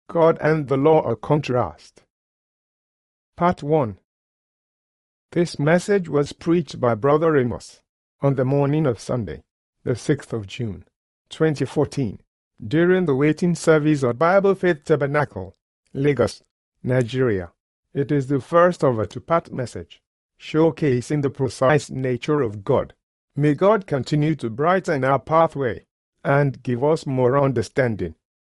God and the Law, a Contrast. Part 1. This message was preached by Brother Amos on the morning of Sunday, the 6th of June, 2014, during the waiting service at Bible Faith Tabernacle, Lagos, Nigeria. It is the first of a two-part message, showcasing the precise nature of God. May God continue to brighten our pathway and give us more understanding.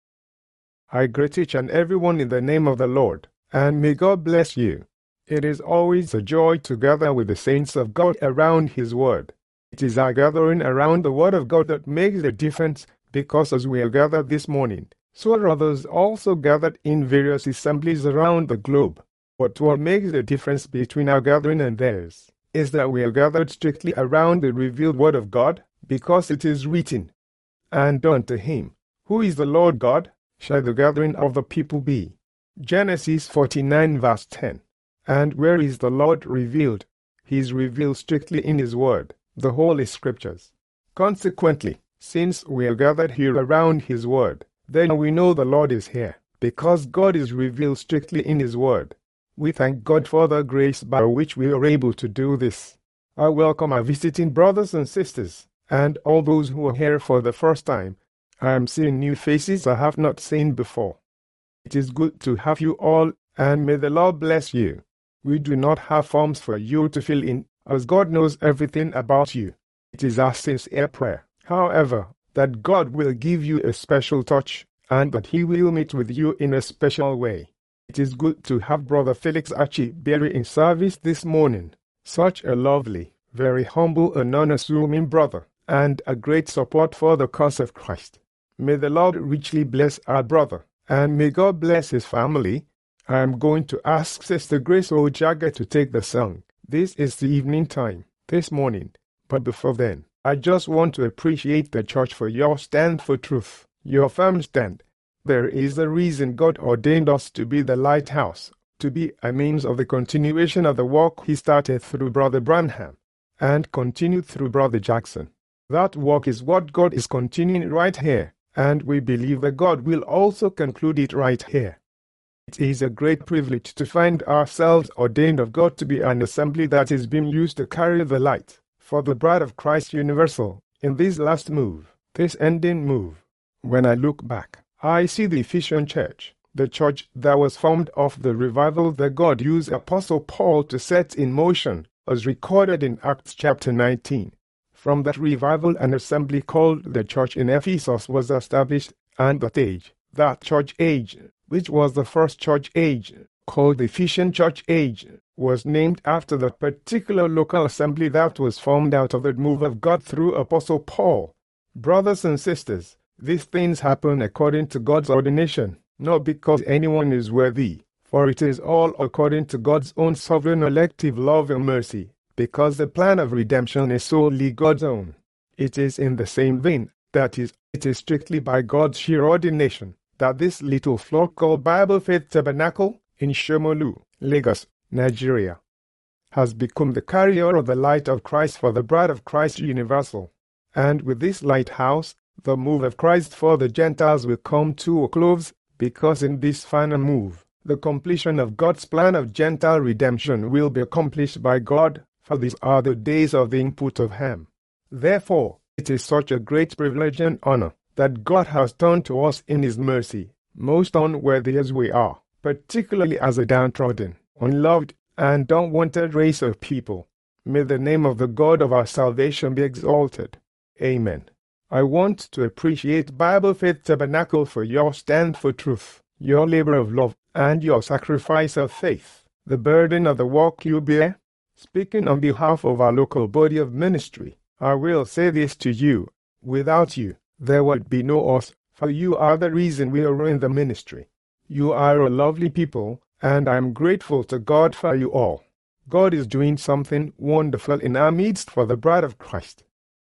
I greet each and everyone in the name of the Lord, and may God bless you. It is always a joy to gather with the saints of God around His Word. It is our gathering around the Word of God that makes the difference, because as we are gathered this morning, so are others also gathered in various assemblies around the globe. What makes the difference between our gathering and theirs is that we are gathered strictly around the revealed Word of God, because it is written, "And unto Him, who is the Lord God, shall the gathering of the people be." Genesis 49 verse 10. And where is the Lord revealed? He is revealed strictly in His Word, the Holy Scriptures. Consequently, since we are gathered here around His Word, then we know the Lord is here, because God is revealed strictly in His Word. We thank God for the grace by which we are able to do this. I welcome our visiting brothers and sisters, and all those who are here for the first time. I am seeing new faces I have not seen before. It is good to have you all, and may the Lord bless you. We do not have forms for you to fill in, as God knows everything about you. It is our sincere prayer, however, that God will give you a special touch, and that He will meet with you in a special way. It is good to have Brother Felix Achibere in service this morning. Such a lovely, very humble and unassuming brother, and a great support for the cause of Christ. May the Lord richly bless our brother, and may God bless his family. I am going to ask Sister Grace Ojaga to take the song. This is the evening time, this morning. But before then, I just want to appreciate the church for your stand for truth, your firm stand. There is a reason God ordained us to be the lighthouse, to be a means of the continuation of the work He started through Brother Branham, and continued through Brother Jackson. That work is what God is continuing right here, and we believe that God will also conclude it right here. It is a great privilege to find ourselves ordained of God to be an assembly that is being used to carry the light for the bride of Christ Universal in this last move, this ending move. When I look back, I see the Ephesian church, the church that was formed of the revival that God used Apostle Paul to set in motion, as recorded in Acts chapter 19. From that revival, an assembly called the church in Ephesus was established, and that church age, which was the first church age, called the Ephesian church age, was named after the particular local assembly that was formed out of the move of God through Apostle Paul. Brothers and sisters, these things happen according to God's ordination, not because anyone is worthy, for it is all according to God's own sovereign elective love and mercy, because the plan of redemption is solely God's own. It is in the same vein, that is, it is strictly by God's sheer ordination, that this little flock called Bible Faith Tabernacle in Shomolu, Lagos, Nigeria, has become the carrier of the light of Christ for the bride of Christ Universal. And with this lighthouse, the move of Christ for the Gentiles will come to a close, because in this final move, the completion of God's plan of Gentile redemption will be accomplished by God, for these are the days of the input of Ham. Therefore, it is such a great privilege and honor that God has turned to us in His mercy, most unworthy as we are, particularly as a downtrodden, unloved, and unwanted race of people. May the name of the God of our salvation be exalted. Amen. I want to appreciate Bible Faith Tabernacle for your stand for truth, your labor of love, and your sacrifice of faith, the burden of the work you bear. Speaking on behalf of our local body of ministry, I will say this to you: without you, there would be no us, for you are the reason we are in the ministry. You are a lovely people, and I am grateful to God for you all. God is doing something wonderful in our midst for the bride of Christ.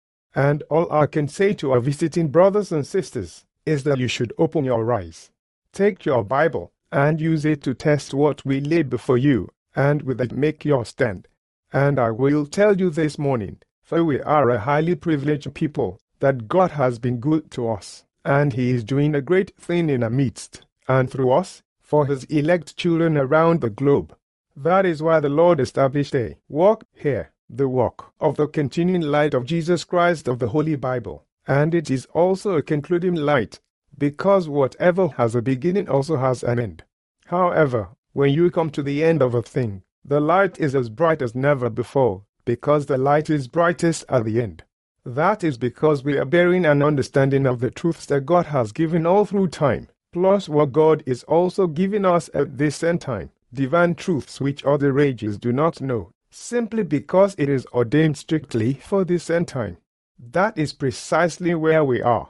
And all I can say to our visiting brothers and sisters is that you should open your eyes. Take your Bible and use it to test what we lay before you, and with it make your stand. And I will tell you this morning, for we are a highly privileged people, that God has been good to us, and He is doing a great thing in our midst, and through us, for his elect children around the globe. That is why the Lord established a walk here, the walk of the continuing light of Jesus Christ of the Holy Bible. And it is also a concluding light, because whatever has a beginning also has an end. However, when you come to the end of a thing, the light is as bright as never before, because the light is brightest at the end. That is because we are bearing an understanding of the truths that God has given all through time, plus what God is also giving us at this end time, divine truths which other ages do not know, simply because it is ordained strictly for this end time. That is precisely where we are.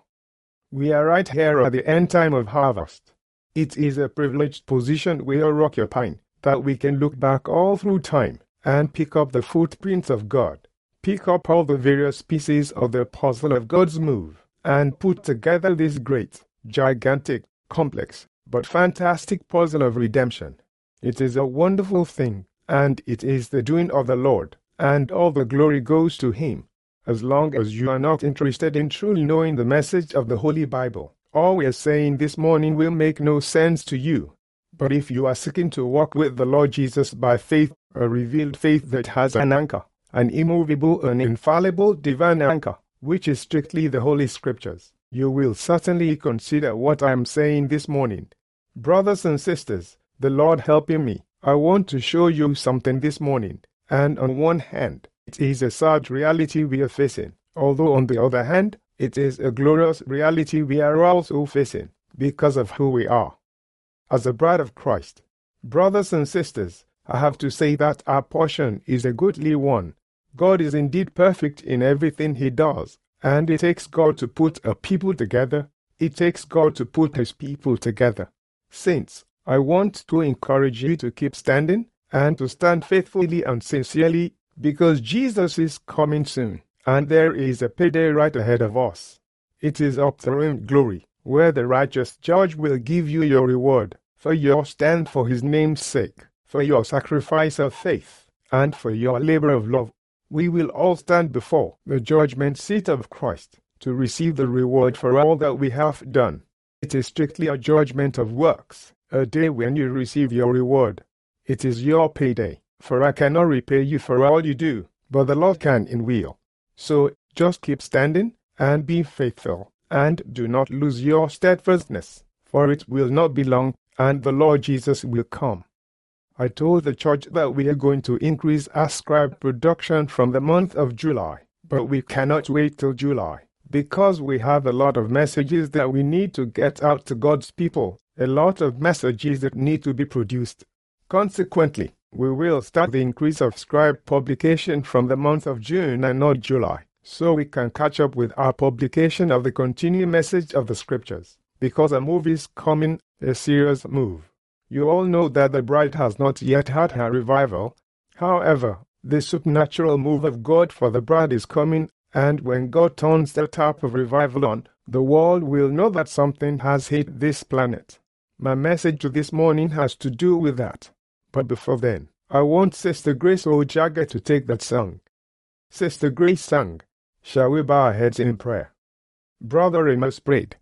We are right here at the end time of harvest. It is a privileged position we are occupying, that we can look back all through time and pick up the footprints of God, pick up all the various pieces of the puzzle of God's move, and put together this great, gigantic, complex, but fantastic puzzle of redemption. It is a wonderful thing, and it is the doing of the Lord, and all the glory goes to Him. As long as you are not interested in truly knowing the message of the Holy Bible, all we are saying this morning will make no sense to you. But if you are seeking to walk with the Lord Jesus by faith, a revealed faith that has an anchor, an immovable and infallible divine anchor, which is strictly the Holy Scriptures, you will certainly consider what I am saying this morning. Brothers and sisters, the Lord helping me, I want to show you something this morning, and on one hand, it is a sad reality we are facing, although on the other hand, it is a glorious reality we are also facing, because of who we are. As a bride of Christ, brothers and sisters, I have to say that our portion is a goodly one. God is indeed perfect in everything He does, and it takes God to put a people together. It takes God to put His people together. Saints, I want to encourage you to keep standing, and to stand faithfully and sincerely, because Jesus is coming soon, and there is a payday right ahead of us. It is up there in glory, where the righteous judge will give you your reward, for your stand for His name's sake, for your sacrifice of faith, and for your labor of love. We will all stand before the judgment seat of Christ, to receive the reward for all that we have done. It is strictly a judgment of works, a day when you receive your reward. It is your payday, for I cannot repay you for all you do, but the Lord can and will. So just keep standing, and be faithful, and do not lose your steadfastness, for it will not be long, and the Lord Jesus will come. I told the church that we are going to increase our scribe production from the month of July, but we cannot wait till July, because we have a lot of messages that we need to get out to God's people, a lot of messages that need to be produced. Consequently, we will start the increase of scribe publication from the month of June and not July, so we can catch up with our publication of the continuing message of the Scriptures, because a move is coming, a serious move. You all know that the bride has not yet had her revival. However, the supernatural move of God for the bride is coming, and when God turns the tap of revival on, the world will know that something has hit this planet. My message this morning has to do with that. But before then, I want Sister Grace Ojaga to take that song. Sister Grace sang. Shall we bow our heads in prayer? Brother Amos prayed.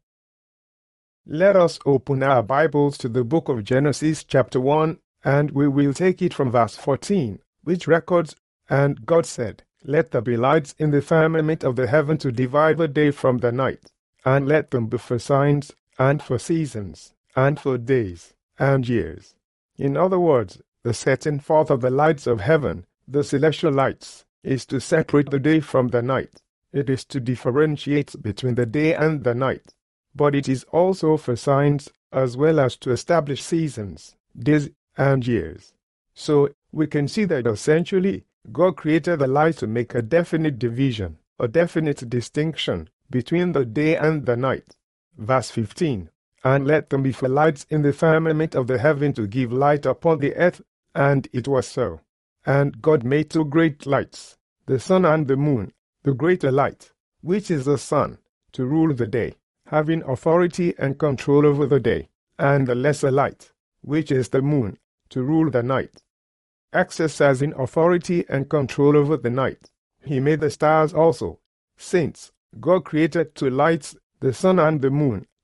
Let us open our Bibles to the book of Genesis chapter 1, and we will take it from verse 14, which records, And God said, Let there be lights in the firmament of the heaven to divide the day from the night, and let them be for signs, and for seasons, and for days, and years. In other words, the setting forth of the lights of heaven, the celestial lights, is to separate the day from the night. It is to differentiate between the day and the night. But it is also for signs, as well as to establish seasons, days, and years. So, we can see that essentially, God created the light to make a definite division, a definite distinction, between the day and the night. Verse 15, And let them be for lights in the firmament of the heaven to give light upon the earth, and it was so. And God made two great lights, the sun and the moon, the greater light, which is the sun, to rule the day, having authority and control over the day, and the lesser light, which is the moon, to rule the night, exercising authority and control over the night. He made the stars also. Saints, God created two lights, the sun and the moon,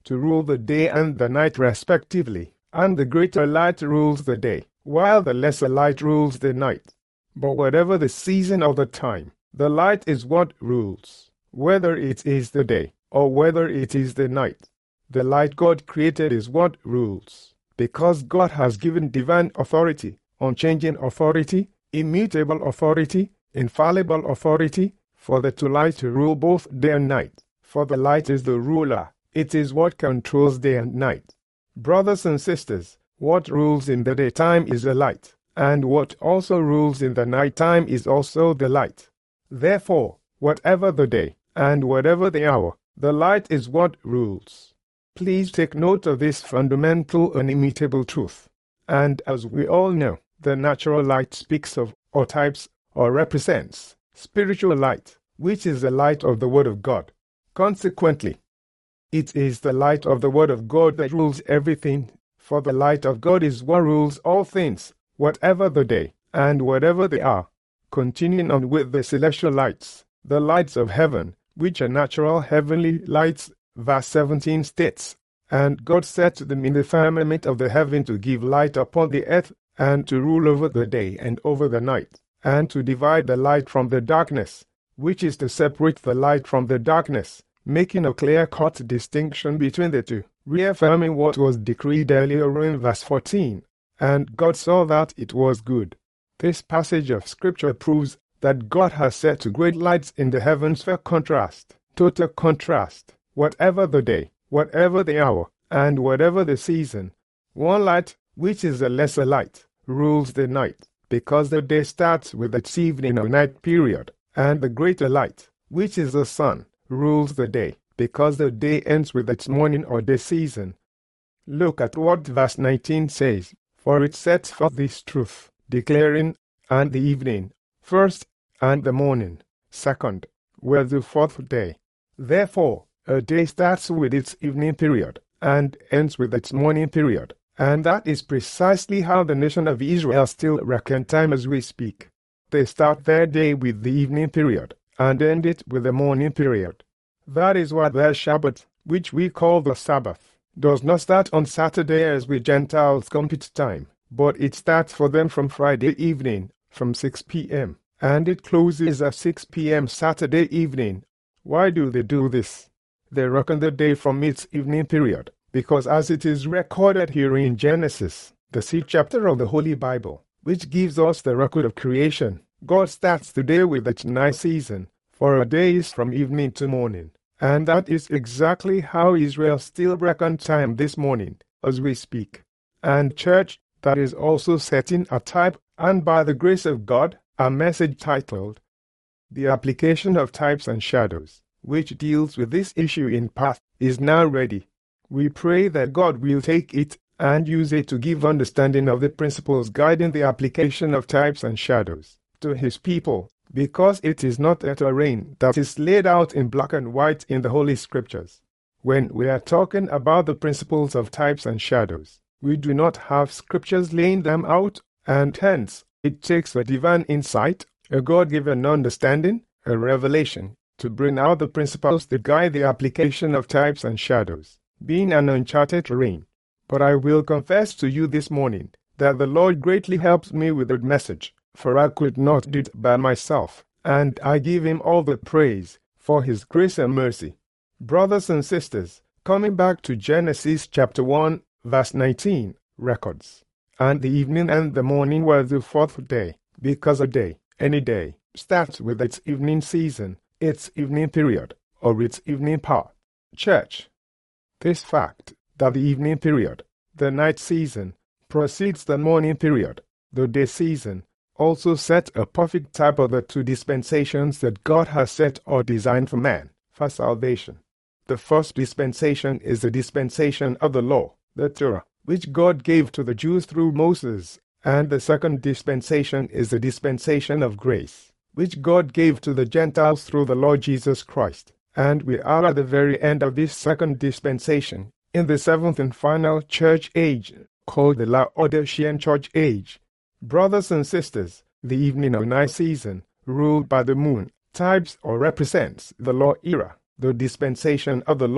to rule the day and the night respectively, and the greater light rules the day, while the lesser light rules the night. But whatever the season or the time, the light is what rules, whether it is the day or whether it is the night. The light God created is what rules, because God has given divine authority, unchanging authority, immutable authority, infallible authority, for the two lights to rule both day and night. For the light is the ruler, it is what controls day and night. Brothers and sisters, what rules in the daytime is the light, and what also rules in the night time is also the light. Therefore, whatever the day, and whatever the hour, the light is what rules. Please take note of this fundamental and immutable truth. And as we all know, the natural light speaks of, or types, or represents, spiritual light, which is the light of the Word of God. Consequently, it is the light of the Word of God that rules everything, for the light of God is what rules all things, whatever the day, and whatever the hour. Continuing on with the celestial lights, the lights of heaven, which are natural heavenly lights, verse 17 states, "And God set them in the firmament of the heaven to give light upon the earth, and to rule over the day and over the night, and to divide the light from the darkness," which is to separate the light from the darkness, making a clear-cut distinction between the two, reaffirming what was decreed earlier in verse 14. "And God saw that it was good." This passage of Scripture proves that God has set two great lights in the heavens for contrast, total contrast, whatever the day, whatever the hour, and whatever the season. One light, which is the lesser light, rules the night, because the day starts with its evening or night period, and the greater light, which is the sun, rules the day, because the day ends with its morning or day season. Look at what verse 19 says, "For it sets forth this truth, declaring, and the evening, first, and the morning, second, were the fourth day. Therefore, a day starts with its evening period, and ends with its morning period, and that is precisely how the nation of Israel still reckon time as we speak. They start their day with the evening period, and end it with the morning period. That is why their Shabbat, which we call the Sabbath, does not start on Saturday as we Gentiles compute time, but it starts for them from Friday evening, from 6 p.m., and it closes at 6 p.m. Saturday evening. Why do they do this? They reckon the day from its evening period, because as it is recorded here in Genesis, the 6th chapter of the Holy Bible, which gives us the record of creation, God starts the day with its night season, for a day is from evening to morning. And that is exactly how Israel still reckons time this morning, as we speak. And church, that is also setting a type, and by the grace of God, a message titled, "The Application of Types and Shadows," which deals with this issue in part, is now ready. We pray that God will take it and use it to give understanding of the principles guiding the application of types and shadows to His people, because it is not a terrain that is laid out in black and white in the Holy Scriptures. When we are talking about the principles of types and shadows, we do not have Scriptures laying them out, and hence it takes a divine insight, a God-given understanding, a revelation, to bring out the principles that guide the application of types and shadows, being an uncharted terrain. But I will confess to you this morning that the Lord greatly helped me with the message, for I could not do it by myself, and I give Him all the praise for His grace and mercy. Brothers and sisters, coming back to Genesis chapter 1, verse 19, records, "And the evening and the morning were the fourth day," because a day, any day, starts with its evening season, its evening period, or its evening part. Church, this fact that the evening period, the night season, precedes the morning period, the day season, also set a perfect type of the two dispensations that God has set or designed for man, for salvation. The first dispensation is the dispensation of the law, the Torah, which God gave to the Jews through Moses, and the second dispensation is the dispensation of grace, which God gave to the Gentiles through the Lord Jesus Christ. And we are at the very end of this second dispensation, in the seventh and final church age, called the Laodicean church age. Brothers and sisters, the evening or night season, ruled by the moon, types or represents the law era, the dispensation of the law,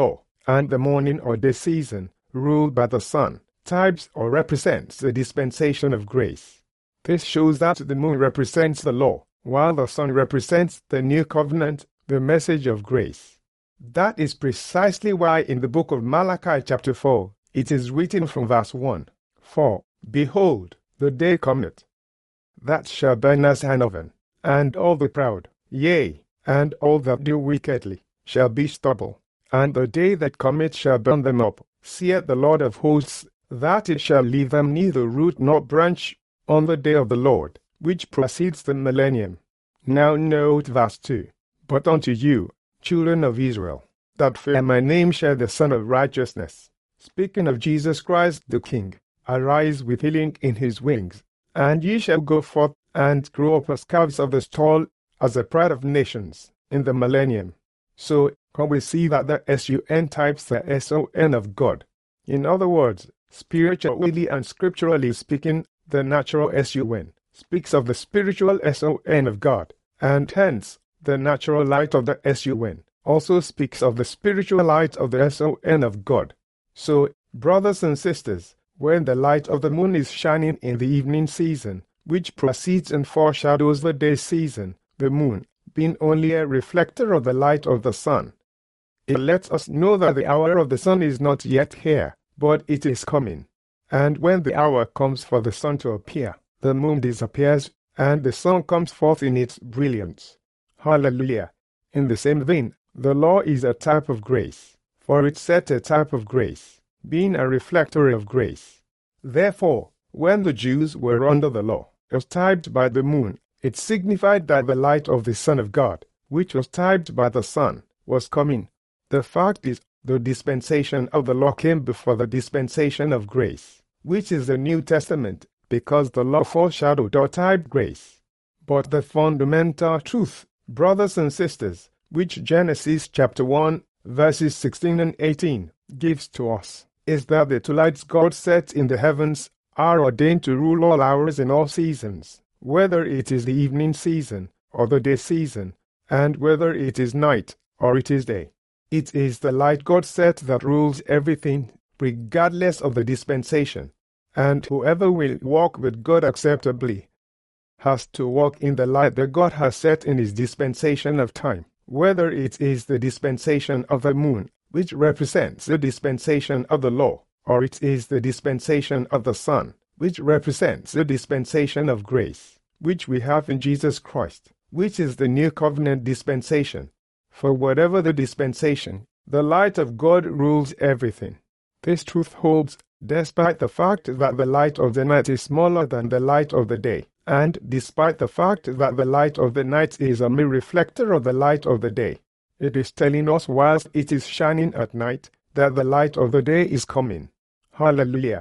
and the morning or day season, ruled by the sun, types or represents the dispensation of grace. This shows that the moon represents the law, while the sun represents the new covenant, the message of grace. That is precisely why in the book of Malachi chapter 4, it is written from verse 1, "For, behold, the day cometh, that shall burn as an oven, and all the proud, yea, and all that do wickedly, shall be stubble. And the day that cometh shall burn them up, saith the Lord of hosts, that it shall leave them neither root nor branch on the day of the Lord, which precedes the millennium." Now note verse 2. "But unto you, children of Israel, that fear my name shall the Son of Righteousness," speaking of Jesus Christ the King, "arise with healing in his wings, and ye shall go forth and grow up as calves of the stall, as the pride of nations, in the millennium." So, can we see that the SUN types the SON of God? In other words, spiritually and scripturally speaking, the natural SUN speaks of the spiritual SON of God, and hence, the natural light of the SUN also speaks of the spiritual light of the SON of God. So, brothers and sisters, when the light of the moon is shining in the evening season, which precedes and foreshadows the day season, the moon, being only a reflector of the light of the sun, it lets us know that the hour of the sun is not yet here, but it is coming. And when the hour comes for the sun to appear, the moon disappears, and the sun comes forth in its brilliance. Hallelujah! In the same vein, the law is a type of grace, for it set a type of grace, being a reflector of grace. Therefore, when the Jews were under the law, as typed by the moon, it signified that the light of the Son of God, which was typed by the sun, was coming. The fact is, the dispensation of the law came before the dispensation of grace, which is the New Testament, because the law foreshadowed or typed grace. But the fundamental truth, brothers and sisters, which Genesis chapter 1, verses 16 and 18 gives to us, is that the two lights God set in the heavens are ordained to rule all hours and all seasons, whether it is the evening season or the day season, and whether it is night or it is day. It is the light God set that rules everything, regardless of the dispensation, and whoever will walk with God acceptably has to walk in the light that God has set in his dispensation of time, whether it is the dispensation of the moon, which represents the dispensation of the law, or it is the dispensation of the sun, which represents the dispensation of grace, which we have in Jesus Christ, which is the new covenant dispensation. For whatever the dispensation, the light of God rules everything. This truth holds despite the fact that the light of the night is smaller than the light of the day, and despite the fact that the light of the night is a mere reflector of the light of the day. It is telling us whilst it is shining at night that the light of the day is coming. Hallelujah.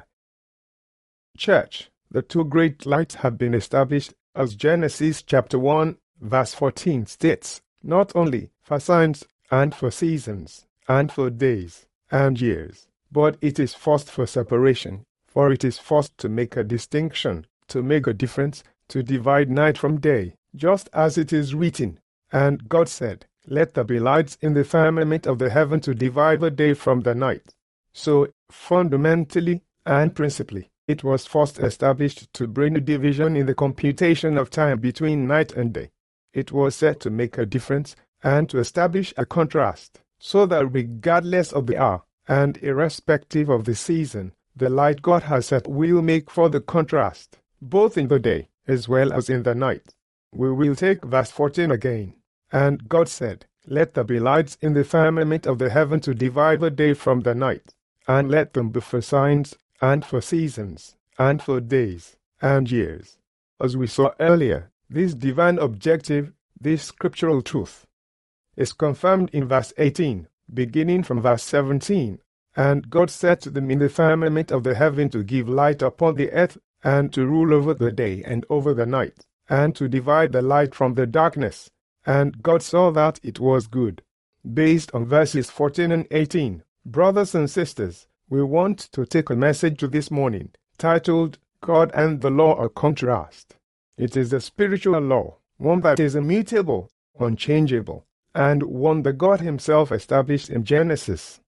Church, the two great lights have been established as Genesis chapter 1, verse 14 states, not only for signs and for seasons and for days and years, but it is first for separation, for it is first to make a distinction, to make a difference, to divide night from day, just as it is written. And God said, "Let there be lights in the firmament of the heaven to divide the day from the night." So, fundamentally and principally, it was first established to bring a division in the computation of time between night and day. It was set to make a difference and to establish a contrast, so that regardless of the hour and irrespective of the season, the light God has set will make for the contrast, both in the day as well as in the night. We will take verse 14 again. And God said, "Let there be lights in the firmament of the heaven to divide the day from the night, and let them be for signs, and for seasons, and for days, and years." As we saw earlier, this divine objective, this scriptural truth, is confirmed in verse 18, beginning from verse 17. And God set them in the firmament of the heaven to give light upon the earth, and to rule over the day and over the night, and to divide the light from the darkness. And God saw that it was good. Based on verses 14 and 18, brothers and sisters, we want to take a message to this morning, titled, God and the Law of Contrast. It is the spiritual law, one that is immutable, unchangeable, and one that God himself established in Genesis,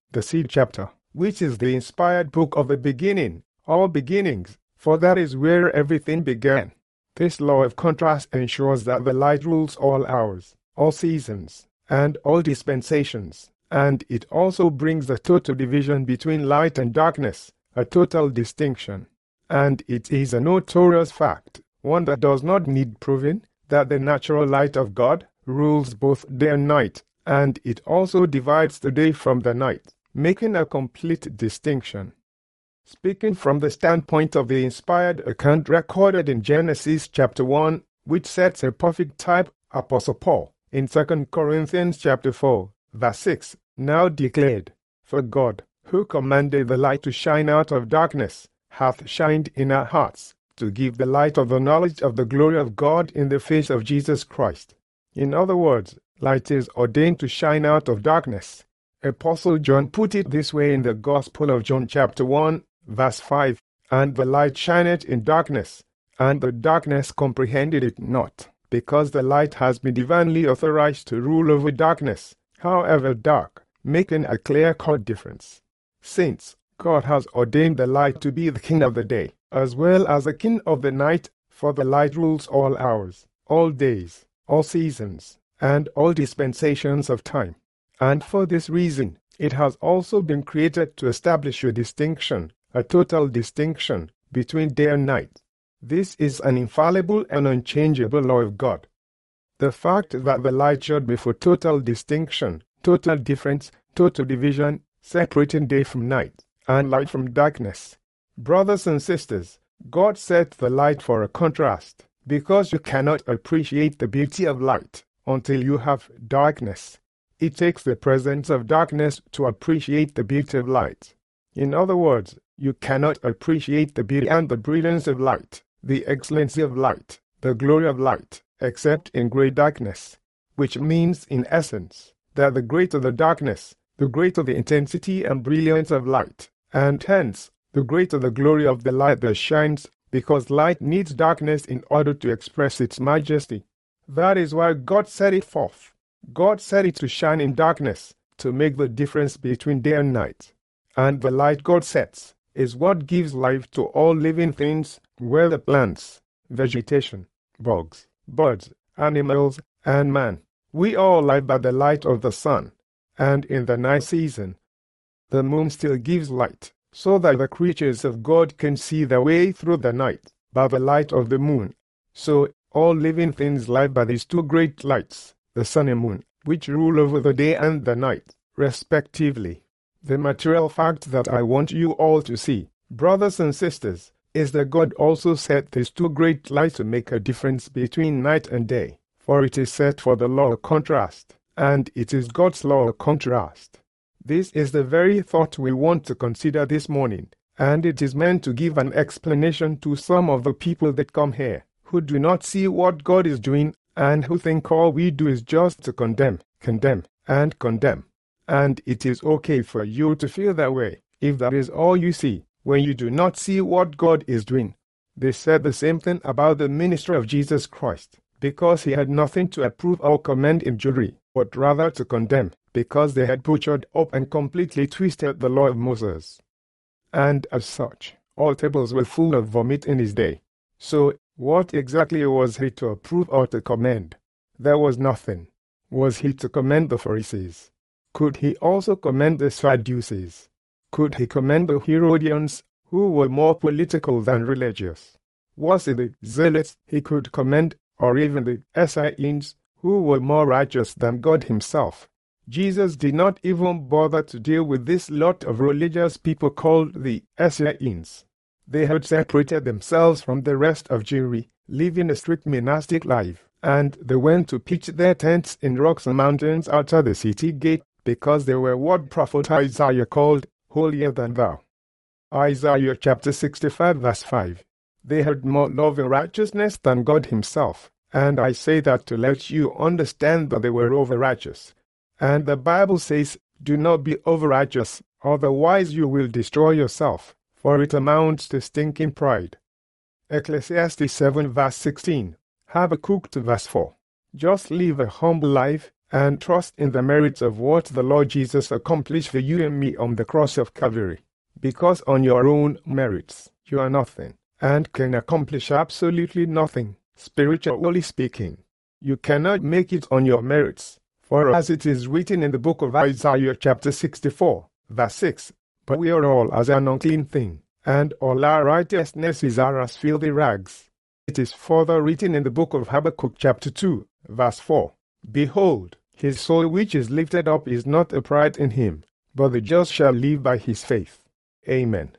the seed chapter, which is the inspired book of the beginning, all beginnings, for that is where everything began. This law of contrast ensures that the light rules all hours, all seasons, and all dispensations, and it also brings a total division between light and darkness, a total distinction. And it is a notorious fact, one that does not need proving, that the natural light of God rules both day and night, and it also divides the day from the night, making a complete distinction. Speaking from the standpoint of the inspired account recorded in Genesis chapter 1, which sets a perfect type, Apostle Paul, in 2 Corinthians chapter 4, verse 6, now declared, For God, who commanded the light to shine out of darkness, hath shined in our hearts, to give the light of the knowledge of the glory of God in the face of Jesus Christ. In other words, light is ordained to shine out of darkness. Apostle John put it this way in the Gospel of John chapter 1, verse 5, And the light shineth in darkness, and the darkness comprehended it not, because the light has been divinely authorized to rule over darkness, however dark, making a clear-cut difference. Since God has ordained the light to be the king of the day, as well as the king of the night, for the light rules all hours, all days, all seasons, and all dispensations of time. And for this reason, it has also been created to establish a distinction, a total distinction, between day and night. This is an infallible and unchangeable law of God. The fact that the light should be for total distinction, total difference, total division, separating day from night, and light from darkness. Brothers and sisters, God set the light for a contrast, because you cannot appreciate the beauty of light until you have darkness. It takes the presence of darkness to appreciate the beauty of light. In other words, you cannot appreciate the beauty and the brilliance of light, the excellency of light, the glory of light, except in great darkness, which means, in essence, that the greater the darkness, the greater the intensity and brilliance of light, and hence, the greater the glory of the light that shines, because light needs darkness in order to express its majesty. That is why God set it forth. God set it to shine in darkness, to make the difference between day and night. And the light God sets is what gives life to all living things, whether plants, vegetation, bugs, birds, animals, and man. We all live by the light of the sun, and in the night season, the moon still gives light, so that the creatures of God can see their way through the night by the light of the moon. So all living things live by these two great lights, the sun and moon, which rule over the day and the night, respectively. The material fact that I want you all to see, brothers and sisters, is that God also set these two great lights to make a difference between night and day, for it is set for the law of contrast, and it is God's law of contrast. This is the very thought we want to consider this morning, and it is meant to give an explanation to some of the people that come here, who do not see what God is doing, and who think all we do is just to condemn, and condemn. And it is okay for you to feel that way, if that is all you see, when you do not see what God is doing. They said the same thing about the ministry of Jesus Christ, because he had nothing to approve or commend in Jewry, but rather to condemn, because they had butchered up and completely twisted the law of Moses. And as such, all tables were full of vomit in his day. So, what exactly was he to approve or to commend? There was nothing. Was he to commend the Pharisees? Could he also commend the Sadducees? Could he commend the Herodians, who were more political than religious? Was it the Zealots he could commend, or even the Essenes, who were more righteous than God himself? Jesus did not even bother to deal with this lot of religious people called the Essenes. They had separated themselves from the rest of Jewry, living a strict monastic life, and they went to pitch their tents in rocks and mountains outside the city gate, because they were what prophet Isaiah called holier than thou. Isaiah chapter 65 verse 5. They had more love and righteousness than God himself, and I say that to let you understand that they were over-righteous. And the Bible says, do not be over-righteous, otherwise you will destroy yourself, for it amounts to stinking pride. Ecclesiastes 7 verse 16. Habakkuk 2 verse 4. Just live a humble life, and trust in the merits of what the Lord Jesus accomplished for you and me on the cross of Calvary. Because on your own merits, you are nothing, and can accomplish absolutely nothing, spiritually speaking. You cannot make it on your merits, for as it is written in the book of Isaiah chapter 64, verse 6, "But we are all as an unclean thing, and all our righteousnesses are as filthy rags." It is further written in the book of Habakkuk chapter 2, verse 4, "Behold, his soul which is lifted up is not upright in him, but the just shall live by his faith." Amen.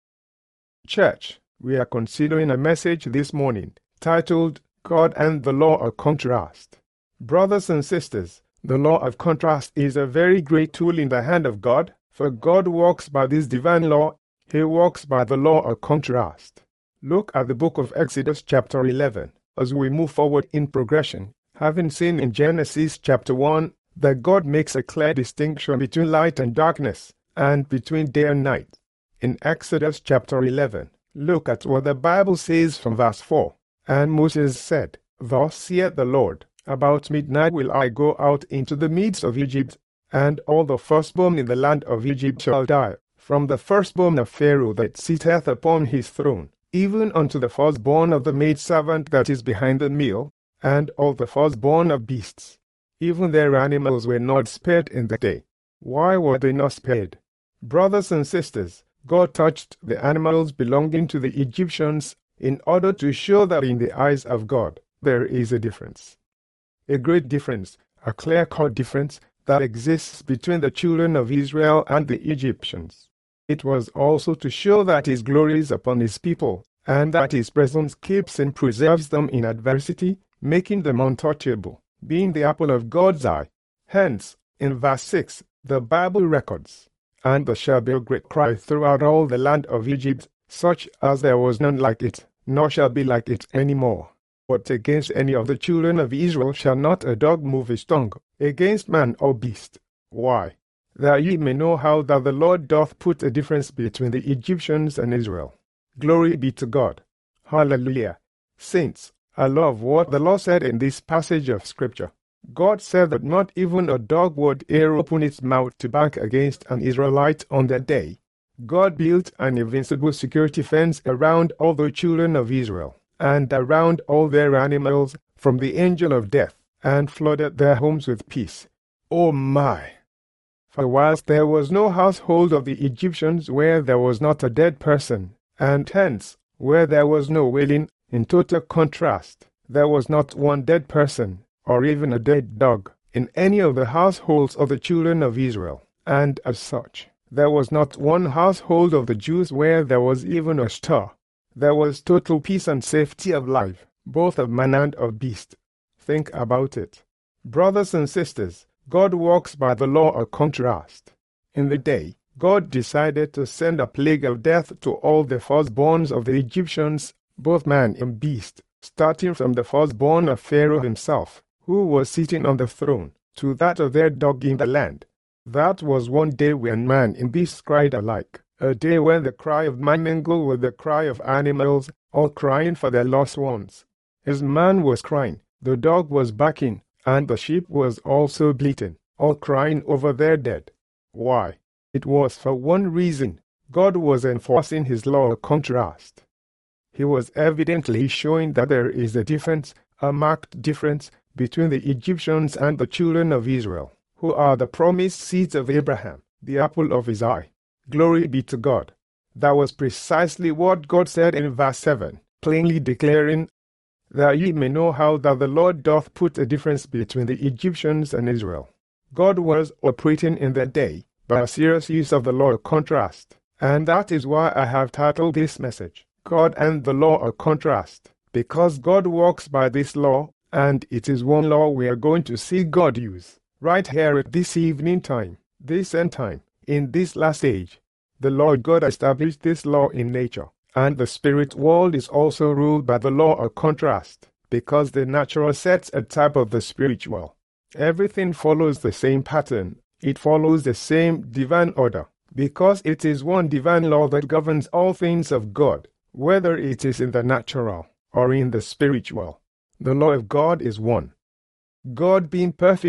Church, we are considering a message this morning titled, God and the Law of Contrast. Brothers and sisters, the law of contrast is a very great tool in the hand of God, for God walks by this divine law. He walks by the law of contrast. Look at the book of Exodus chapter 11, as we move forward in progression, having seen in Genesis chapter 1 that God makes a clear distinction between light and darkness, and between day and night. In Exodus chapter 11, look at what the Bible says from verse 4. "And Moses said, Thus saith the Lord, About midnight will I go out into the midst of Egypt, and all the firstborn in the land of Egypt shall die, from the firstborn of Pharaoh that sitteth upon his throne, even unto the firstborn of the maidservant that is behind the mill, and all the firstborn of beasts. Even their animals were not spared in the day." Why were they not spared? Brothers and sisters, God touched the animals belonging to the Egyptians in order to show that in the eyes of God there is a difference. A great difference, a clear-cut difference that exists between the children of Israel and the Egyptians. It was also to show that his glory is upon his people, and that his presence keeps and preserves them in adversity, making them untouchable, being the apple of God's eye. Hence, in verse 6, the Bible records, "And there shall be a great cry throughout all the land of Egypt, such as there was none like it, nor shall be like it any more. But against any of the children of Israel shall not a dog move his tongue, against man or beast." Why? That ye may know how that the Lord doth put a difference between the Egyptians and Israel. Glory be to God. Hallelujah. Saints, I love what the Lord said in this passage of Scripture. God said that not even a dog would dare open its mouth to bark against an Israelite on that day. God built an invincible security fence around all the children of Israel, and around all their animals from the angel of death, and flooded their homes with peace. Oh my! For whilst there was no household of the Egyptians where there was not a dead person, and hence, where there was no wailing, in total contrast, there was not one dead person, or even a dead dog, in any of the households of the children of Israel, and as such, there was not one household of the Jews where there was even a stir. There was total peace and safety of life, both of man and of beast. Think about it. Brothers and sisters, God walks by the law of contrast. In the day, God decided to send a plague of death to all the firstborns of the Egyptians, both man and beast, starting from the firstborn of Pharaoh himself, who was sitting on the throne, to that of their dog in the land. That was one day when man and beast cried alike, a day when the cry of man mingled with the cry of animals, all crying for their lost ones. As man was crying, the dog was barking, and the sheep was also bleating, all crying over their dead. Why? It was for one reason. God was enforcing his law of contrast. He was evidently showing that there is a difference, a marked difference, between the Egyptians and the children of Israel, who are the promised seeds of Abraham, the apple of his eye. Glory be to God. That was precisely what God said in verse 7, plainly declaring, "That ye may know how that the Lord doth put a difference between the Egyptians and Israel." God was operating in that day by a serious use of the law of contrast, and that is why I have titled this message, God and the Law of Contrast, because God walks by this law, and it is one law we are going to see God use, right here at this evening time, this end time, in this last age. The Lord God established this law in nature, and the spirit world is also ruled by the law of contrast, because the natural sets a type of the spiritual. Everything follows the same pattern. It follows the same divine order, because it is one divine law that governs all things of God, whether it is in the natural or in the spiritual. The law of God is one. God being perfect,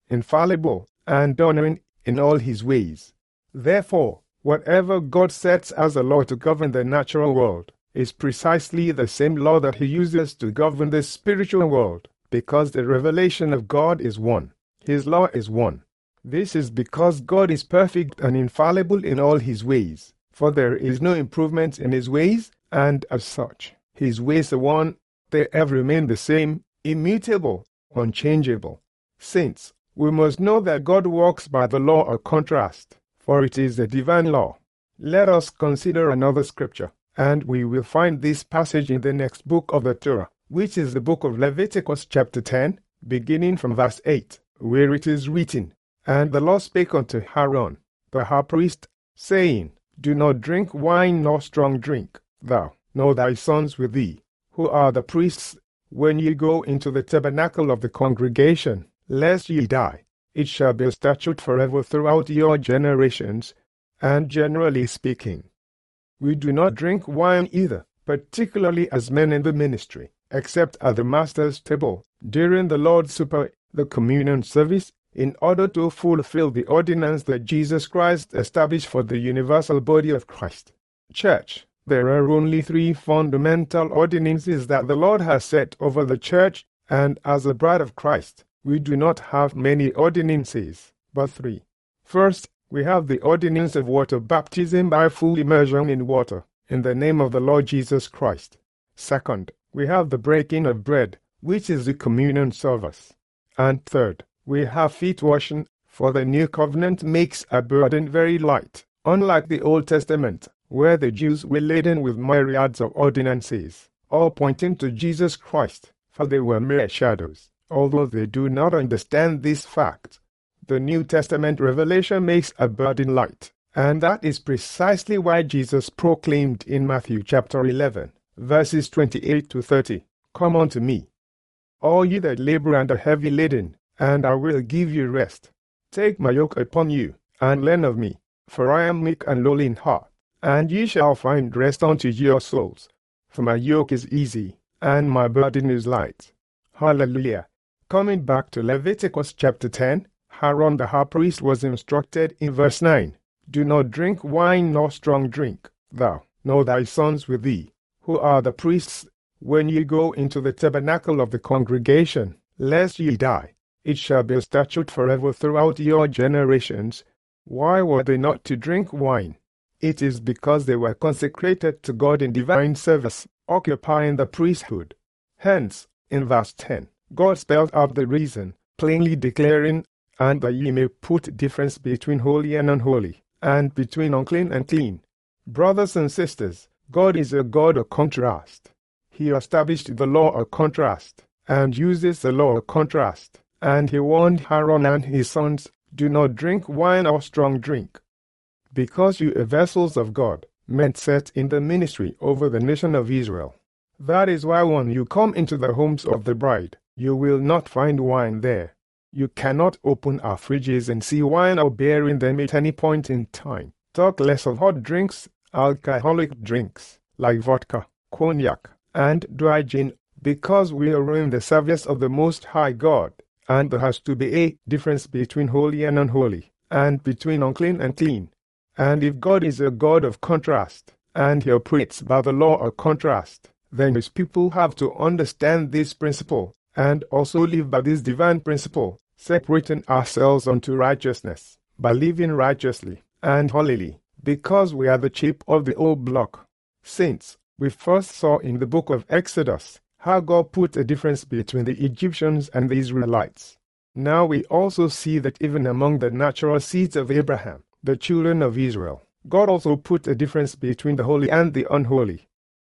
infallible, and honoring in all his ways. Therefore, whatever God sets as a law to govern the natural world is precisely the same law that he uses to govern the spiritual world, because the revelation of God is one. His law is one. This is because God is perfect and infallible in all his ways, for there is no improvement in his ways, and as such, his ways are one, they have remained the same, immutable, unchangeable. Saints, we must know that God works by the law of contrast, for it is a divine law. Let us consider another scripture, and we will find this passage in the next book of the Torah, which is the book of Leviticus chapter 10, beginning from verse 8, where it is written, "And the Lord spake unto Aaron, the high priest, saying, Do not drink wine nor strong drink, thou, nor thy sons with thee, who are the priests, when ye go into the tabernacle of the congregation, lest ye die. It shall be a statute forever throughout your generations." And generally speaking, we do not drink wine either, particularly as men in the ministry, except at the Master's table, during the Lord's Supper, the communion service, in order to fulfill the ordinance that Jesus Christ established for the universal body of Christ. Church, there are only 3 fundamental ordinances that the Lord has set over the church, and as a bride of Christ, we do not have many ordinances, but 3. First, we have the ordinance of water baptism by full immersion in water, in the name of the Lord Jesus Christ. Second, we have the breaking of bread, which is the communion service. And third, we have feet washing, for the new covenant makes a burden very light, unlike the Old Testament, where the Jews were laden with myriads of ordinances, all pointing to Jesus Christ, for they were mere shadows. Although they do not understand this fact, the New Testament revelation makes a burden light, and that is precisely why Jesus proclaimed in Matthew chapter 11, verses 28 to 30, "Come unto me, all ye that labor and are heavy laden, and I will give you rest. Take my yoke upon you, and learn of me, for I am meek and lowly in heart, and ye shall find rest unto your souls. For my yoke is easy, and my burden is light." Hallelujah. Coming back to Leviticus chapter 10, Aaron the high priest was instructed in verse 9, "Do not drink wine nor strong drink, thou, nor thy sons with thee, who are the priests, when ye go into the tabernacle of the congregation, lest ye die. It shall be a statute forever throughout your generations." Why were they not to drink wine? It is because they were consecrated to God in divine service, occupying the priesthood. Hence, in verse 10, God spelled out the reason, plainly declaring, "And that ye may put difference between holy and unholy, and between unclean and clean." Brothers and sisters, God is a God of contrast. He established the law of contrast, and uses the law of contrast, and he warned Aaron and his sons, "Do not drink wine or strong drink." Because you are vessels of God, men set in the ministry over the nation of Israel. That is why when you come into the homes of the bride, you will not find wine there. You cannot open our fridges and see wine or beer in them at any point in time. Talk less of hot drinks, alcoholic drinks, like vodka, cognac, and dry gin, because we are in the service of the Most High God, and there has to be a difference between holy and unholy, and between unclean and clean. And if God is a God of contrast, and he operates by the law of contrast, then his people have to understand this principle, and also live by this divine principle, separating ourselves unto righteousness, by living righteously and holily, because we are the chip of the old block. Saints, we first saw in the book of Exodus how God put a difference between the Egyptians and the Israelites. Now we also see that even among the natural seeds of Abraham, the children of Israel, God also put a difference between the holy and the unholy,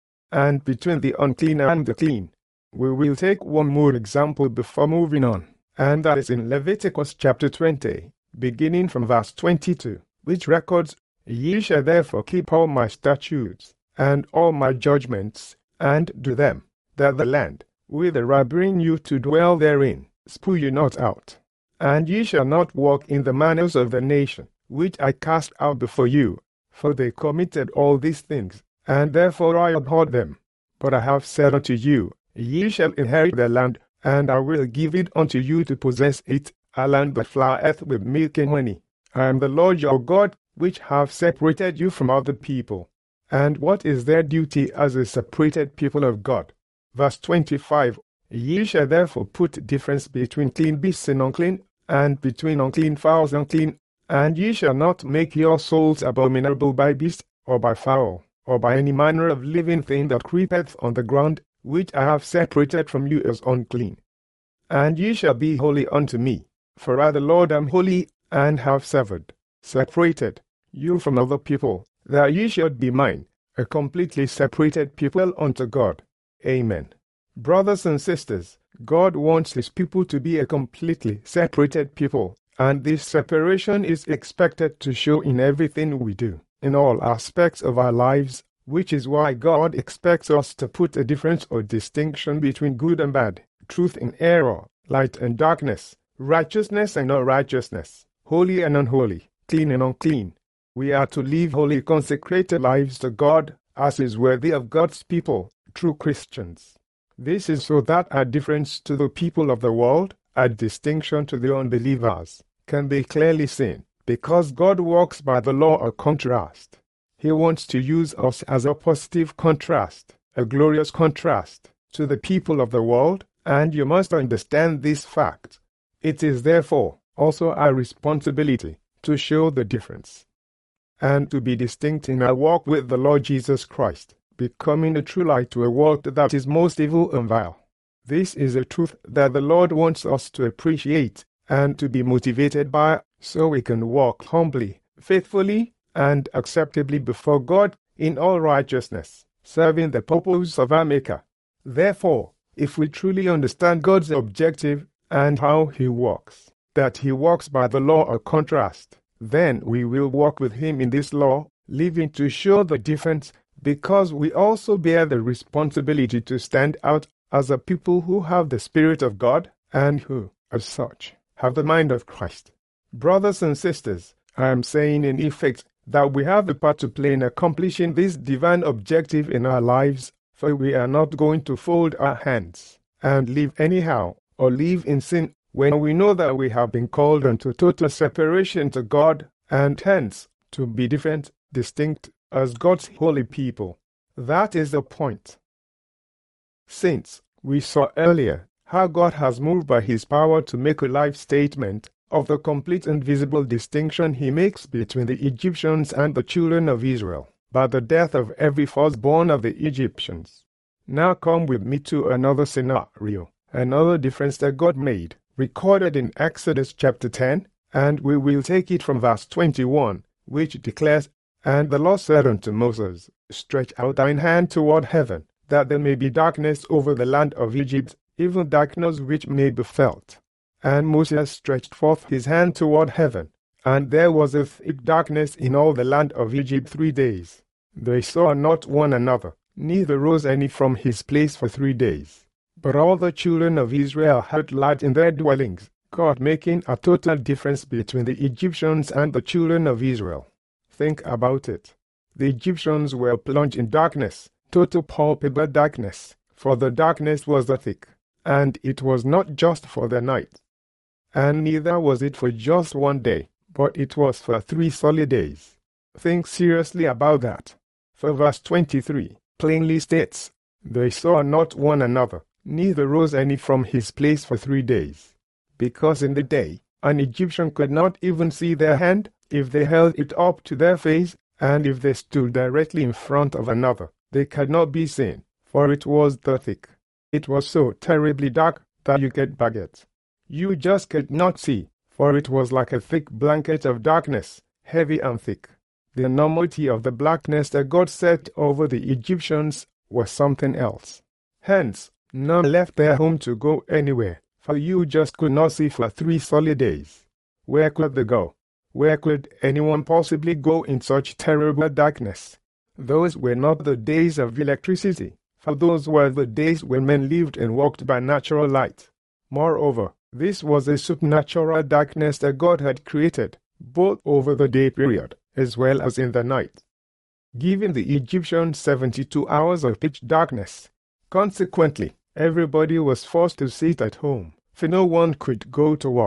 and between the unclean and the clean. We will take one more example before moving on, and that is in Leviticus chapter 20, beginning from verse 22, which records, "Ye shall therefore keep all my statutes, and all my judgments, and do them, that the land, whither I bring you to dwell therein, spue you not out. And ye shall not walk in the manners of the nation, which I cast out before you, for they committed all these things, and therefore I abhorred them. But I have said unto you, Ye shall inherit the land, and I will give it unto you to possess it, a land that floweth with milk and honey. I am the Lord your God, which have separated you from other people. And what is their duty as a separated people of God? Verse 25, Ye shall therefore put difference between clean beasts and unclean, and between unclean fowls and clean, and ye shall not make your souls abominable by beast, or by fowl, or by any manner of living thing that creepeth on the ground, which I have separated from you as unclean. And ye shall be holy unto me, for I the Lord am holy, and have separated you from other people, that ye should be mine, a completely separated people unto God. Amen. Brothers and sisters, God wants His people to be a completely separated people, and this separation is expected to show in everything we do, in all aspects of our lives, which is why God expects us to put a difference or distinction between good and bad, truth and error, light and darkness, righteousness and unrighteousness, holy and unholy, clean and unclean. We are to live holy, consecrated lives to God, as is worthy of God's people, true Christians. This is so that our difference to the people of the world, our distinction to the unbelievers, can be clearly seen, because God works by the law of contrast. He wants to use us as a positive contrast, a glorious contrast, to the people of the world, and you must understand this fact. It is therefore also our responsibility to show the difference, and to be distinct in our walk with the Lord Jesus Christ, becoming a true light to a world that is most evil and vile. This is a truth that the Lord wants us to appreciate and to be motivated by, so we can walk humbly, faithfully, and acceptably before God in all righteousness, serving the purpose of our Maker. Therefore, if we truly understand God's objective and how He works, that He works by the law of contrast, then we will walk with Him in this law, living to show the difference, because we also bear the responsibility to stand out as a people who have the Spirit of God, and who, as such, have the mind of Christ. Brothers and sisters, I am saying in effect that we have a part to play in accomplishing this divine objective in our lives, for we are not going to fold our hands and live anyhow, or live in sin, when we know that we have been called unto total separation to God, and hence to be different, distinct, as God's holy people. That is the point. Saints, we saw earlier how God has moved by His power to make a life statement of the complete and visible distinction He makes between the Egyptians and the children of Israel, by the death of every firstborn of the Egyptians. Now come with me to another scenario, another difference that God made, recorded in Exodus chapter 10, and we will take it from verse 21, which declares, And the Lord said unto Moses, Stretch out thine hand toward heaven, that there may be darkness over the land of Egypt, even darkness which may be felt. And Moses stretched forth his hand toward heaven, and there was a thick darkness in all the land of Egypt 3 days. They saw not one another, neither rose any from his place for 3 days. But all the children of Israel had light in their dwellings, God making a total difference between the Egyptians and the children of Israel. Think about it. The Egyptians were plunged in darkness, total palpable darkness, for the darkness was thick, and it was not just for the night. And neither was it for just 1 day, but it was for 3 solid days. Think seriously about that. For verse 23 plainly states, They saw not one another, neither rose any from his place for 3 days. Because in the day, an Egyptian could not even see their hand, if they held it up to their face, and if they stood directly in front of another, they could not be seen, for it was thick. It was so terribly dark that you could baguette. You just could not see, for it was like a thick blanket of darkness, heavy and thick. The enormity of the blackness that God set over the Egyptians was something else. Hence, none left their home to go anywhere, for you just could not see for 3 solid days. Where could they go? Where could anyone possibly go in such terrible darkness? Those were not the days of electricity, for those were the days when men lived and walked by natural light. Moreover, this was a supernatural darkness that God had created, both over the day period, as well as in the night, giving the Egyptians 72 hours of pitch darkness. Consequently, everybody was forced to sit at home, for no one could go to work,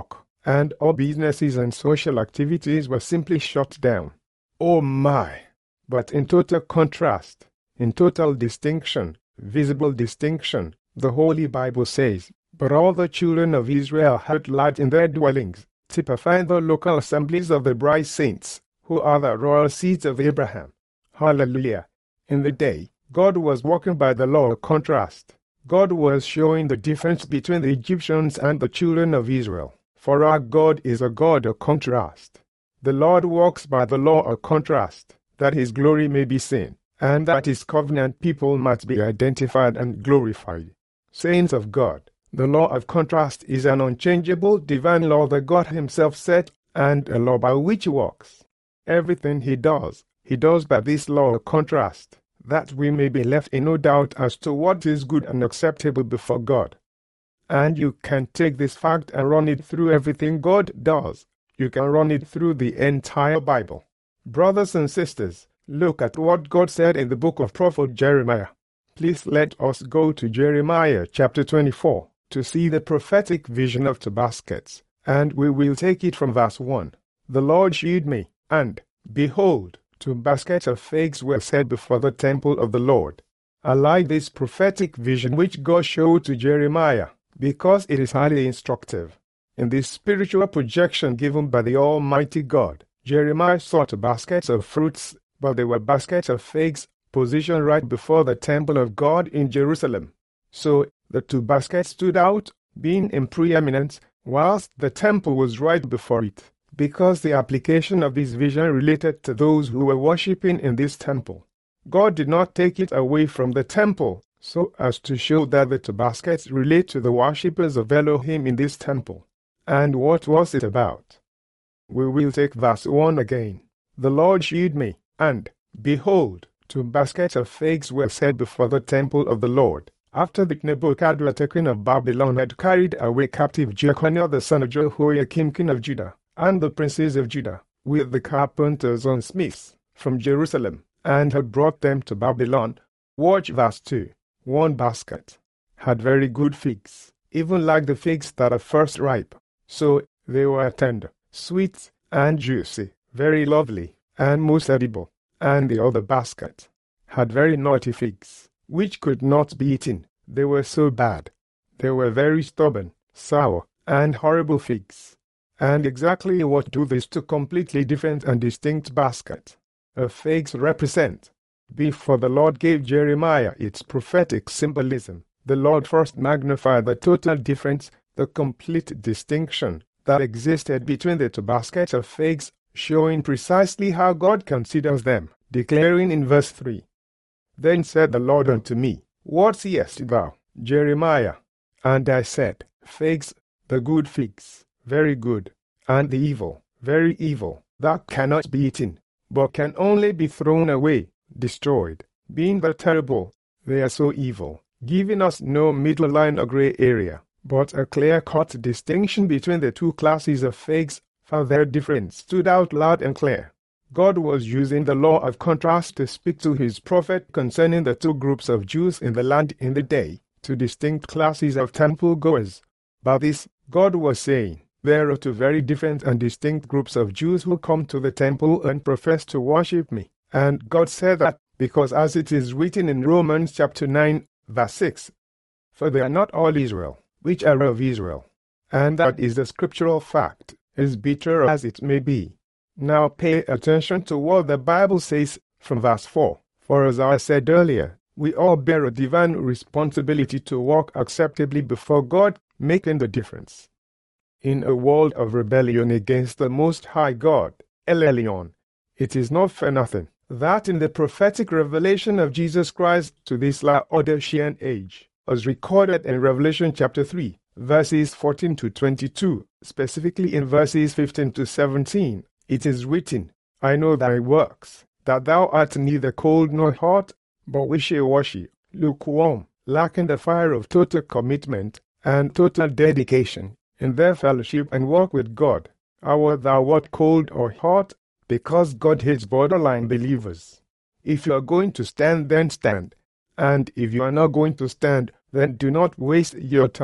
and all businesses and social activities were simply shut down. Oh my! But in total contrast, in total distinction, visible distinction, the Holy Bible says, "But all the children of Israel had light in their dwellings," typifying the local assemblies of the bride saints, who are the royal seeds of Abraham. Hallelujah! In the day, God was walking by the law of contrast. God was showing the difference between the Egyptians and the children of Israel. For our God is a God of contrast. The Lord walks by the law of contrast, that his glory may be seen, and that his covenant people might be identified and glorified. Saints of God, the law of contrast is an unchangeable divine law that God himself set, and a law by which he walks. Everything he does by this law of contrast, that we may be left in no doubt as to what is good and acceptable before God. And you can take this fact and run it through everything God does. You can run it through the entire Bible. Brothers and sisters, look at what God said in the book of prophet Jeremiah. Please let us go to Jeremiah chapter 24 to see the prophetic vision of 2 baskets, and we will take it from verse 1. "The Lord shewed me, and, behold, 2 baskets of figs were set before the temple of the Lord." I like this prophetic vision which God showed to Jeremiah, because it is highly instructive. In this spiritual projection given by the Almighty God, Jeremiah saw 2 baskets of fruits, but they were baskets of figs, positioned right before the temple of God in Jerusalem. So the 2 baskets stood out, being in preeminence, whilst the temple was right before it, because the application of this vision related to those who were worshipping in this temple. God did not take it away from the temple, so as to show that the 2 baskets relate to the worshippers of Elohim in this temple. And what was it about? We will take verse 1 again. "The Lord shewed me, and, behold, 2 baskets of figs were set before the temple of the Lord, after the Nebuchadnezzar king of Babylon had carried away captive Jeconiah the son of Jehoiakim king of Judah, and the princes of Judah, with the carpenters and smiths, from Jerusalem, and had brought them to Babylon." Watch verse 2. 1 basket had very good figs, even like the figs that are first ripe. So they were tender, sweet, and juicy, very lovely, and most edible. And the other basket had very naughty figs, which could not be eaten. They were so bad. They were very stubborn, sour, and horrible figs. And exactly what do these two completely different and distinct baskets of figs represent? Before the Lord gave Jeremiah its prophetic symbolism, the Lord first magnified the total difference, the complete distinction that existed between the 2 baskets of figs, showing precisely how God considers them, declaring in verse 3, "Then said the Lord unto me, What seest thou, Jeremiah? And I said, Figs, the good figs, very good, and the evil, very evil, that cannot be eaten, but can only be thrown away, destroyed, being the terrible, they are so evil," giving us no middle line or gray area, but a clear-cut distinction between the two classes of figs, for their difference stood out loud and clear. God was using the law of contrast to speak to his prophet concerning the two groups of Jews in the land in the day, two distinct classes of temple-goers. By this, God was saying, there are two very different and distinct groups of Jews who come to the temple and profess to worship me. And God said that, because as it is written in Romans chapter 9, verse 6, "For they are not all Israel, which are of Israel." And that is the scriptural fact, as bitter as it may be. Now pay attention to what the Bible says from verse 4. "For as I said earlier, we all bear a divine responsibility to walk acceptably before God, making the difference." In a world of rebellion against the Most High God, El Elyon, it is not for nothing that in the prophetic revelation of Jesus Christ to this Laodicean age, as recorded in Revelation chapter 3, verses 14 to 22, specifically in verses 15 to 17, it is written, "I know thy works, that thou art neither cold nor hot, but wishy-washy, lukewarm, lacking the fire of total commitment and total dedication in their fellowship and walk with God. Are thou what cold or hot? Because God hates borderline believers. If you are going to stand, then stand. And if you are not going to stand, then do not waste your time.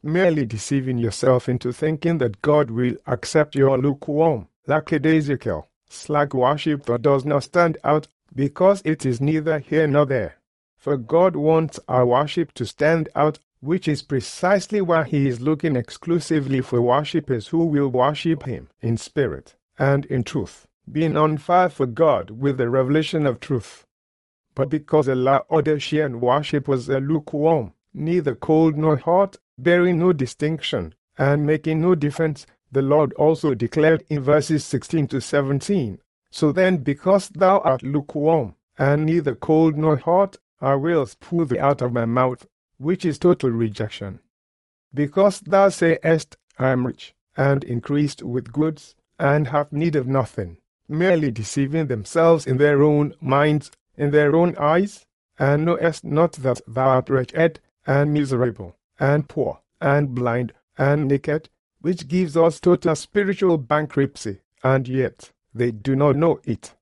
merely deceiving yourself into thinking that God will accept your lukewarm, lackadaisical, slack worship that does not stand out, because it is neither here nor there. For God wants our worship to stand out, which is precisely why He is looking exclusively for worshippers who will worship Him in spirit and in truth, being on fire for God with the revelation of truth. But because the Laodicean worship was lukewarm, neither cold nor hot, bearing no distinction, and making no difference, the Lord also declared in verses 16 to 17, "So then, because thou art lukewarm, and neither cold nor hot, I will spew thee out of my mouth," which is total rejection. Because thou sayest, I am rich, and increased with goods, and have need of nothing, merely deceiving themselves in their own minds, in their own eyes, and knowest not that thou art wretched, and miserable, and poor, and blind, and naked, which gives us total spiritual bankruptcy, and yet they do not know it.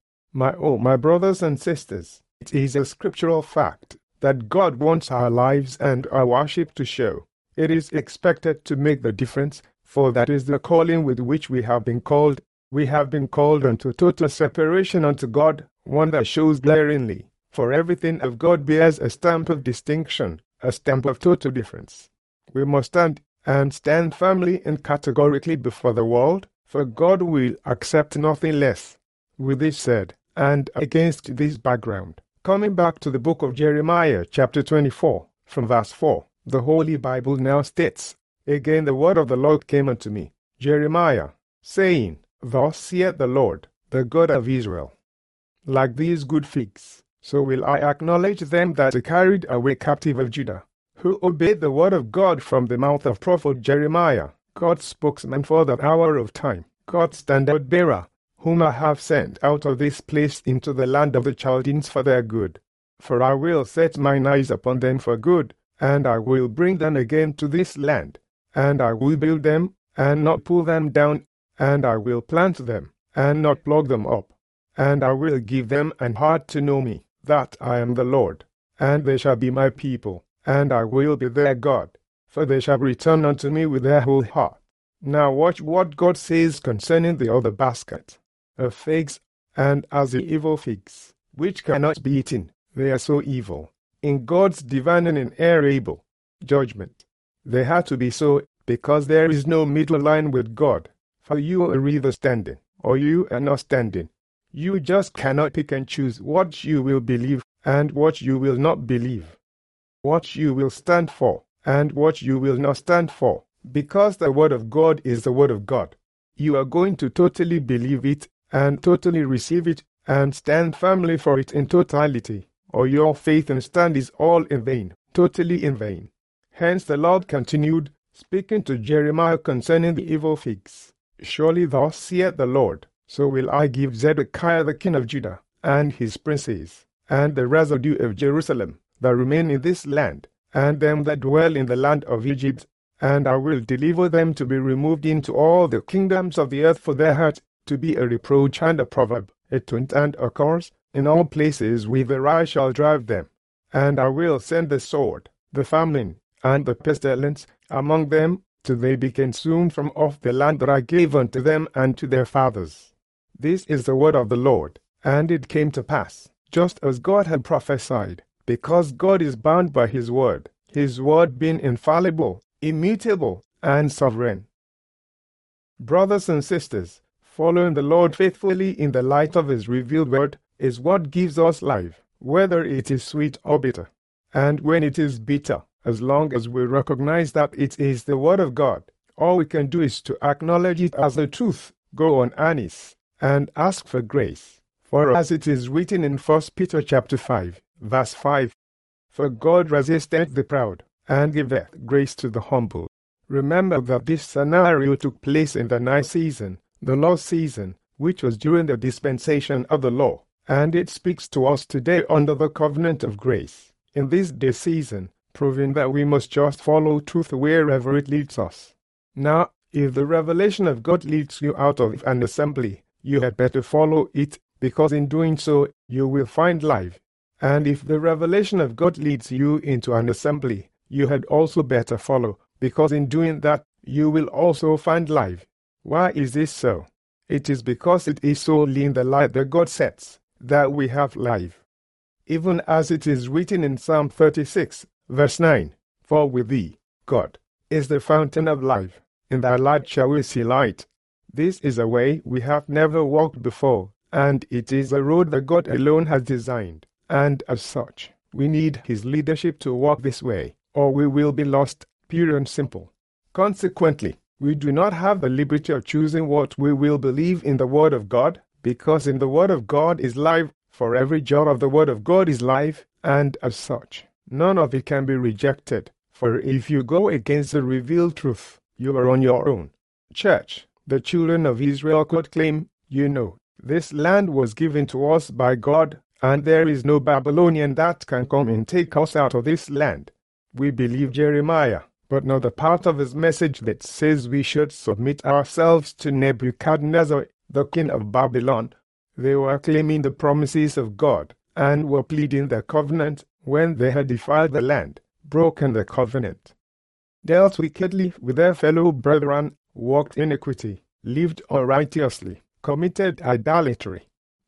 My brothers and sisters, it is a scriptural fact that God wants our lives and our worship to show. It is expected to make the difference, for that is the calling with which we have been called. We have been called unto total separation unto God, one that shows glaringly, for everything of God bears a stamp of distinction, a stamp of total difference. We must stand firmly and categorically before the world, for God will accept nothing less. With this said, and against this background, coming back to the book of Jeremiah, chapter 24, from verse 4, the Holy Bible now states, "Again the word of the Lord came unto me, Jeremiah, saying, Thus saith the Lord, the God of Israel, like these good figs, so will I acknowledge them that are carried away captive of Judah, who obeyed the word of God from the mouth of prophet Jeremiah, God's spokesman for that hour of time, God's standard-bearer, whom I have sent out of this place into the land of the Chaldeans for their good. For I will set mine eyes upon them for good, and I will bring them again to this land, and I will build them, and not pull them down, and I will plant them, and not pluck them up, and I will give them an heart to know me, that I am the Lord, and they shall be my people, and I will be their God, for they shall return unto me with their whole heart." Now watch what God says concerning the other basket of figs, and as the evil figs, which cannot be eaten, they are so evil. In God's divine and inerrable judgment, they had to be so, because there is no middle line with God. For you are either standing, or you are not standing. You just cannot pick and choose what you will believe, and what you will not believe, what you will stand for, and what you will not stand for, because the Word of God is the Word of God. You are going to totally believe it, and totally receive it, and stand firmly for it in totality, or your faith and stand is all in vain, totally in vain. Hence the Lord continued, speaking to Jeremiah concerning the evil figs. "Surely thus saith the Lord, so will I give Zedekiah the king of Judah, and his princes, and the residue of Jerusalem, that remain in this land, and them that dwell in the land of Egypt, and I will deliver them to be removed into all the kingdoms of the earth for their hurt, to be a reproach and a proverb, a taunt and a curse, in all places whither I shall drive them. And I will send the sword, the famine, and the pestilence among them, till they be consumed from off the land that I gave unto them and to their fathers." This is the word of the Lord, and it came to pass, just as God had prophesied, because God is bound by His word being infallible, immutable, and sovereign. Brothers and sisters, following the Lord faithfully in the light of His revealed word is what gives us life, whether it is sweet or bitter. And when it is bitter, as long as we recognize that it is the word of God, all we can do is to acknowledge it as the truth, go on earnest, and ask for grace. For as it is written in 1 Peter chapter 5, verse 5, "For God resisteth the proud, and giveth grace to the humble." Remember that this scenario took place in the night season, the law season, which was during the dispensation of the law, and it speaks to us today under the covenant of grace, in this day season, proving that we must just follow truth wherever it leads us. Now, if the revelation of God leads you out of an assembly, you had better follow it, because in doing so, you will find life. And if the revelation of God leads you into an assembly, you had also better follow, because in doing that, you will also find life. Why is this so? It is because it is solely in the light that God sets that we have life. Even as it is written in Psalm 36, verse 9, "For with thee, God, is the fountain of life. In thy light shall we see light." This is a way we have never walked before, and it is a road that God alone has designed, and as such, we need His leadership to walk this way, or we will be lost, pure and simple. Consequently, we do not have the liberty of choosing what we will believe in the Word of God, because in the Word of God is life, for every jot of the Word of God is life, and as such, none of it can be rejected, for if you go against the revealed truth, you are on your own. Church, the children of Israel could claim, this land was given to us by God, and there is no Babylonian that can come and take us out of this land. We believe Jeremiah, but not the part of his message that says we should submit ourselves to Nebuchadnezzar, the king of Babylon. They were claiming the promises of God, and were pleading the covenant when they had defiled the land, broken the covenant, dealt wickedly with their fellow brethren, walked in iniquity, lived unrighteously, committed idolatry.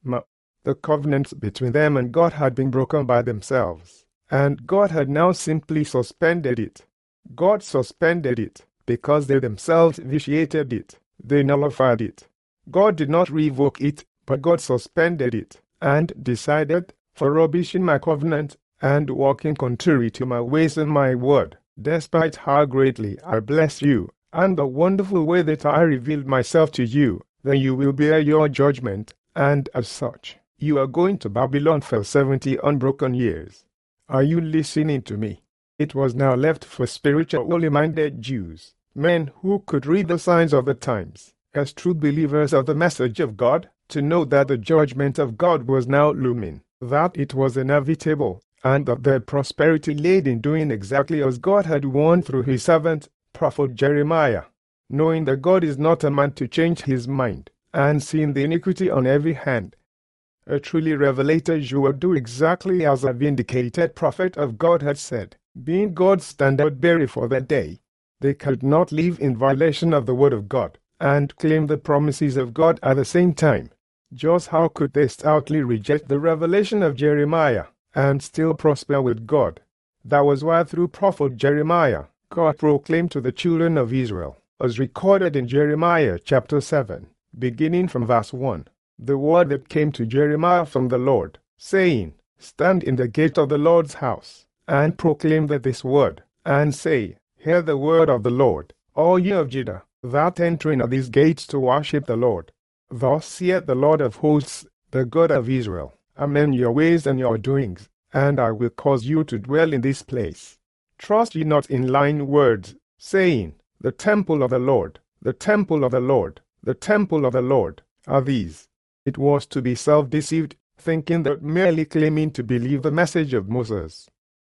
The covenant between them and God had been broken by themselves, and God had now simply suspended it. God suspended it because they themselves vitiated it. They nullified it. God did not revoke it, but God suspended it, and decided, for rubbishing my covenant, and walking contrary to my ways and my word, despite how greatly I bless you, and the wonderful way that I revealed myself to you, then you will bear your judgment, and as such, you are going to Babylon for 70 unbroken years. Are you listening to me? It was now left for spiritually minded Jews, men who could read the signs of the times, as true believers of the message of God, to know that the judgment of God was now looming, that it was inevitable, and that their prosperity lay in doing exactly as God had warned through his servant, prophet Jeremiah. Knowing that God is not a man to change his mind, and seeing the iniquity on every hand, a truly revelated Jew would do exactly as a vindicated prophet of God had said, being God's standard bearer for that day. They could not live in violation of the word of God, and claim the promises of God at the same time. Just how could they stoutly reject the revelation of Jeremiah, and still prosper with God? That was why through prophet Jeremiah, God proclaimed to the children of Israel, as recorded in Jeremiah chapter 7, beginning from verse 1, the word that came to Jeremiah from the Lord, saying, Stand in the gate of the Lord's house, and proclaim this word, and say, Hear the word of the Lord, all ye of Judah, that enter in these gates to worship the Lord. Thus saith the Lord of hosts, the God of Israel, Amend your ways and your doings, and I will cause you to dwell in this place. Trust ye not in lying words, saying, The temple of the Lord, the temple of the Lord, the temple of the Lord, are these. It was to be self-deceived, thinking that merely claiming to believe the message of Moses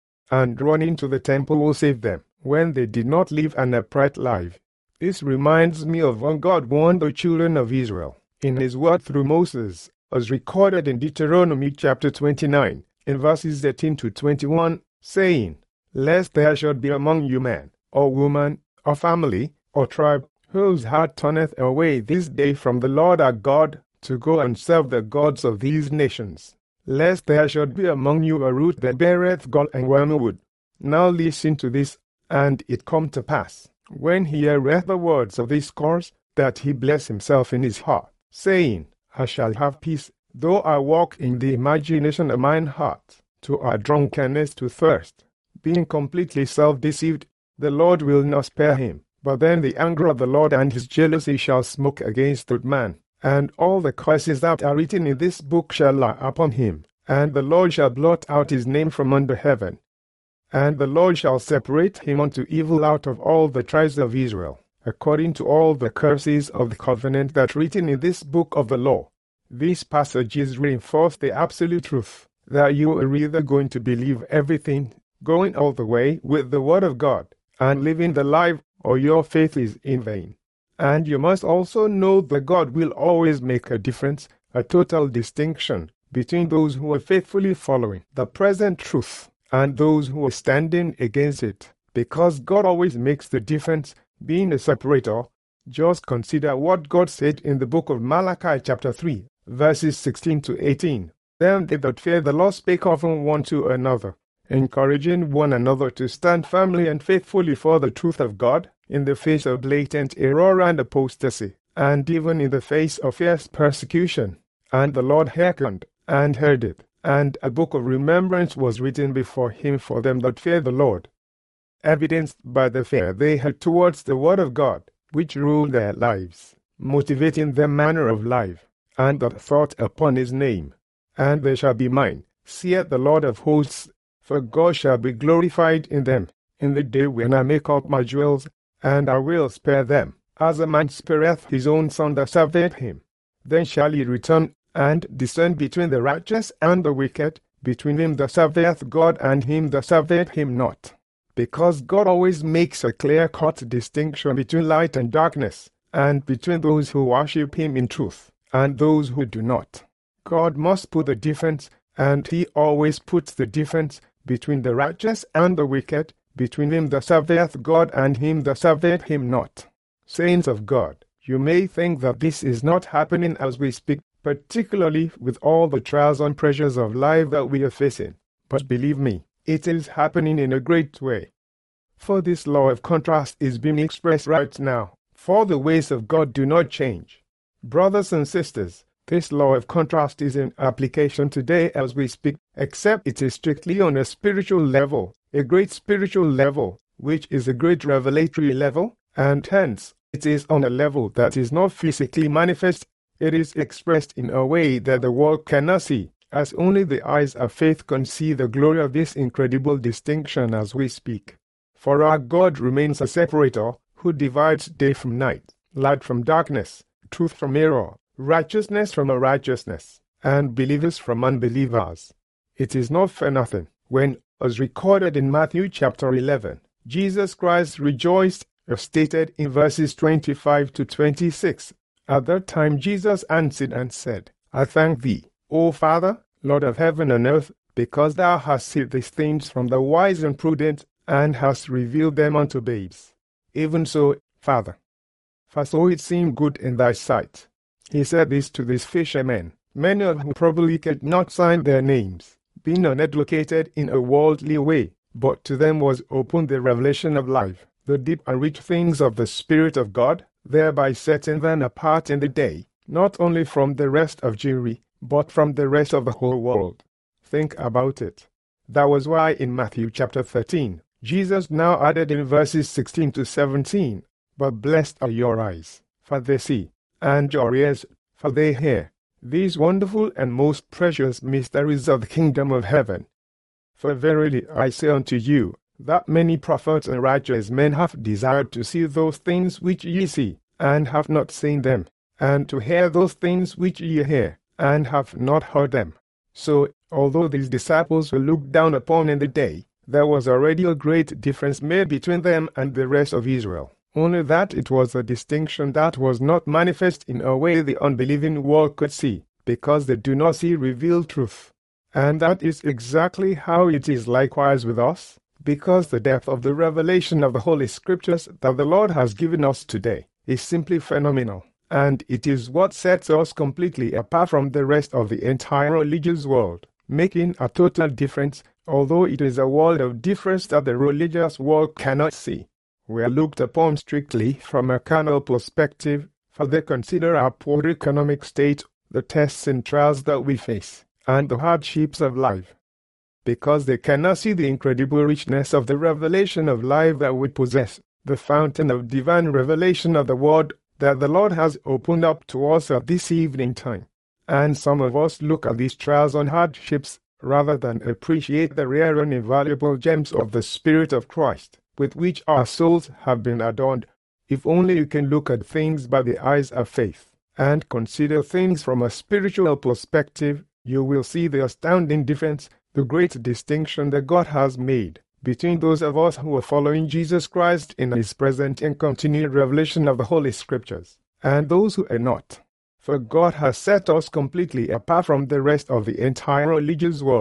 and running to the temple will save them, when they did not live an upright life. This reminds me of when God warned the children of Israel, in his word through Moses, as recorded in Deuteronomy chapter 29, in verses 18 to 21, saying, Lest there should be among you man, or woman, or family, or tribe, whose heart turneth away this day from the Lord our God, to go and serve the gods of these nations, lest there should be among you a root that beareth gall and wormwood. Now listen to this, and it come to pass, when he heareth the words of this curse, that he bless himself in his heart, saying, I shall have peace, though I walk in the imagination of mine heart, to our drunkenness, to thirst. Being completely self-deceived, the Lord will not spare him, but then the anger of the Lord and his jealousy shall smoke against that man, and all the curses that are written in this book shall lie upon him, and the Lord shall blot out his name from under heaven. And the Lord shall separate him unto evil out of all the tribes of Israel, according to all the curses of the covenant that written in this book of the law. These passages reinforce the absolute truth, that you are either going to believe everything, going all the way with the word of God, and living the life, or your faith is in vain. And you must also know that God will always make a difference, a total distinction, between those who are faithfully following the present truth and those who are standing against it, Because God always makes the difference, being a separator, just consider what God said in the book of Malachi chapter 3, verses 16 to 18. Them they that fear the Lord spake often one to another, encouraging one another to stand firmly and faithfully for the truth of God, in the face of blatant error and apostasy, and even in the face of fierce persecution. And the Lord hearkened, and heard it, and a book of remembrance was written before him for them that fear the Lord, evidenced by the fear they had towards the word of God, which ruled their lives, motivating their manner of life, and that thought upon his name. And they shall be mine, saith the Lord of hosts, for God shall be glorified in them, in the day when I make up my jewels, and I will spare them, as a man spareth his own son that serveth him. Then shall he return, and discern between the righteous and the wicked, between him that serveth God and him that serveth him not. Because God always makes a clear-cut distinction between light and darkness, and between those who worship him in truth, and those who do not. God must put the difference, and he always puts the difference, between the righteous and the wicked, between him that serveth God and him that serveth him not. Saints of God, you may think that this is not happening as we speak, particularly with all the trials and pressures of life that we are facing. But believe me, it is happening in a great way. For this law of contrast is being expressed right now, for the ways of God do not change. Brothers and sisters, this law of contrast is in application today as we speak, except it is strictly on a spiritual level, a great spiritual level, which is a great revelatory level, and hence, it is on a level that is not physically manifest. It is expressed in a way that the world cannot see, as only the eyes of faith can see the glory of this incredible distinction as we speak. For our God remains a separator, who divides day from night, light from darkness, truth from error, righteousness from unrighteousness, and believers from unbelievers. It is not for nothing when, as recorded in Matthew chapter 11, Jesus Christ rejoiced, as stated in verses 25 to 26. At that time Jesus answered and said, I thank thee, O Father, Lord of heaven and earth, because thou hast hid these things from the wise and prudent, and hast revealed them unto babes. Even so, Father, for so it seemed good in thy sight. He said this to these fishermen, many of whom probably could not sign their names, being uneducated in a worldly way, but to them was opened the revelation of life, the deep and rich things of the Spirit of God, thereby setting them apart in the day, not only from the rest of Jewry, but from the rest of the whole world. Think about it. That was why in Matthew chapter 13, Jesus now added in verses 16 to 17, But blessed are your eyes, for they see, and your ears, for they hear, these wonderful and most precious mysteries of the kingdom of heaven. For verily I say unto you, that many prophets and righteous men have desired to see those things which ye see, and have not seen them, and to hear those things which ye hear, and have not heard them. So, although these disciples were looked down upon in the day, there was already a great difference made between them and the rest of Israel. Only that it was a distinction that was not manifest in a way the unbelieving world could see, because they do not see revealed truth. And that is exactly how it is likewise with us, because the depth of the revelation of the Holy Scriptures that the Lord has given us today is simply phenomenal, and it is what sets us completely apart from the rest of the entire religious world, making a total difference, although it is a world of difference that the religious world cannot see. We are looked upon strictly from a carnal perspective, for they consider our poor economic state, the tests and trials that we face, and the hardships of life. Because they cannot see the incredible richness of the revelation of life that we possess, the fountain of divine revelation of the Word that the Lord has opened up to us at this evening time. And some of us look at these trials and hardships rather than appreciate the rare and invaluable gems of the Spirit of Christ, with which our souls have been adorned. If only you can look at things by the eyes of faith, and consider things from a spiritual perspective, you will see the astounding difference, the great distinction that God has made between those of us who are following Jesus Christ in His present and continued revelation of the Holy Scriptures, and those who are not. For God has set us completely apart from the rest of the entire religious world,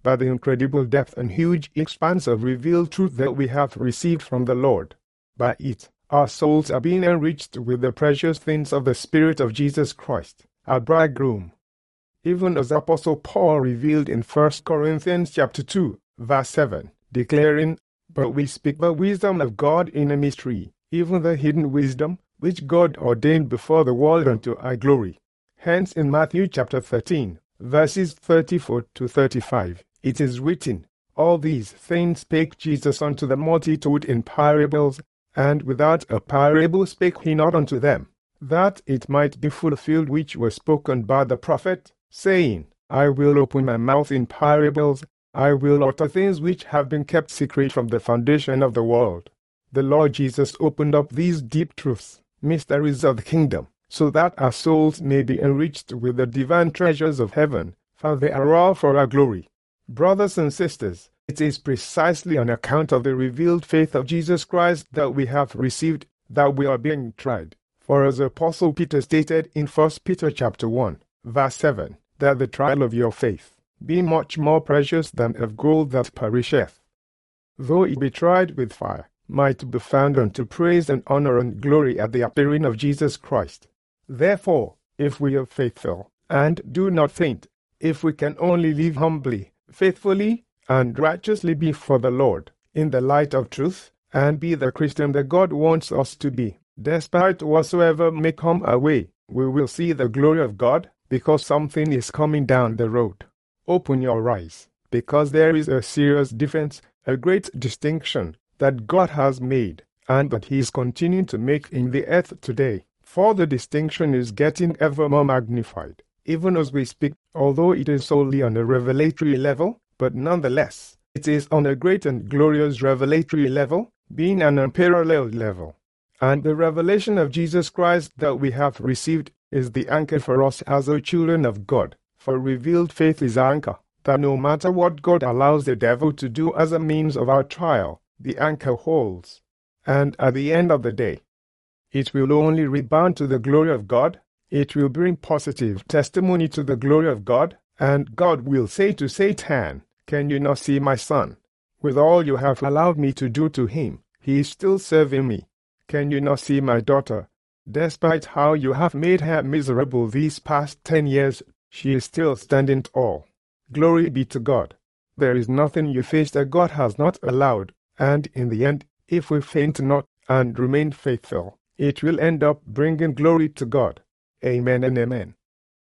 by the incredible depth and huge expanse of revealed truth that we have received from the Lord. By it, our souls are being enriched with the precious things of the Spirit of Jesus Christ, our bridegroom. Even as Apostle Paul revealed in 1 Corinthians chapter 2, verse 7, declaring, "But we speak the wisdom of God in a mystery, even the hidden wisdom, which God ordained before the world unto our glory." Hence in Matthew chapter 13, verses 34 to 35, it is written, "All these things spake Jesus unto the multitude in parables, and without a parable spake he not unto them, that it might be fulfilled which was spoken by the prophet, saying, I will open my mouth in parables, I will utter things which have been kept secret from the foundation of the world." The Lord Jesus opened up these deep truths, mysteries of the kingdom, so that our souls may be enriched with the divine treasures of heaven, for they are all for our glory. Brothers and sisters, it is precisely on account of the revealed faith of Jesus Christ that we have received that we are being tried. For as Apostle Peter stated in 1 Peter chapter 1, verse 7, that the trial of your faith, be much more precious than of gold that perisheth, though it be tried with fire, might be found unto praise and honor and glory at the appearing of Jesus Christ. Therefore, if we are faithful, and do not faint, if we can only live humbly, faithfully, and righteously before the Lord, in the light of truth, and be the Christian that God wants us to be, despite whatsoever may come our way, we will see the glory of God, because something is coming down the road. Open your eyes, because there is a serious difference, a great distinction that God has made, and that He is continuing to make in the earth today. For the distinction is getting ever more magnified, even as we speak, although it is solely on a revelatory level, but nonetheless, it is on a great and glorious revelatory level, being an unparalleled level. And the revelation of Jesus Christ that we have received is the anchor for us as the children of God. For revealed faith is our anchor, that no matter what God allows the devil to do as a means of our trial, the anchor holds. And at the end of the day, it will only rebound to the glory of God, it will bring positive testimony to the glory of God, and God will say to Satan, "Can you not see my son? With all you have allowed me to do to him, he is still serving me. Can you not see my daughter? Despite how you have made her miserable these past 10 years, she is still standing tall." Glory be to God. There is nothing you face that God has not allowed, and in the end, if we faint not and remain faithful, it will end up bringing glory to God. Amen and amen.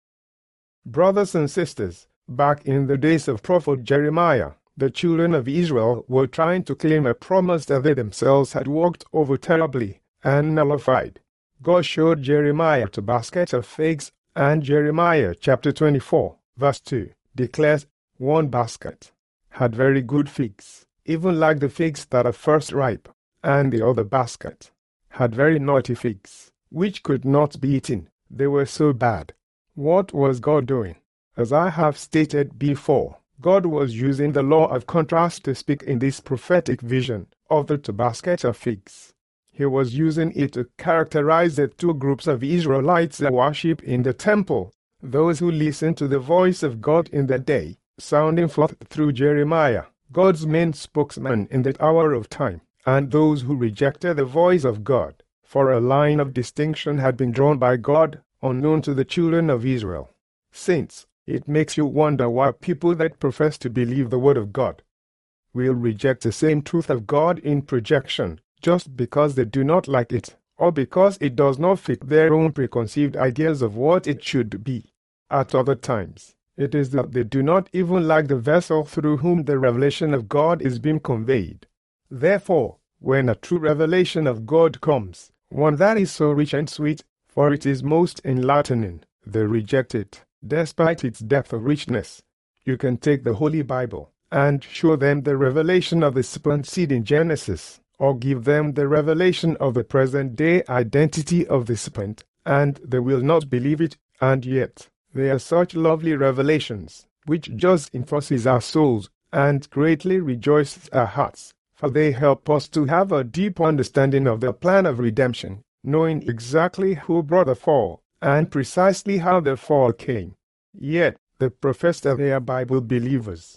Brothers and sisters, back in the days of prophet Jeremiah, the children of Israel were trying to claim a promise that they themselves had walked over terribly and nullified. God showed Jeremiah a basket of figs, and Jeremiah chapter 24, verse 2, declares, "One basket had very good figs, even like the figs that are first ripe, and the other basket had very naughty figs, which could not be eaten. They were so bad." What was God doing? As I have stated before, God was using the law of contrast to speak in this prophetic vision of the basket of figs. He was using it to characterize the two groups of Israelites that worship in the temple, those who listened to the voice of God in that day, sounding forth through Jeremiah, God's main spokesman in that hour of time, and those who rejected the voice of God, for a line of distinction had been drawn by God, unknown to the children of Israel. Saints, it makes you wonder why people that profess to believe the Word of God will reject the same truth of God in projection, just because they do not like it, or because it does not fit their own preconceived ideas of what it should be. At other times, it is that they do not even like the vessel through whom the revelation of God is being conveyed. Therefore, when a true revelation of God comes, one that is so rich and sweet, for it is most enlightening, they reject it, despite its depth of richness. You can take the Holy Bible and show them the revelation of the serpent seed in Genesis, or give them the revelation of the present-day identity of the serpent, and they will not believe it, and yet they are such lovely revelations, which just enforces our souls and greatly rejoices our hearts, for they help us to have a deep understanding of the plan of redemption, knowing exactly who brought the fall, and precisely how the fall came. Yet, they profess that they are Bible believers.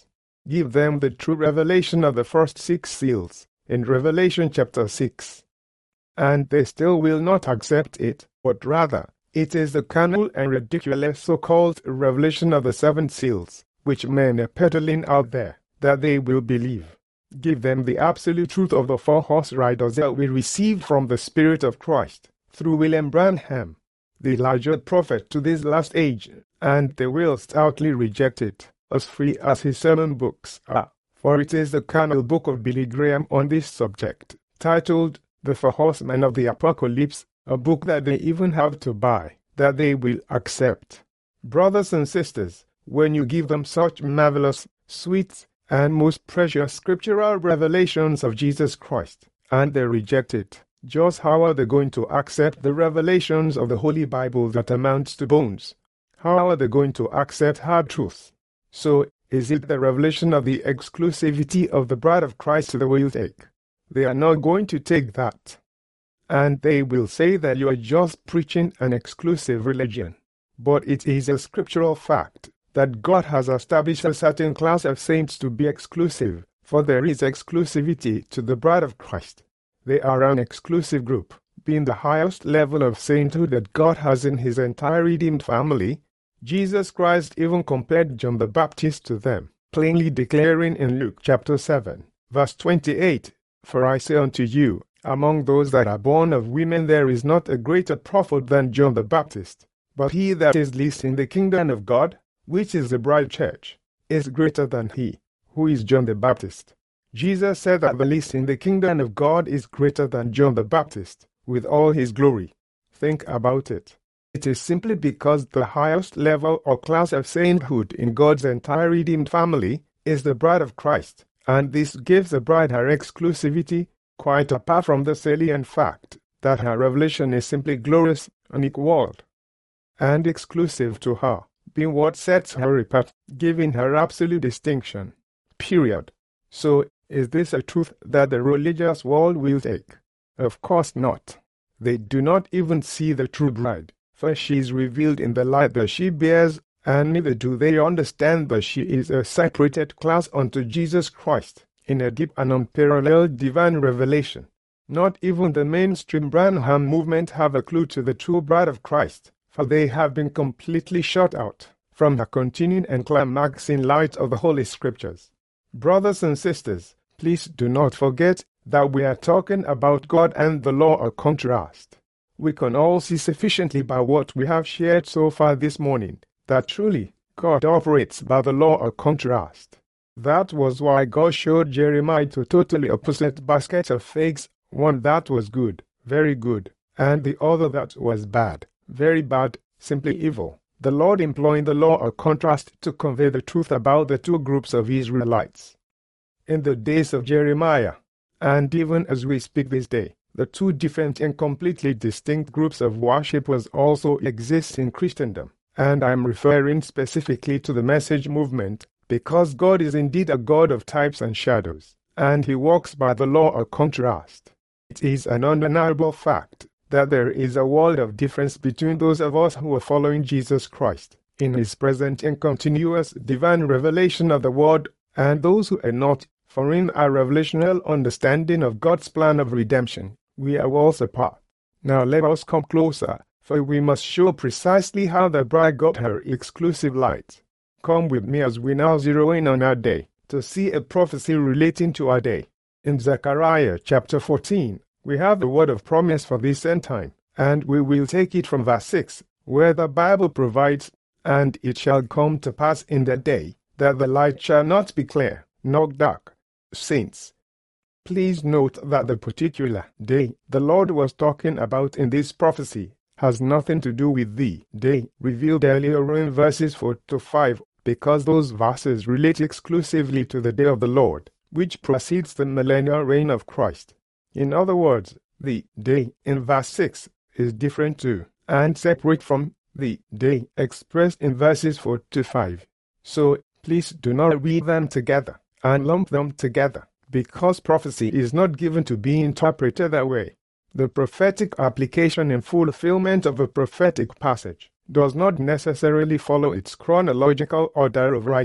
Give them the true revelation of the first 6 seals in Revelation chapter 6. And they still will not accept it, but rather, it is the carnal and ridiculous so-called revelation of the 7 seals, which men are peddling out there, that they will believe. Give them the absolute truth of the 4 horse riders that we received from the Spirit of Christ, through William Branham, the Elijah prophet to this last age, and they will stoutly reject it, as free as his sermon books are, for it is the carnal book of Billy Graham on this subject, titled The 4 Horsemen of the Apocalypse, a book that they even have to buy, that they will accept. Brothers and sisters, when you give them such marvelous, sweet, and most precious scriptural revelations of Jesus Christ, and they reject it, just how are they going to accept the revelations of the Holy Bible that amounts to bones? How are they going to accept hard truths? So, is it the revelation of the exclusivity of the bride of Christ they will take? They are not going to take that. And they will say that you are just preaching an exclusive religion. But it is a scriptural fact that God has established a certain class of saints to be exclusive, for there is exclusivity to the bride of Christ. They are an exclusive group, being the highest level of sainthood that God has in his entire redeemed family. Jesus Christ even compared John the Baptist to them, plainly declaring in Luke chapter 7, verse 28, "For I say unto you, among those that are born of women there is not a greater prophet than John the Baptist, but he that is least in the kingdom of God, which is the bride church, is greater than he, who is John the Baptist." Jesus said that the least in the kingdom of God is greater than John the Baptist, with all his glory. Think about it. It is simply because the highest level or class of sainthood in God's entire redeemed family is the bride of Christ, and this gives the bride her exclusivity, quite apart from the salient fact that her revelation is simply glorious, unequaled, and exclusive to her, being what sets her apart, giving her absolute distinction. Period. So, is this a truth that the religious world will take? Of course not. They do not even see the true bride, for she is revealed in the light that she bears, and neither do they understand that she is a separated class unto Jesus Christ, in a deep and unparalleled divine revelation. Not even the mainstream Branham movement have a clue to the true bride of Christ, for they have been completely shut out from the continuing and climaxing light of the Holy Scriptures. Brothers and sisters, please do not forget that we are talking about God and the law of contrast. We can all see sufficiently by what we have shared so far this morning that truly God operates by the law of contrast. That was why God showed Jeremiah two totally opposite baskets of figs, one that was good, very good, and the other that was bad, very bad, simply evil. The Lord employing the law of contrast to convey the truth about the two groups of Israelites. In the days of Jeremiah, and even as we speak this day, the two different and completely distinct groups of worshippers also exist in Christendom, and I am referring specifically to the message movement, because God is indeed a God of types and shadows, and he walks by the law of contrast. It is an undeniable fact that there is a world of difference between those of us who are following Jesus Christ in his present and continuous divine revelation of the Word, and those who are not, for in our revelational understanding of God's plan of redemption, we are worlds apart. Now let us come closer, for we must show precisely how the bride got her exclusive light. Come with me as we now zero in on our day, to see a prophecy relating to our day. In Zechariah chapter 14, we have the word of promise for this end time, and we will take it from verse 6, where the Bible provides, "And it shall come to pass in that day, that the light shall not be clear, nor dark." Saints, please note that the particular day the Lord was talking about in this prophecy has nothing to do with the day revealed earlier in verses 4 to 5, because those verses relate exclusively to the day of the Lord, which precedes the millennial reign of Christ. In other words, the day in verse 6 is different to and separate from the day expressed in verses 4 to 5. So, please do not read them together and lump them together, because prophecy is not given to be interpreted that way. The prophetic application and fulfillment of a prophetic passage does not necessarily follow its chronological order of writing,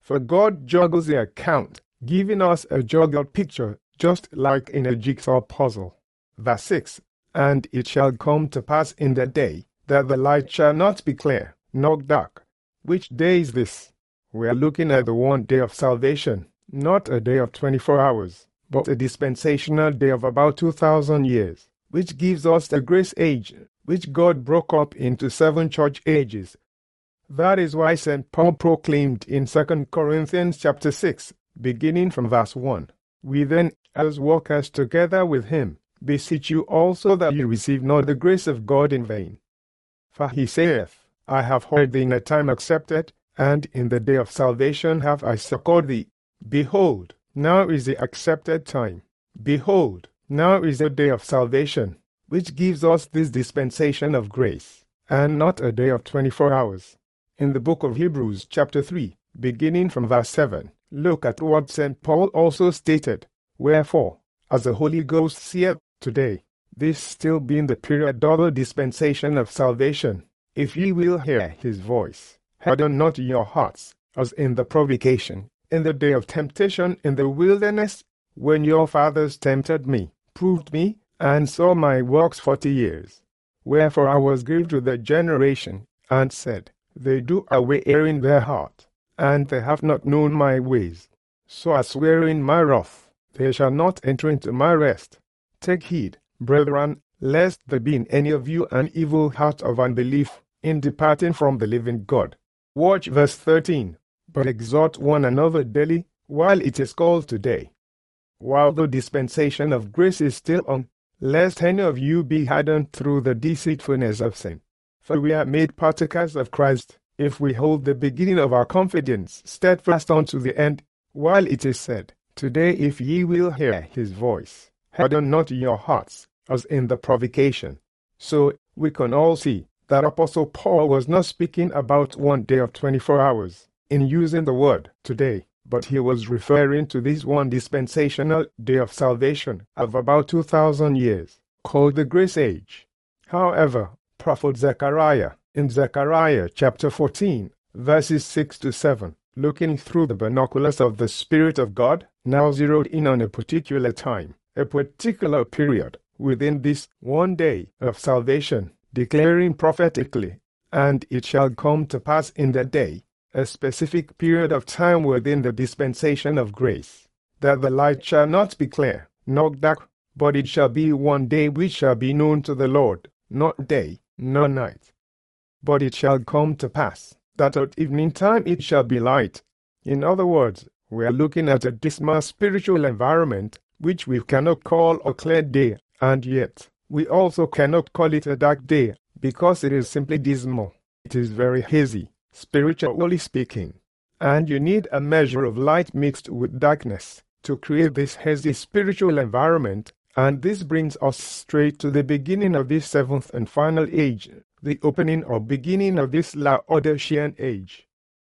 For God juggles the account, giving us a juggled picture, just like in a jigsaw puzzle. Verse 6, And it shall come to pass in that day, that the light shall not be clear, nor dark. Which day is this? We are looking at the one day of salvation, not a day of 24 hours, but a dispensational day of about 2,000 years, which gives us the grace age, which God broke up into 7 church ages. That is why St. Paul proclaimed in 2 Corinthians chapter 6, beginning from verse 1, We then, as workers together with him, beseech you also that ye receive not the grace of God in vain. For he saith, I have heard thee in a time accepted, and in the day of salvation have I succored thee. Behold, now is the accepted time. Behold, now is the day of salvation, which gives us this dispensation of grace, and not a day of 24 hours. In the book of Hebrews chapter 3, beginning from verse 7, look at what St. Paul also stated, Wherefore, as the Holy Ghost seeth today, this still being the period double dispensation of salvation, if ye will hear his voice, harden not your hearts, as in the provocation, in the day of temptation in the wilderness, when your fathers tempted me, proved me, and saw my works 40 years. Wherefore I was grieved with the generation, and said, They do away err in their heart, and they have not known my ways. So I swear in my wrath, they shall not enter into my rest. Take heed, brethren, lest there be in any of you an evil heart of unbelief, in departing from the living God. Watch verse 13. But exhort one another daily, while it is called today, while the dispensation of grace is still on, lest any of you be hardened through the deceitfulness of sin. For we are made partakers of Christ, if we hold the beginning of our confidence steadfast unto the end, while it is said, Today if ye will hear his voice, harden not your hearts, as in the provocation. So, we can all see that Apostle Paul was not speaking about one day of 24 hours, in using the word today, but he was referring to this one dispensational day of salvation of about 2,000 years, called the Grace Age. However, Prophet Zechariah, in Zechariah chapter 14, verses 6 to 7, looking through the binoculars of the Spirit of God, now zeroed in on a particular time, a particular period, within this one day of salvation, declaring prophetically, And it shall come to pass in that day, a specific period of time within the dispensation of grace, that the light shall not be clear, nor dark, but it shall be one day which shall be known to the Lord, not day, nor night. But it shall come to pass, that at evening time it shall be light. In other words, we are looking at a dismal spiritual environment, which we cannot call a clear day, and yet, we also cannot call it a dark day, because it is simply dismal. It is very hazy, spiritually speaking. And you need a measure of light mixed with darkness to create this hazy spiritual environment, and this brings us straight to the beginning of this seventh and final age, the opening or beginning of this Laodicean age.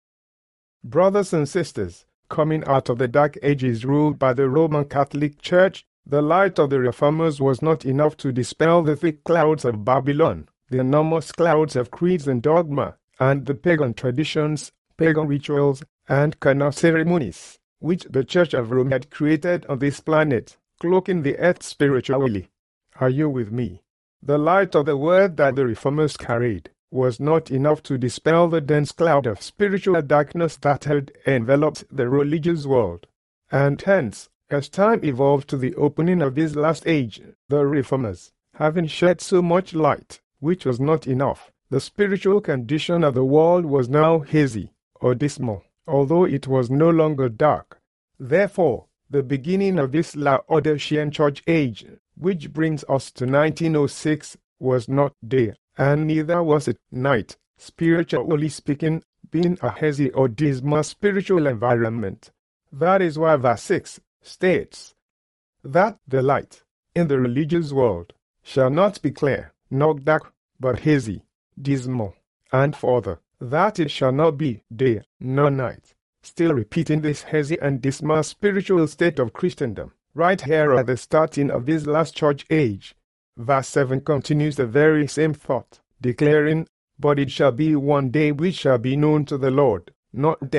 Brothers and sisters, coming out of the Dark Ages ruled by the Roman Catholic Church, the light of the Reformers was not enough to dispel the thick clouds of Babylon, the enormous clouds of creeds and dogma, and the pagan traditions, pagan rituals, and carnal ceremonies, which the Church of Rome had created on this planet, cloaking the earth spiritually. Are you with me? The light of the word that the Reformers carried was not enough to dispel the dense cloud of spiritual darkness that had enveloped the religious world. And hence, as time evolved to the opening of this last age, the Reformers, having shed so much light, which was not enough, the spiritual condition of the world was now hazy, or dismal, although it was no longer dark. Therefore, the beginning of this Laodicean church age, which brings us to 1906, was not day, and neither was it night, spiritually speaking, being a hazy or dismal spiritual environment. That is why verse 6 states that the light in the religious world shall not be clear, nor dark, but hazy, dismal, and further, that it shall not be day nor night. Still repeating this hazy and dismal spiritual state of Christendom, right here at the starting of this last church age. Verse 7 continues the very same thought, declaring, But it shall be one day which shall be known to the Lord, not day,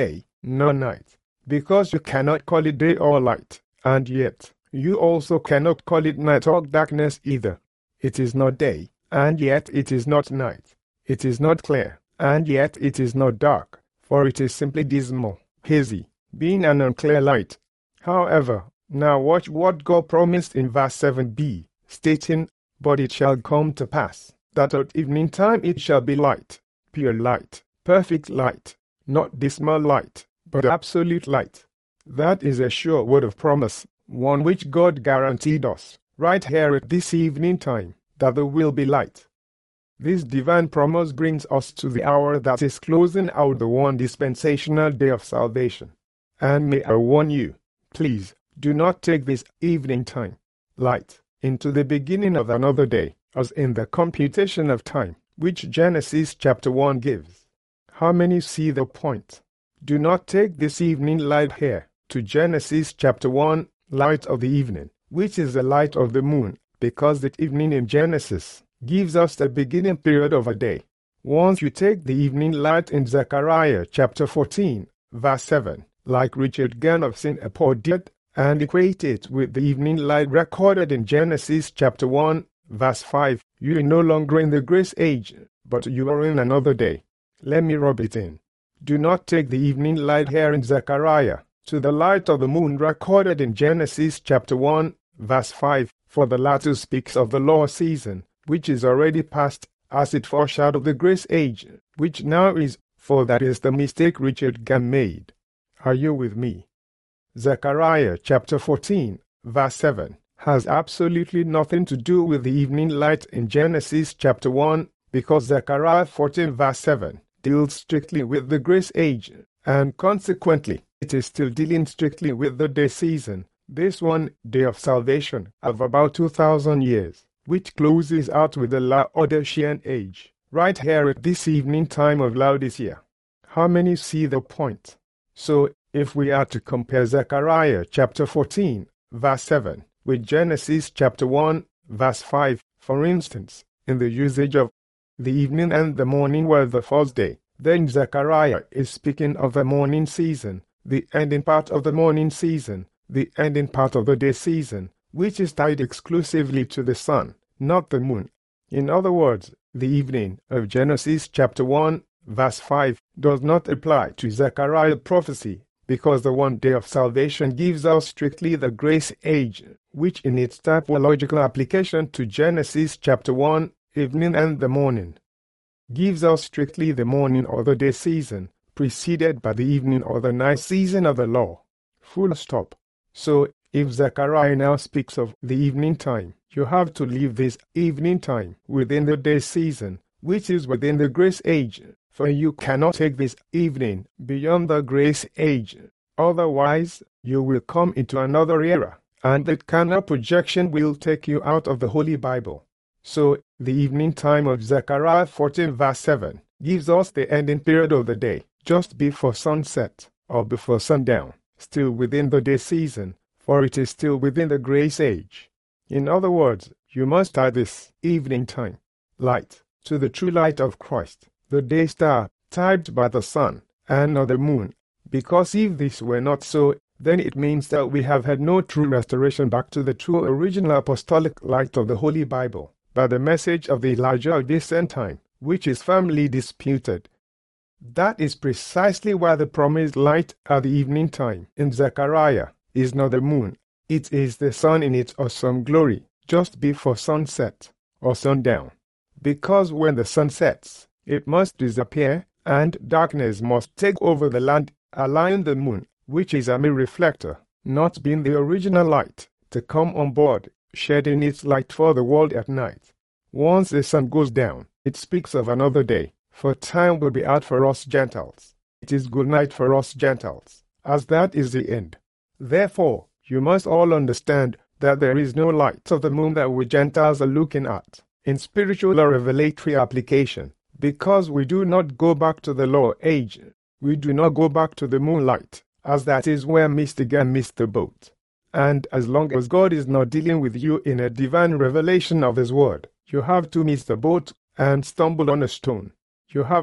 nor night, because you cannot call it day or light, and yet you also cannot call it night or darkness either. It is not day, and yet it is not night. It is not clear, and yet it is not dark, for it is simply dismal, hazy, being an unclear light. However, now watch what God promised in verse 7b, stating, "But it shall come to pass, that at evening time it shall be light, pure light, perfect light, not dismal light, but absolute light." That is a sure word of promise, one which God guaranteed us, right here at this evening time, that there will be light. This divine promise brings us to the hour that is closing out the one dispensational day of salvation. And may I warn you, please, do not take this evening time, light, into the beginning of another day, as in the computation of time, which Genesis chapter 1 gives. How many see the point? Do not take this evening light here to Genesis chapter 1, light of the evening, which is the light of the moon, because the evening in Genesis gives us the beginning period of a day. Once you take the evening light in Zechariah chapter 14, verse 7, like Richard Gann of Singapore did, and equate it with the evening light recorded in Genesis chapter 1, verse 5, you are no longer in the grace age, but you are in another day. Let me rub it in. Do not take the evening light here in Zechariah to the light of the moon recorded in Genesis chapter 1, verse 5, for the latter speaks of the law season, which is already past, as it foreshadowed the grace age, which now is, for that is the mistake Richard Gann made. Are you with me? Zechariah chapter 14, verse 7, has absolutely nothing to do with the evening light in Genesis chapter 1, because Zechariah 14 verse 7 deals strictly with the grace age, and consequently, it is still dealing strictly with the day season, this one day of salvation of about 2,000 years, which closes out with the Laodicean age, right here at this evening time of Laodicea. How many see the point? So, if we are to compare Zechariah chapter 14, verse 7, with Genesis chapter 1, verse 5, for instance, in the usage of the evening and the morning were the first day, then Zechariah is speaking of the morning season, the ending part of the morning season, the ending part of the day season, which is tied exclusively to the sun, not the moon. In other words, the evening of Genesis chapter 1, verse 5 does not apply to Zechariah prophecy, because the one day of salvation gives us strictly the grace age, which in its typological application to Genesis chapter 1, evening and the morning, gives us strictly the morning or the day season, preceded by the evening or the night season of the law. Full stop. So, if Zechariah now speaks of the evening time, you have to leave this evening time within the day season, which is within the grace age, for you cannot take this evening beyond the grace age. Otherwise, you will come into another era, and that kind of projection will take you out of the Holy Bible. So, the evening time of Zechariah 14 verse 7 gives us the ending period of the day, just before sunset, or before sundown, still within the day season, for it is still within the grace age. In other words, you must tie this evening time, light, to the true light of Christ, the day star, typed by the sun, and not the moon, because if this were not so, then it means that we have had no true restoration back to the true original apostolic light of the Holy Bible, by the message of the Elijah of this end time, which is firmly disputed. That is precisely why the promised light at the evening time in Zechariah is not the moon. It is the sun in its awesome glory, just before sunset, or sundown. Because when the sun sets, it must disappear, and darkness must take over the land, allowing the moon, which is a mere reflector, not being the original light, to come on board, shedding its light for the world at night. Once the sun goes down, it speaks of another day, for time will be out for us Gentiles. It is good night for us Gentiles, as that is the end. Therefore, you must all understand that there is no light of the moon that we Gentiles are looking at, in spiritual or revelatory application, because we do not go back to the law age. We do not go back to the moonlight, as that is where Mr. Gann missed the boat. And as long as God is not dealing with you in a divine revelation of His Word, you have to miss the boat and stumble on a stone. You have to,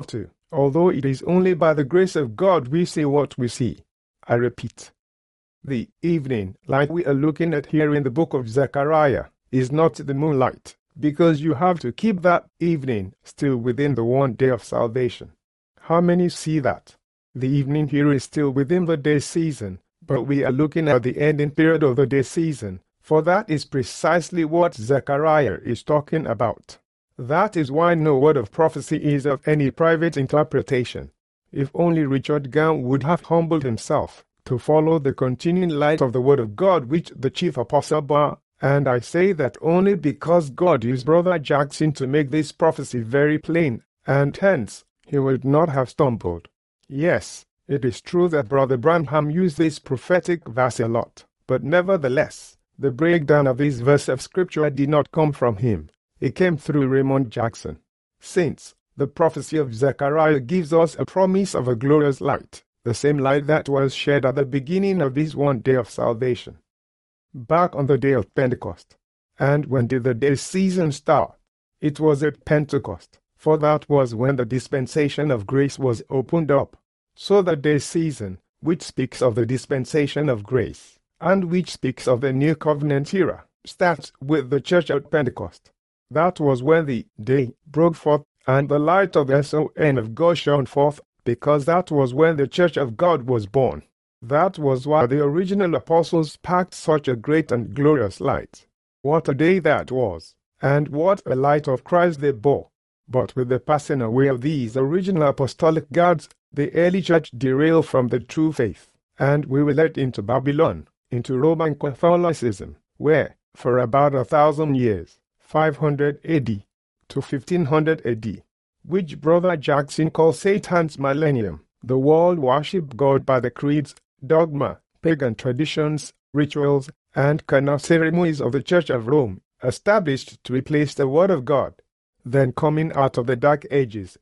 although it is only by the grace of God we see what we see. I repeat, the evening light we are looking at here in the book of Zechariah is not the moonlight, because you have to keep that evening still within the one day of salvation. How many see that? The evening here is still within the day season, but we are looking at the ending period of the day season, for that is precisely what Zechariah is talking about. That is why no word of prophecy is of any private interpretation. If only Richard Gown would have humbled himself to follow the continuing light of the word of God which the chief apostle bore, and I say that only because God used Brother Jackson to make this prophecy very plain, and hence he would not have stumbled. Yes, it is true that Brother Branham used this prophetic verse a lot, but nevertheless, the breakdown of this verse of scripture did not come from him. It came through Raymond Jackson. Since the prophecy of Zechariah gives us a promise of a glorious light, the same light that was shed at the beginning of this one day of salvation. Back on the day of Pentecost. And when did the day season start? It was at Pentecost, for that was when the dispensation of grace was opened up. So the day season, which speaks of the dispensation of grace, and which speaks of the new covenant era, starts with the church at Pentecost. That was when the day broke forth, and the light of the Son of God shone forth, because that was when the church of God was born. That was why the original apostles packed such a great and glorious light. What a day that was, and what a light of Christ they bore. But with the passing away of these original apostolic guards, the early church derailed from the true faith, and we were led into Babylon, into Roman Catholicism, where, for about 1,000 years, 500 AD to 1500 AD, which Brother Jackson called Satan's millennium, the world worshipped God by the creeds, dogma, pagan traditions, rituals, and carnal ceremonies of the Church of Rome, established to replace the Word of God. Then, coming out of the Dark Ages,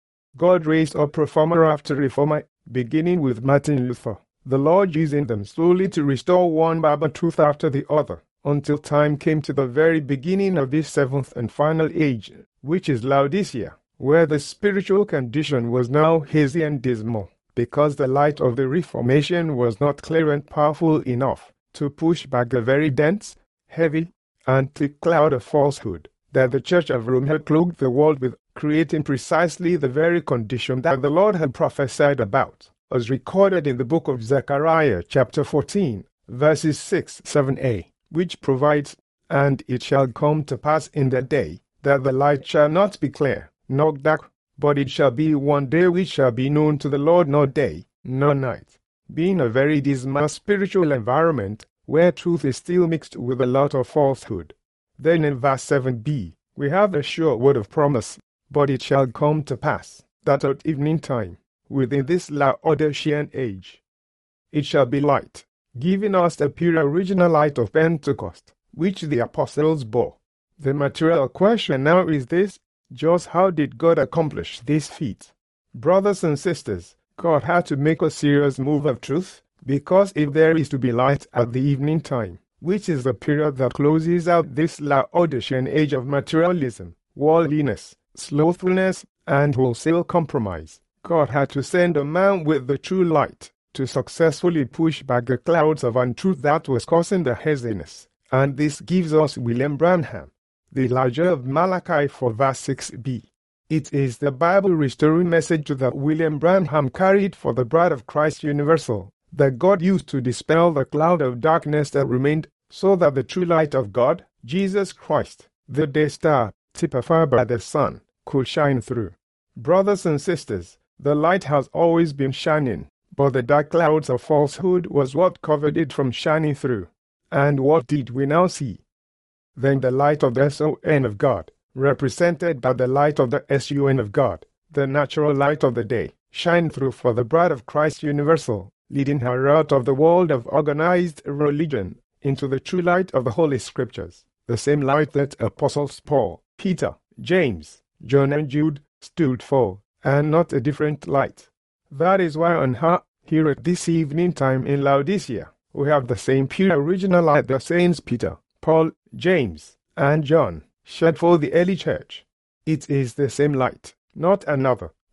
God raised up reformer after reformer, beginning with Martin Luther, the Lord using them slowly to restore one Bible truth after the other, until time came to the very beginning of this seventh and final age, which is Laodicea, where the spiritual condition was now hazy and dismal, because the light of the Reformation was not clear and powerful enough to push back the very dense, heavy, and thick cloud of falsehood that the Church of Rome had cloaked the world with, creating precisely the very condition that the Lord had prophesied about, as recorded in the book of Zechariah chapter 14, verses 6-7a, which provides, "And it shall come to pass in that day, that the light shall not be clear, nor dark, but it shall be one day which shall be known to the Lord nor day, nor night," being a very dismal spiritual environment, where truth is still mixed with a lot of falsehood. Then in verse 7b, we have the sure word of promise, "But it shall come to pass, that at evening time, within this Laodicean age, it shall be light," giving us the pure original light of Pentecost, which the apostles bore. The material question now is this: just how did God accomplish this feat? Brothers and sisters, God had to make a serious move of truth, because if there is to be light at the evening time, which is the period that closes out this Laodicean age of materialism, worldliness, slothfulness, and wholesale compromise, God had to send a man with the true light to successfully push back the clouds of untruth that was causing the haziness. And this gives us William Branham, the Elijah of Malachi 4 verse 6b. It is the Bible restoring message that William Branham carried for the Bride of Christ Universal, that God used to dispel the cloud of darkness that remained, so that the true light of God, Jesus Christ, the day star, typified by the sun, could shine through. Brothers and sisters, the light has always been shining, but the dark clouds of falsehood was what covered it from shining through. And what did we now see? Then the light of the Son of God, represented by the light of the Son of God, the natural light of the day, shined through for the Bride of Christ Universal, leading her out of the world of organized religion into the true light of the Holy Scriptures, the same light that Apostles Paul, Peter, James, John and Jude stood for, and not a different light. That is why on her, here at this evening time in Laodicea, we have the same pure original light that Saints Peter, Paul, James, and John shed for the early church. It is the same light, not another,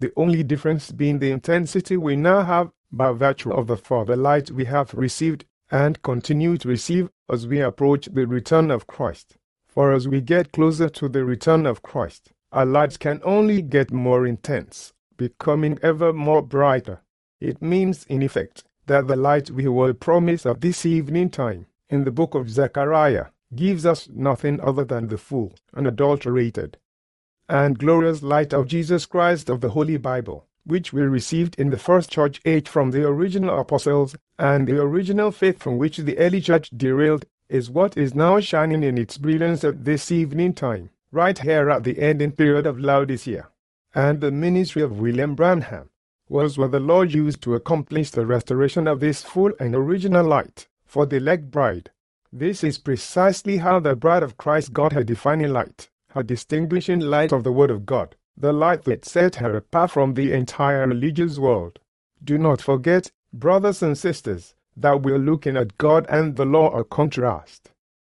the only difference being the intensity we now have by virtue of the further light we have received and continue to receive as we approach the return of Christ. For as we get closer to the return of Christ, our lights can only get more intense, becoming ever more brighter. It means, in effect, that the light we were promised at this evening time in the book of Zechariah gives us nothing other than the full, unadulterated, and glorious light of Jesus Christ of the Holy Bible, which we received in the first church age from the original apostles, and the original faith from which the early church derailed is what is now shining in its brilliance at this evening time, right here at the ending period of Laodicea. And the ministry of William Branham was what the Lord used to accomplish the restoration of this full and original light for the elect bride. This is precisely how the bride of Christ got her defining light, her distinguishing light of the Word of God, the light that set her apart from the entire religious world. Do not forget, brothers and sisters, that we're looking at God and the law of contrast.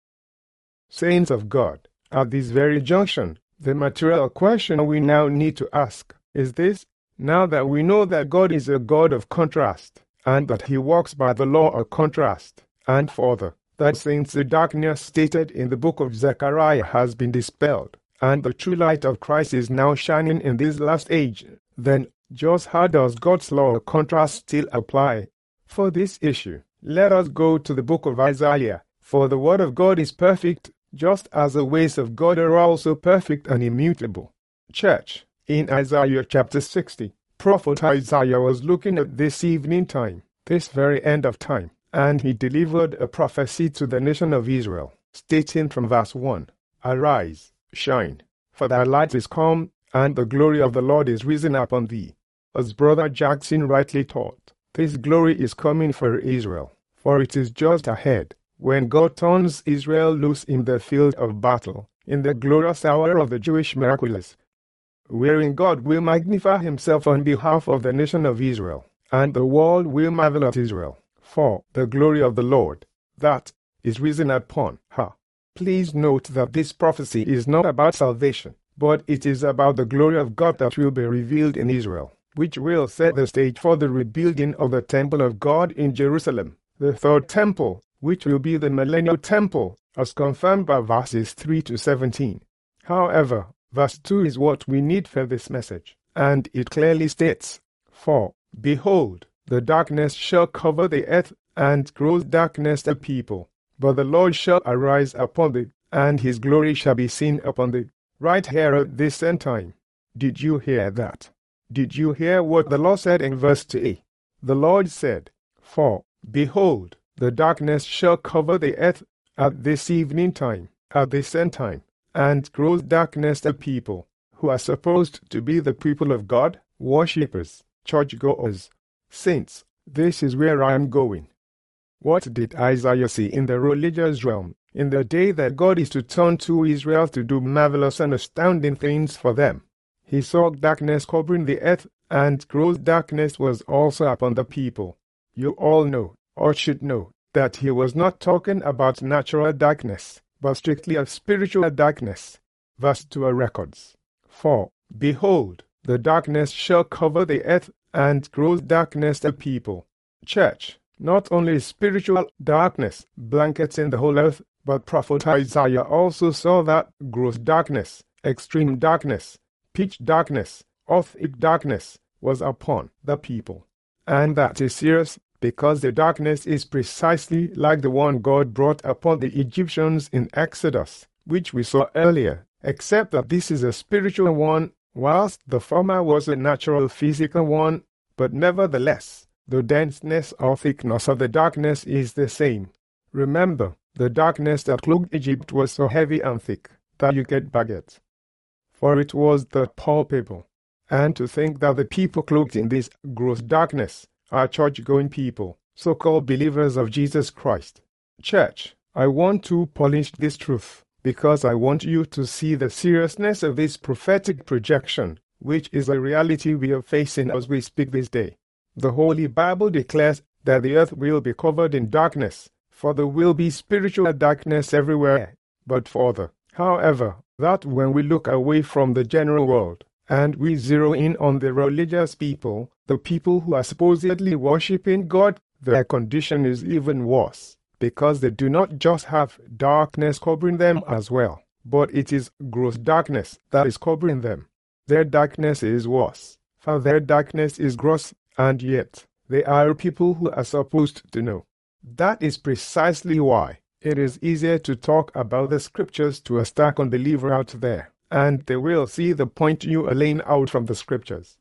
Saints of God, at this very junction, the material question we now need to ask is this: now that we know that God is a God of contrast, and that He walks by the law of contrast, and further, that since the darkness stated in the book of Zechariah has been dispelled, and the true light of Christ is now shining in this last age, then just how does God's law of contrast still apply? For this issue, let us go to the book of Isaiah, for the word of God is perfect, just as the ways of God are also perfect and immutable. Church, in Isaiah chapter 60, prophet Isaiah was looking at this evening time, this very end of time, and he delivered a prophecy to the nation of Israel, stating from verse 1, "Arise, shine, for thy light is come, and the glory of the Lord is risen upon thee." As Brother Jackson rightly taught, this glory is coming for Israel, for it is just ahead, when God turns Israel loose in the field of battle, in the glorious hour of the Jewish miraculous, wherein God will magnify himself on behalf of the nation of Israel, and the world will marvel at Israel, for the glory of the Lord, that is risen upon her. Please note that this prophecy is not about salvation, but it is about the glory of God that will be revealed in Israel, which will set the stage for the rebuilding of the temple of God in Jerusalem, the third temple, which will be the millennial temple, as confirmed by verses 3 to 17. However, verse 2 is what we need for this message, and it clearly states, "For, behold, the darkness shall cover the earth, and gross darkness the people. But the Lord shall arise upon thee, and his glory shall be seen upon thee." Right here at this end time. Did you hear that? Did you hear what the Lord said in verse 2a? The Lord said, "For, behold, the darkness shall cover the earth at this evening time, at this end time, and gross darkness the people," who are supposed to be the people of God, worshippers, churchgoers, saints. This is where I am going. What did Isaiah see in the religious realm, in the day that God is to turn to Israel to do marvelous and astounding things for them? He saw darkness covering the earth, and gross darkness was also upon the people. You all know, or should know, that he was not talking about natural darkness, but strictly of spiritual darkness. Verse 2 records, "For, behold, the darkness shall cover the earth, and gross darkness the people." Church, not only spiritual darkness blankets in the whole earth, but prophet Isaiah also saw that gross darkness, extreme darkness, pitch darkness, thick darkness was upon the people. And that is serious, because the darkness is precisely like the one God brought upon the Egyptians in Exodus, which we saw earlier, except that this is a spiritual one, whilst the former was a natural physical one, but nevertheless, the denseness or thickness of the darkness is the same. Remember, the darkness that cloaked Egypt was so heavy and thick that you get baguettes. For it was the poor people. And to think that the people cloaked in this gross darkness are church-going people, so-called believers of Jesus Christ. Church, I want to polish this truth, because I want you to see the seriousness of this prophetic projection, which is a reality we are facing as we speak this day. The Holy Bible declares that the earth will be covered in darkness, for there will be spiritual darkness everywhere. But further, however, that when we look away from the general world And we zero in on the religious people, the people who are supposedly worshiping God. Their condition is even worse, because they do not just have darkness covering them as well, but it is gross darkness that is covering them. Their darkness is worse, for their darkness is gross, and yet they are people who are supposed to know. That is precisely why it is easier to talk about the scriptures to a stark unbeliever out there, and they will see the point you are laying out from the scriptures,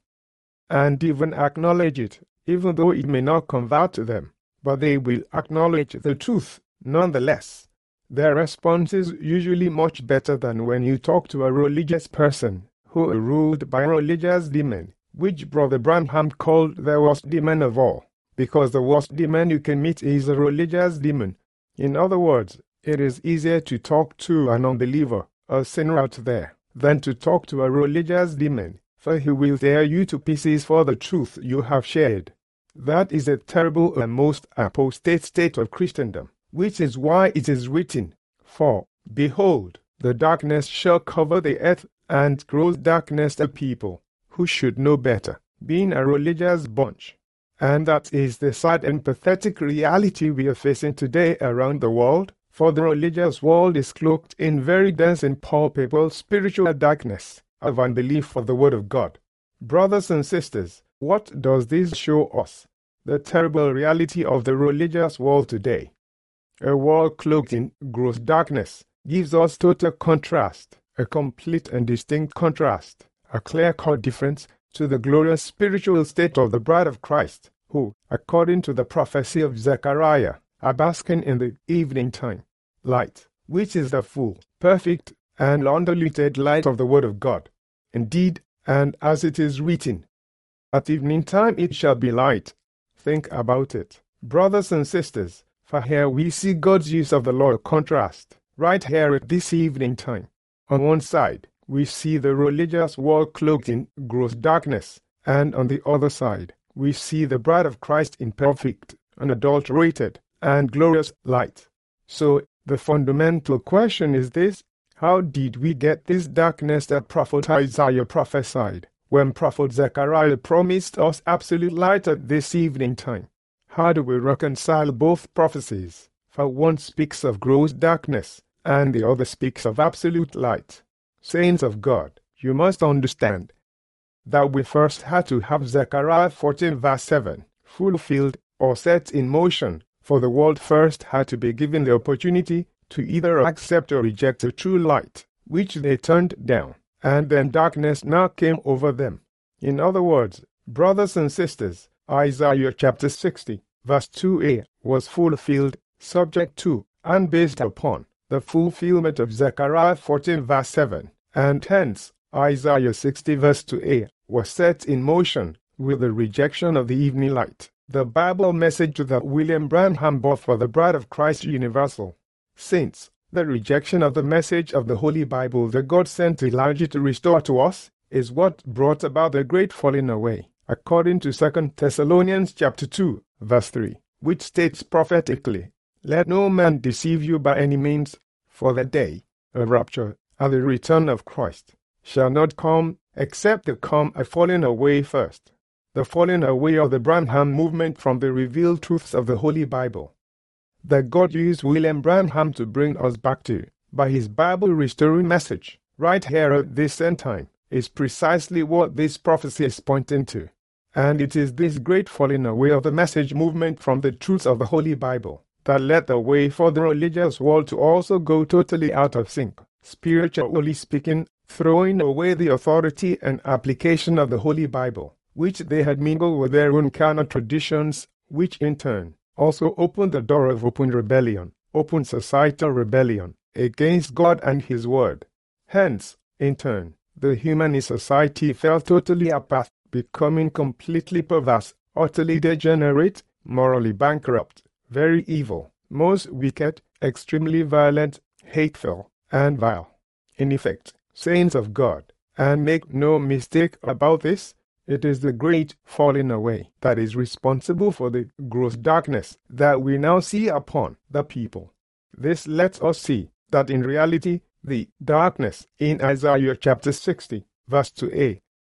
and even acknowledge it, even though it may not convert to them, but they will acknowledge the truth nonetheless. Their response is usually much better than when you talk to a religious person who are ruled by a religious demon, which Brother Branham called the worst demon of all, because the worst demon you can meet is a religious demon. In other words, it is easier to talk to an unbeliever, a sinner out there, than to talk to a religious demon, for he will tear you to pieces for the truth you have shared. That is a terrible and most apostate state of Christendom, which is why it is written, "For, behold, the darkness shall cover the earth, and gross darkness the people," who should know better, being a religious bunch. And that is the sad and pathetic reality we are facing today around the world, for the religious world is cloaked in very dense and palpable spiritual darkness of unbelief of the Word of God. Brothers and sisters, what does this show us? The terrible reality of the religious world today. A world cloaked in gross darkness gives us total contrast, a complete and distinct contrast, a clear-cut difference to the glorious spiritual state of the bride of Christ, who, according to the prophecy of Zechariah, are basking in the evening time light, which is the full, perfect, and undiluted light of the Word of God. Indeed, and as it is written, "At evening time it shall be light." Think about it, brothers and sisters, for here we see God's use of the Lord contrast, right here at this evening time. On one side, we see the religious world cloaked in gross darkness, and on the other side, we see the bride of Christ in perfect, unadulterated, and glorious light. So, the fundamental question is this: how did we get this darkness that Prophet Isaiah prophesied, when Prophet Zechariah promised us absolute light at this evening time? How do we reconcile both prophecies? For one speaks of gross darkness, and the other speaks of absolute light. Saints of God, you must understand that we first had to have Zechariah 14 verse 7 fulfilled or set in motion, for the world first had to be given the opportunity to either accept or reject the true light, which they turned down, and then darkness now came over them. In other words, brothers and sisters, Isaiah chapter 60, verse 2a was fulfilled, subject to, and based upon, the fulfillment of Zechariah 14 verse 7, and hence, Isaiah 60 verse 2a was set in motion with the rejection of the evening light, the Bible message that William Branham brought for the Bride of Christ Universal. Saints, the rejection of the message of the Holy Bible that God sent Elijah to restore to us is what brought about the great falling away, according to 2 Thessalonians chapter 2, verse 3, which states prophetically, "Let no man deceive you by any means, for the day of rapture and the return of Christ shall not come, except there come a falling away first." The falling away of the Branham movement from the revealed truths of the Holy Bible that God used William Branham to bring us back to, by his Bible-restoring message, right here at this end time, is precisely what this prophecy is pointing to. And it is this great falling away of the message movement from the truths of the Holy Bible that led the way for the religious world to also go totally out of sync, spiritually speaking, throwing away the authority and application of the Holy Bible, which they had mingled with their own carnal traditions, which in turn also opened the door of open rebellion, open societal rebellion, against God and His Word. Hence, in turn, the human society fell totally apart, becoming completely perverse, utterly degenerate, morally bankrupt, very evil, most wicked, extremely violent, hateful, and vile. In effect, saints of God, and make no mistake about this, it is the great falling away that is responsible for the gross darkness that we now see upon the people. This lets us see that in reality, the darkness in Isaiah chapter 60, verse 2a,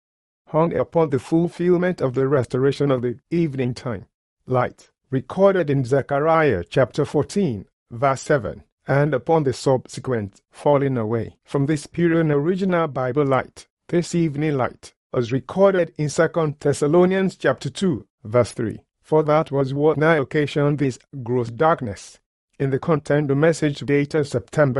hung upon the fulfillment of the restoration of the evening time. Light, recorded in Zechariah chapter 14, verse 7, and upon the subsequent falling away from this pure and original Bible light. This evening light was recorded in 2 Thessalonians chapter 2, verse 3. For that was what now occasioned this gross darkness. In the content of message dated September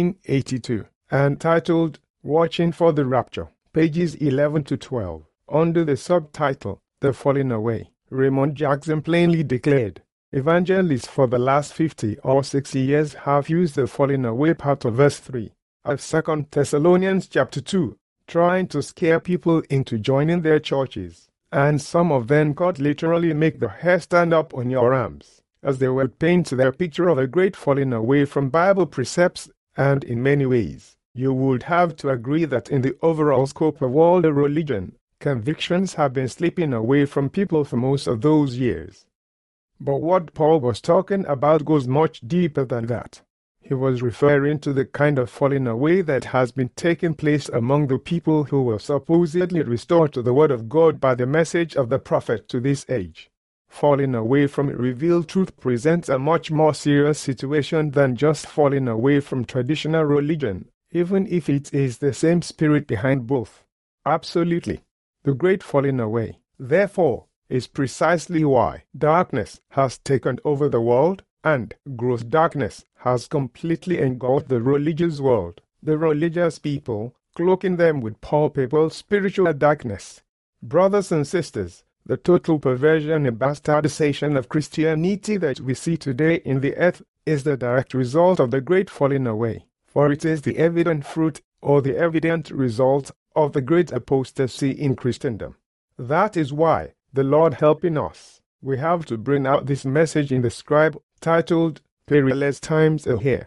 1982, and titled Watching for the Rapture, pages 11 to 12, under the subtitle The Falling Away, Raymond Jackson plainly declared, evangelists for the last 50 or 60 years have used the falling away part of verse 3 of 2 Thessalonians chapter 2, trying to scare people into joining their churches, and some of them could literally make the hair stand up on your arms, as they would paint their picture of a great falling away from Bible precepts, and in many ways, you would have to agree that in the overall scope of all the religion, convictions have been slipping away from people for most of those years. But what Paul was talking about goes much deeper than that. He was referring to the kind of falling away that has been taking place among the people who were supposedly restored to the Word of God by the message of the prophet to this age. Falling away from revealed truth presents a much more serious situation than just falling away from traditional religion, even if it is the same spirit behind both. Absolutely. The great falling away, therefore, is precisely why darkness has taken over the world, and gross darkness has completely engulfed the religious world, the religious people, cloaking them with palpable spiritual darkness. Brothers and sisters, the total perversion and bastardization of Christianity that we see today in the earth is the direct result of the great falling away, for it is the evident fruit or the evident result of the great apostasy in Christendom. That is why, the Lord helping us, we have to bring out this message in the scribe titled Perilous Times Ahead.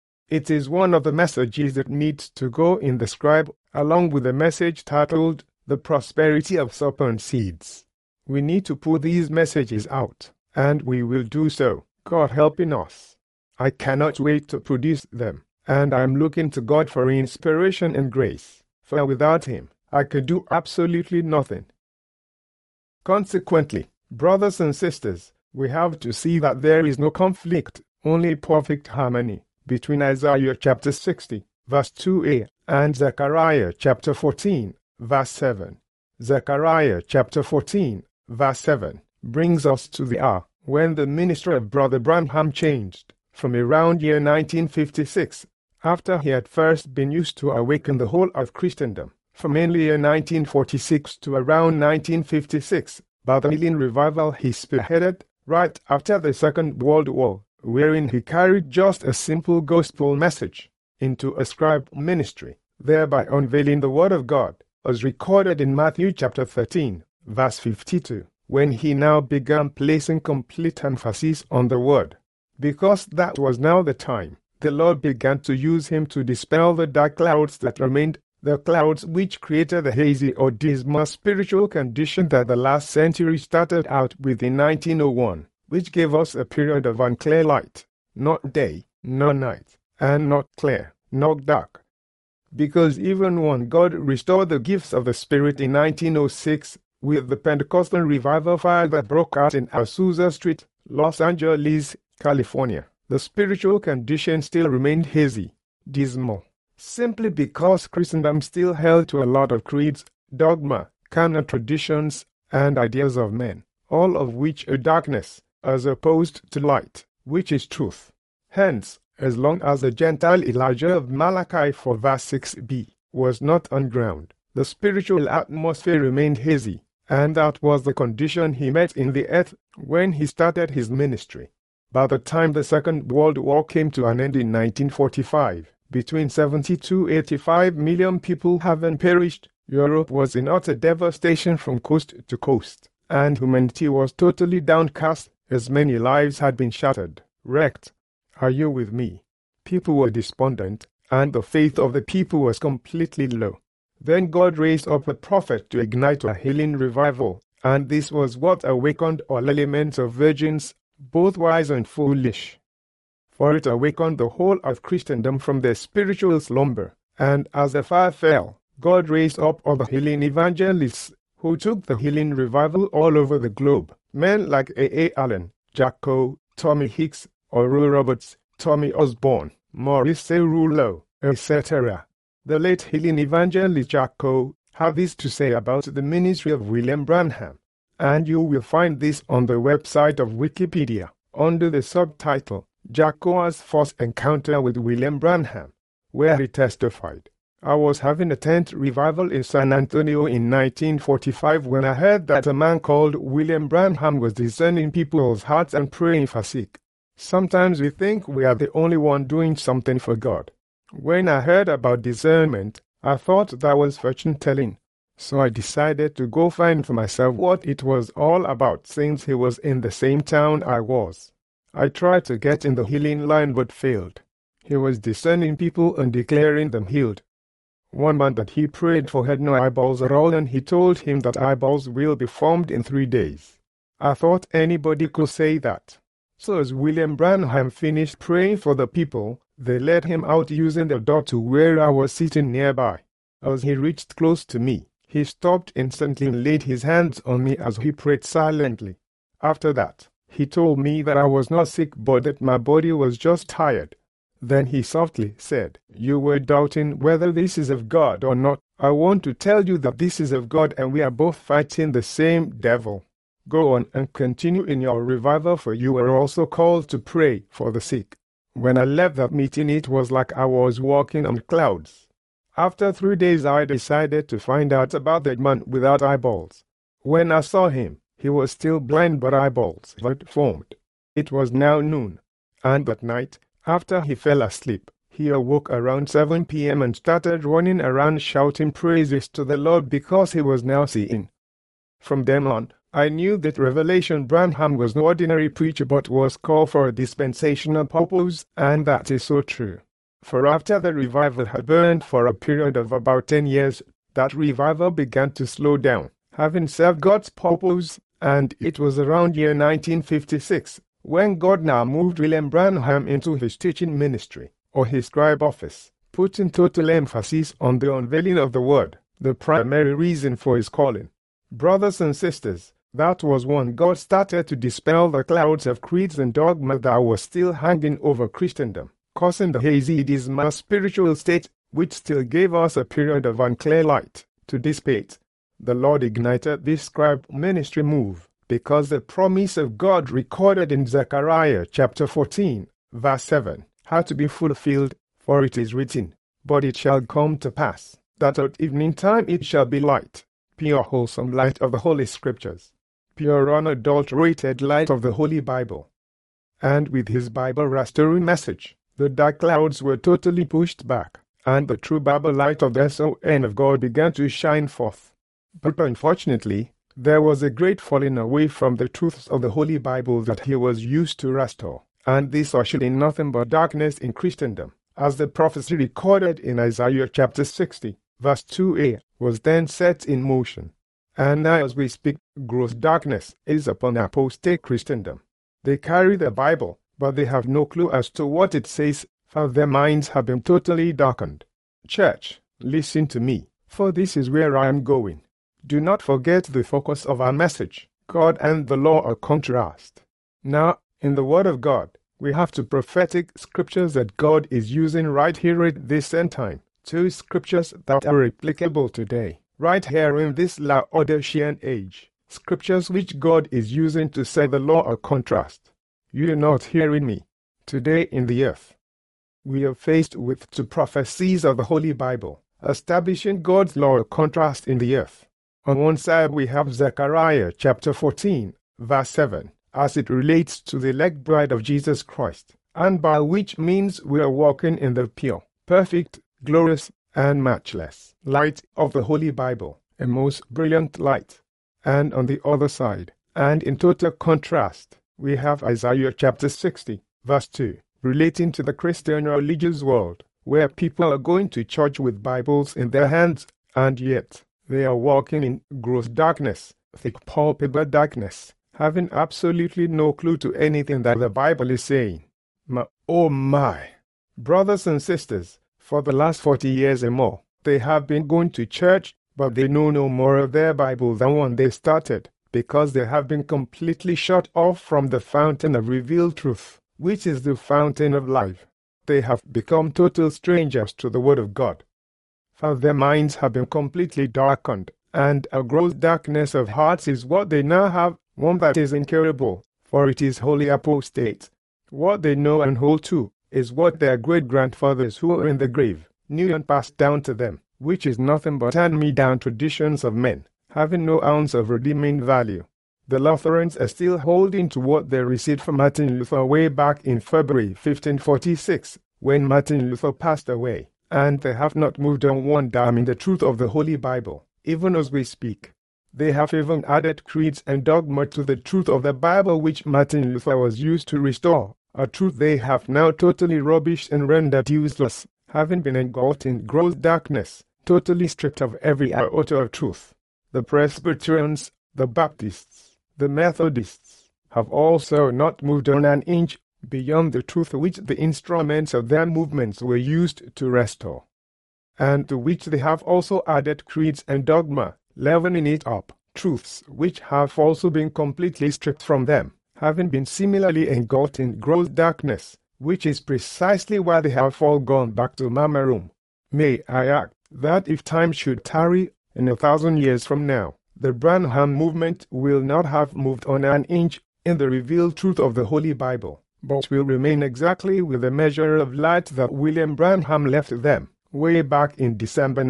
It is one of the messages that needs to go in the scribe along with the message titled The Prosperity of Serpent Seeds. We need to put these messages out, and we will do so, God helping us. I cannot wait to produce them, and I am looking to God for inspiration and grace, for without Him, I could do absolutely nothing. Consequently, brothers and sisters, we have to see that there is no conflict, only perfect harmony, between Isaiah chapter 60, verse 2a, and Zechariah chapter 14, verse 7. Zechariah chapter 14, verse 7, brings us to the hour when the ministry of Brother Branham changed, from around year 1956, after he had first been used to awaken the whole of Christendom, from mainly year 1946 to around 1956, by the healing revival he spearheaded right after the Second World War, wherein he carried just a simple gospel message into a scribe ministry, thereby unveiling the Word of God, as recorded in Matthew chapter 13, verse 52, when he now began placing complete emphasis on the Word. Because that was now the time, the Lord began to use him to dispel the dark clouds that remained, the clouds which created the hazy or dismal spiritual condition that the last century started out with in 1901, which gave us a period of unclear light, not day, nor night, and not clear, nor dark. Because even when God restored the gifts of the Spirit in 1906, with the Pentecostal revival fire that broke out in Azusa Street, Los Angeles, California, the spiritual condition still remained hazy, dismal, simply because Christendom still held to a lot of creeds, dogma, carnal traditions, and ideas of men, all of which are darkness, as opposed to light, which is truth. Hence, as long as the Gentile Elijah of Malachi 4 verse 6b was not on ground, the spiritual atmosphere remained hazy, and that was the condition he met in the earth when he started his ministry. By the time the Second World War came to an end in 1945, between 70 to 85 million people having perished, Europe was in utter devastation from coast to coast, and humanity was totally downcast, as many lives had been shattered, wrecked. Are you with me? People were despondent, and the faith of the people was completely low. Then God raised up a prophet to ignite a healing revival, and this was what awakened all elements of virgins, both wise and foolish. For it awakened the whole of Christendom from their spiritual slumber, and as the fire fell, God raised up other healing evangelists, who took the healing revival all over the globe. Men like A. Allen, Jack Coe, Tommy Hicks, Oral Roberts, Tommy Osborne, Maurice Cerullo, etc. The late healing evangelist Jack Coe had this to say about the ministry of William Branham, and you will find this on the website of Wikipedia, under the subtitle, Jack Coe's First Encounter with William Branham, where he testified, "I was having a tent revival in San Antonio in 1945 when I heard that a man called William Branham was discerning people's hearts and praying for sick. Sometimes we think we are the only one doing something for God. When I heard about discernment, I thought that was fortune-telling. So I decided to go find for myself what it was all about since he was in the same town I was. I tried to get in the healing line but failed. He was discerning people and declaring them healed. One man that he prayed for had no eyeballs at all, and he told him that eyeballs will be formed in 3 days. I thought anybody could say that. So as William Branham finished praying for the people, they led him out using the door to where I was sitting nearby. As he reached close to me, he stopped instantly and laid his hands on me as he prayed silently. After that, he told me that I was not sick but that my body was just tired. Then he softly said, "You were doubting whether this is of God or not. I want to tell you that this is of God and we are both fighting the same devil. Go on and continue in your revival, for you are also called to pray for the sick." When I left that meeting, it was like I was walking on clouds. After 3 days, I decided to find out about the man without eyeballs. When I saw him, he was still blind but eyeballs had formed. It was now noon, and that night, after he fell asleep, he awoke around 7 p.m. and started running around shouting praises to the Lord because he was now seeing. From then on, I knew that Revelation Branham was no ordinary preacher but was called for a dispensational purpose, and that is so true. For after the revival had burned for a period of about 10 years, that revival began to slow down, having served God's purpose, and it was around year 1956 when God now moved William Branham into his teaching ministry, or his scribe office, putting total emphasis on the unveiling of the Word, the primary reason for his calling. Brothers and sisters, that was when God started to dispel the clouds of creeds and dogma that was still hanging over Christendom, causing the hazy dismal spiritual state, which still gave us a period of unclear light, to dissipate. The Lord ignited this scribe ministry move, because the promise of God recorded in Zechariah chapter 14, verse 7, had to be fulfilled, for it is written, "But it shall come to pass, that at evening time it shall be light," pure wholesome light of the Holy Scriptures, pure unadulterated light of the Holy Bible. And with his Bible restoring message, the dark clouds were totally pushed back, and the true Bible light of the Son of God began to shine forth. But unfortunately, there was a great falling away from the truths of the Holy Bible that he was used to restore, and this ushered in nothing but darkness in Christendom, as the prophecy recorded in Isaiah chapter 60, verse 2a, was then set in motion. And now as we speak, gross darkness is upon apostate Christendom. They carry the Bible, but they have no clue as to what it says, for their minds have been totally darkened. Church, listen to me, for this is where I am going. Do not forget the focus of our message. God and the law are contrast. Now, in the Word of God, we have two prophetic scriptures that God is using right here at this end time. Two scriptures that are applicable today, right here in this Laodicean age. Scriptures which God is using to set the law of contrast. You are not hearing me. Today in the earth, we are faced with two prophecies of the Holy Bible, establishing God's law of contrast in the earth. On one side we have Zechariah chapter 14, verse 7, as it relates to the elect bride of Jesus Christ, and by which means we are walking in the pure, perfect, glorious, and matchless light of the Holy Bible, a most brilliant light. And on the other side, and in total contrast, we have Isaiah chapter 60, verse 2, relating to the Christian religious world, where people are going to church with Bibles in their hands, and yet they are walking in gross darkness, thick palpable darkness, having absolutely no clue to anything that the Bible is saying. Oh my! Brothers and sisters, for the last 40 years and more, they have been going to church, but they know no more of their Bible than when they started, because they have been completely shut off from the fountain of revealed truth, which is the fountain of life. They have become total strangers to the Word of God. For their minds have been completely darkened, and a gross darkness of hearts is what they now have, one that is incurable, for it is wholly apostate. What they know and hold to is what their great-grandfathers who are in the grave knew and passed down to them, which is nothing but hand-me-down traditions of men, having no ounce of redeeming value. The Lutherans are still holding to what they received from Martin Luther way back in February 1546, when Martin Luther passed away, and they have not moved on one dime in the truth of the Holy Bible, even as we speak. They have even added creeds and dogma to the truth of the Bible which Martin Luther was used to restore, a truth they have now totally rubbished and rendered useless, having been engulfed in gross darkness, totally stripped of every iota of truth. The Presbyterians, the Baptists, the Methodists have also not moved on an inch beyond the truth which the instruments of their movements were used to restore, and to which they have also added creeds and dogma, leavening it up, truths which have also been completely stripped from them, having been similarly engulfed in gross darkness, which is precisely why they have all gone back to Mama Room. May I add that if time should tarry, in 1,000 years from now, the Branham movement will not have moved on an inch in the revealed truth of the Holy Bible, but will remain exactly with the measure of light that William Branham left them, way back in December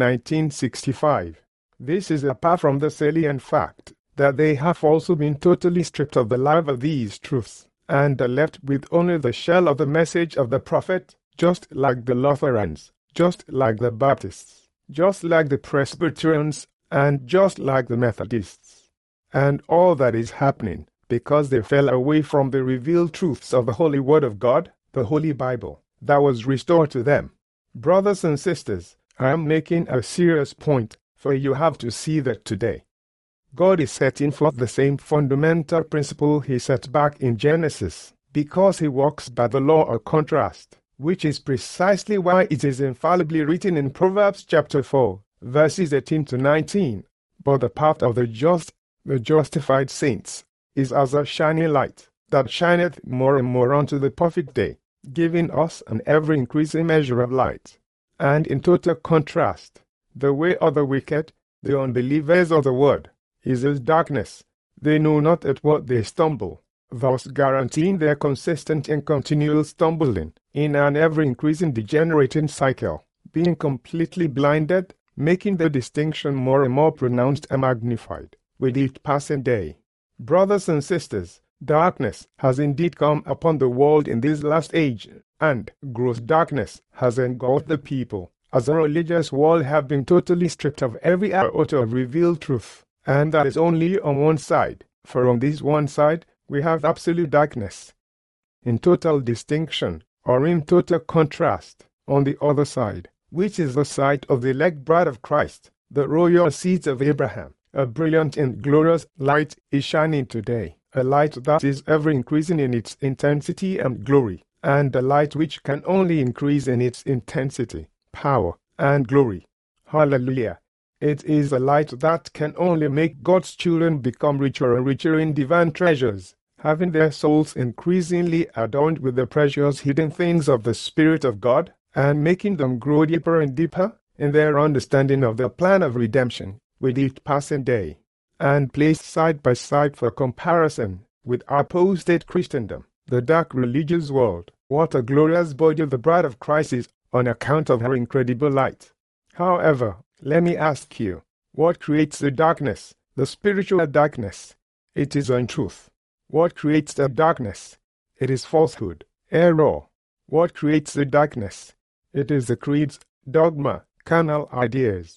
1965. This is apart from the salient fact that they have also been totally stripped of the life of these truths, and are left with only the shell of the message of the prophet, just like the Lutherans, just like the Baptists, just like the Presbyterians, and just like the Methodists. And all that is happening because they fell away from the revealed truths of the Holy Word of God, the Holy Bible, that was restored to them. Brothers and sisters, I am making a serious point, for you have to see that today God is setting forth the same fundamental principle he set back in Genesis, because he walks by the law of contrast, which is precisely why it is infallibly written in Proverbs chapter 4, verses 18 to 19, but the path of the just, the justified saints, is as a shining light, that shineth more and more unto the perfect day, giving us an ever-increasing measure of light. And in total contrast, the way of the wicked, the unbelievers of the word, is as darkness. They know not at what they stumble, thus guaranteeing their consistent and continual stumbling in an ever-increasing degenerating cycle, being completely blinded, making the distinction more and more pronounced and magnified with each passing day. Brothers and sisters, darkness has indeed come upon the world in this last age, and gross darkness has engulfed the people, as the religious world have been totally stripped of every iota of revealed truth. And that is only on one side, for on this one side we have absolute darkness. In total distinction, or in total contrast, on the other side, which is the side of the elect bride of Christ, the royal seed of Abraham, a brilliant and glorious light is shining today, a light that is ever increasing in its intensity and glory, and a light which can only increase in its intensity, power, and glory. Hallelujah! It is a light that can only make God's children become richer and richer in divine treasures, having their souls increasingly adorned with the precious hidden things of the Spirit of God, and making them grow deeper and deeper in their understanding of the plan of redemption with each passing day, and placed side by side for comparison with apostate Christendom, the dark religious world. What a glorious body the bride of Christ is on account of her incredible light. However, let me ask you, what creates the darkness, the spiritual darkness? It is untruth. What creates the darkness? It is falsehood, error. What creates the darkness? It is the creeds, dogma, carnal ideas,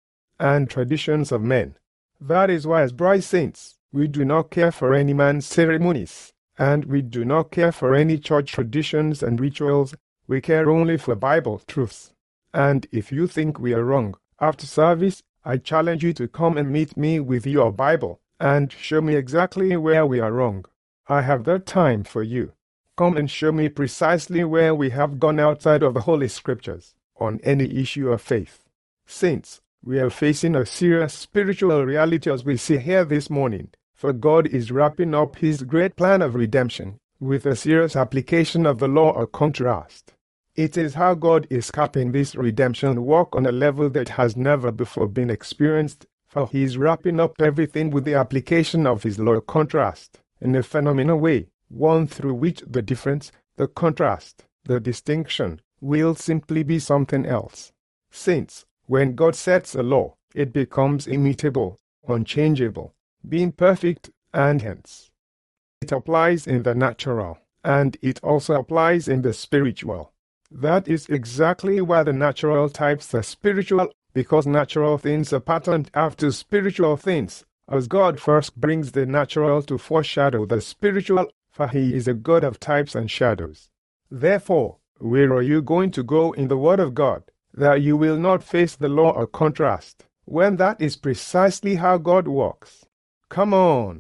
and traditions of men. That is why as bride saints, we do not care for any man's ceremonies, and we do not care for any church traditions and rituals. We care only for Bible truths. And if you think we are wrong, after service, I challenge you to come and meet me with your Bible, and show me exactly where we are wrong. I have the time for you. Come and show me precisely where we have gone outside of the Holy Scriptures, on any issue of faith. Saints, We are facing a serious spiritual reality as we see here this morning, for God is wrapping up His great plan of redemption with a serious application of the law of contrast. It is how God is capping this redemption work on a level that has never before been experienced, for He is wrapping up everything with the application of His law of contrast, in a phenomenal way, one through which the difference, the contrast, the distinction, will simply be something else. Since, when God sets a law, it becomes immutable, unchangeable, being perfect, and hence it applies in the natural, and it also applies in the spiritual. That is exactly why the natural types the spiritual, because natural things are patterned after spiritual things, as God first brings the natural to foreshadow the spiritual, for He is a God of types and shadows. Therefore, where are you going to go in the Word of God, that you will not face the law of contrast, when that is precisely how God works? Come on!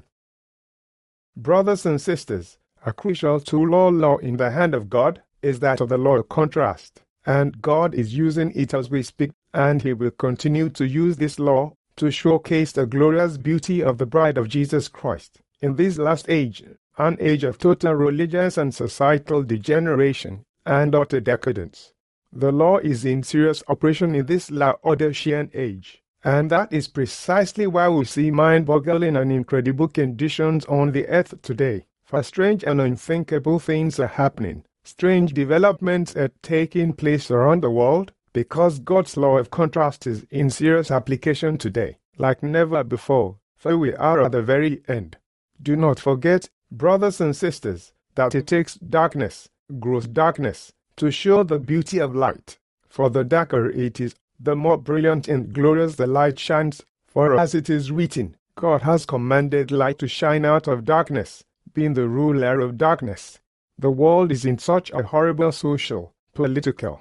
Brothers and sisters, a crucial tool or law in the hand of God is that of the law of contrast, and God is using it as we speak, and He will continue to use this law to showcase the glorious beauty of the bride of Jesus Christ. In this last age, an age of total religious and societal degeneration and utter decadence, the law is in serious operation in this Laodicean age, and that is precisely why we see mind-boggling and incredible conditions on the earth today, for strange and unthinkable things are happening. Strange developments are taking place around the world because God's law of contrast is in serious application today, like never before, for we are at the very end. Do not forget, brothers and sisters, that it takes darkness, gross darkness, to show the beauty of light. For the darker it is, the more brilliant and glorious the light shines, for as it is written, God has commanded light to shine out of darkness, being the ruler of darkness. The world is in such a horrible social, political,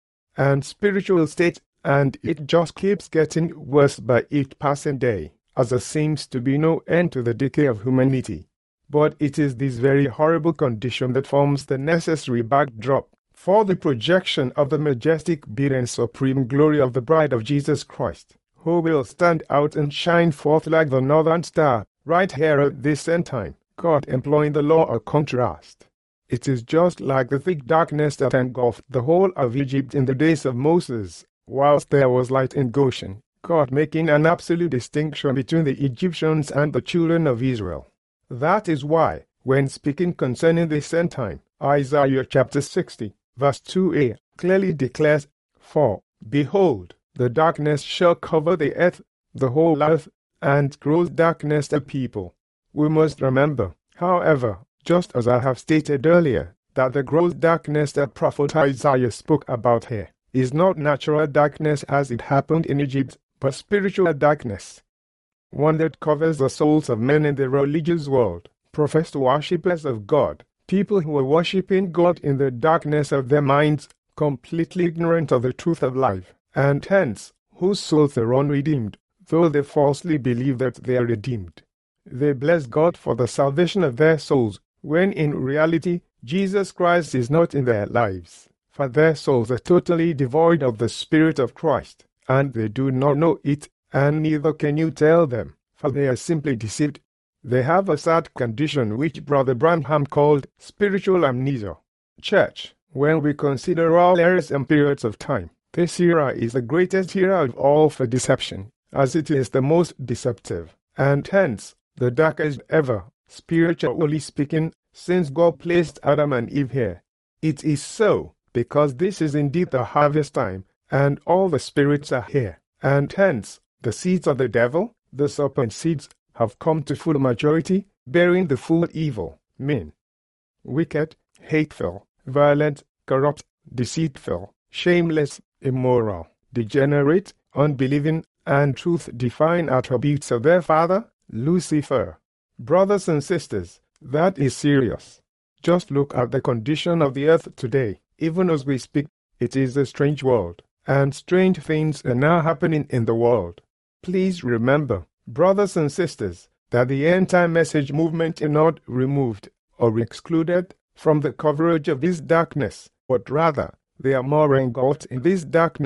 and spiritual state, and it just keeps getting worse by each passing day, as there seems to be no end to the decay of humanity. But it is this very horrible condition that forms the necessary backdrop for the projection of the majestic beauty and supreme glory of the bride of Jesus Christ, who will stand out and shine forth like the northern star, right here at this end time, God employing the law of contrast. It is just like the thick darkness that engulfed the whole of Egypt in the days of Moses, whilst there was light in Goshen, God making an absolute distinction between the Egyptians and the children of Israel. That is why, when speaking concerning this end time, Isaiah chapter 60, verse 2a, clearly declares, For, behold, the darkness shall cover the earth, the whole earth, and gross darkness the people. We must remember, however, just as I have stated earlier, that the gross darkness that prophet Isaiah spoke about here is not natural darkness as it happened in Egypt, but spiritual darkness, one that covers the souls of men in the religious world, professed worshippers of God, people who are worshipping God in the darkness of their minds, completely ignorant of the truth of life, and hence, whose souls are unredeemed, though they falsely believe that they are redeemed. They bless God for the salvation of their souls, when in reality, Jesus Christ is not in their lives, for their souls are totally devoid of the Spirit of Christ, and they do not know it, and neither can you tell them, for they are simply deceived. They have a sad condition which Brother Branham called spiritual amnesia. Church, when we consider all eras and periods of time, this era is the greatest era of all for deception, as it is the most deceptive, and hence, the darkest ever, spiritually speaking, since God placed Adam and Eve here. It is so, because this is indeed the harvest time, and all the spirits are here, and hence, the seeds of the devil, the serpent seeds, have come to full majority, bearing the full evil, mean, wicked, hateful, violent, corrupt, deceitful, shameless, immoral, degenerate, unbelieving, and truth-defying attributes of their father, Lucifer. Brothers and sisters, that is serious. Just look at the condition of the earth today. Even as we speak, it is a strange world, and strange things are now happening in the world. Please remember, brothers and sisters, that the end-time message movement is not removed or excluded from the coverage of this darkness, but rather they are more engulfed in this darkness,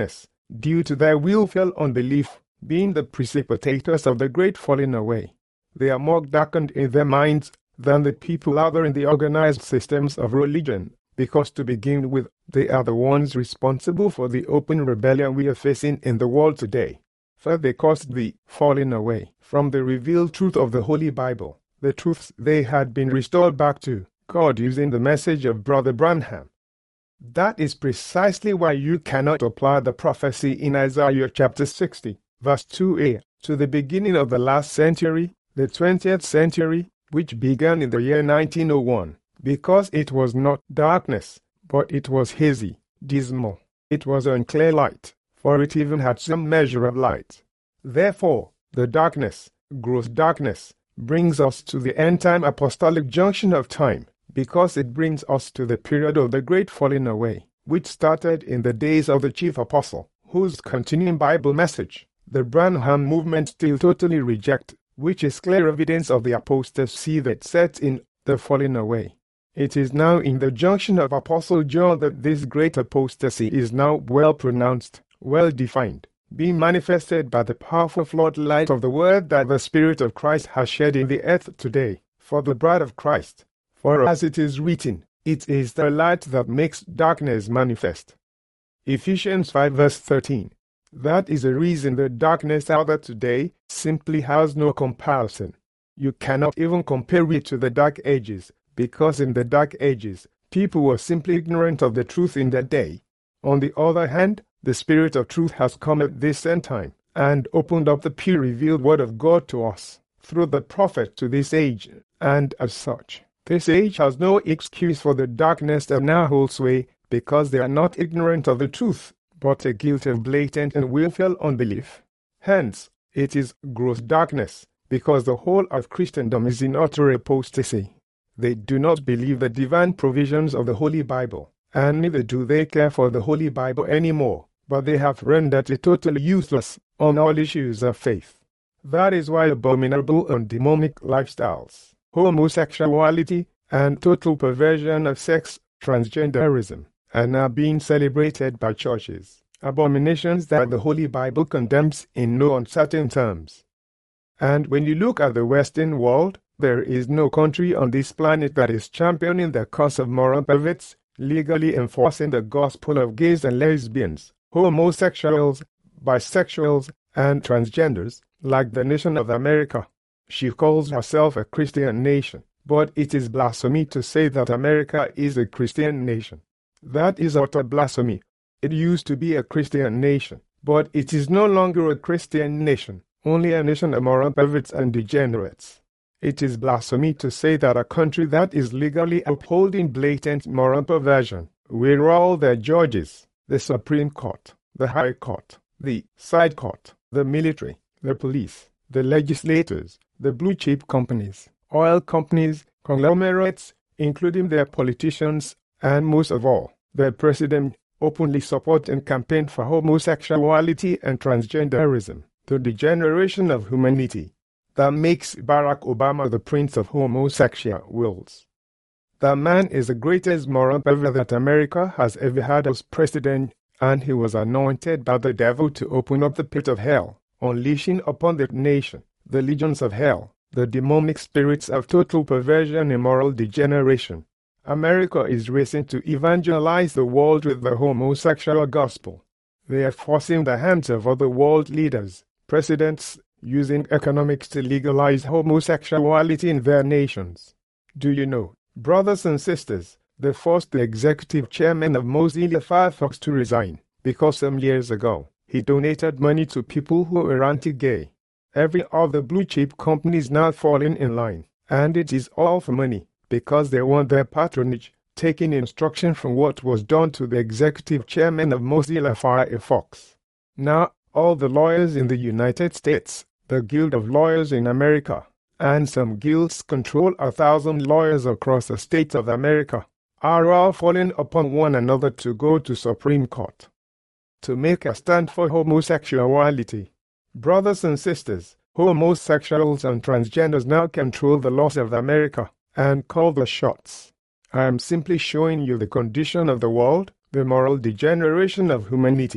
due to their willful unbelief, being the precipitators of the great falling away. They are more darkened in their minds than the people other in the organized systems of religion, because to begin with, they are the ones responsible for the open rebellion we are facing in the world today. For they caused the falling away from the revealed truth of the Holy Bible, the truths they had been restored back to God using the message of Brother Branham. That is precisely why you cannot apply the prophecy in Isaiah chapter 60, verse 2a, to the beginning of the last century, the 20th century, which began in the year 1901, because it was not darkness, but it was hazy, dismal. It was unclear light, for it even had some measure of light. Therefore, the darkness, gross darkness, brings us to the end-time apostolic junction of time, because it brings us to the period of the great falling away, which started in the days of the chief apostle, whose continuing Bible message the Branham movement still totally reject, which is clear evidence of the apostasy that sets in the falling away. It is now in the junction of Apostle John that this great apostasy is now well pronounced, well defined, being manifested by the powerful floodlight of the word that the Spirit of Christ has shed in the earth today, for the bride of Christ. For as it is written, it is the light that makes darkness manifest. Ephesians 5 verse 13. That is the reason the darkness out there today simply has no comparison. You cannot even compare it to the Dark Ages, because in the Dark Ages, people were simply ignorant of the truth in that day. On the other hand, the Spirit of truth has come at this end time, and opened up the pure revealed Word of God to us, through the prophet to this age, and as such, this age has no excuse for the darkness that now holds sway, because they are not ignorant of the truth, but a guilt of blatant and willful unbelief. Hence, it is gross darkness, because the whole of Christendom is in utter apostasy. They do not believe the divine provisions of the Holy Bible, and neither do they care for the Holy Bible anymore, but they have rendered it totally useless on all issues of faith. That is why abominable and demonic lifestyles, homosexuality, and total perversion of sex, transgenderism, are now being celebrated by churches, abominations that the Holy Bible condemns in no uncertain terms. And when you look at the Western world, there is no country on this planet that is championing the cause of moral perverts, legally enforcing the gospel of gays and lesbians, homosexuals, bisexuals, and transgenders, like the nation of America. She calls herself a Christian nation, but it is blasphemy to say that America is a Christian nation. That is utter blasphemy. It used to be a Christian nation, but it is no longer a Christian nation, only a nation of moral perverts and degenerates. It is blasphemy to say that a country that is legally upholding blatant moral perversion, where all their judges, the Supreme Court, the High Court, the Side Court, the military, the police, the legislators, the blue-chip companies, oil companies, conglomerates, including their politicians, and most of all, the president, openly support and campaign for homosexuality and transgenderism, the degeneration of humanity, that makes Barack Obama the prince of homosexuals. The man is the greatest moral pervert that America has ever had as president, and he was anointed by the devil to open up the pit of hell, unleashing upon the nation the legions of hell, the demonic spirits of total perversion and moral degeneration. America is racing to evangelize the world with the homosexual gospel. They are forcing the hands of other world leaders, presidents, using economics to legalize homosexuality in their nations. Do you know, brothers and sisters, they forced the executive chairman of Mozilla Firefox to resign, because some years ago, he donated money to people who were anti-gay. Every other blue-chip company is now falling in line, and it is all for money, because they want their patronage, taking instruction from what was done to the executive chairman of Mozilla Firefox. Now, all the lawyers in the United States, the Guild of Lawyers in America, and some guilds control 1,000 lawyers across the states of America, are all falling upon one another to go to Supreme Court to make a stand for homosexuality. Brothers and sisters, homosexuals and transgenders now control the laws of America and call the shots. I am simply showing you the condition of the world, the moral degeneration of humanity,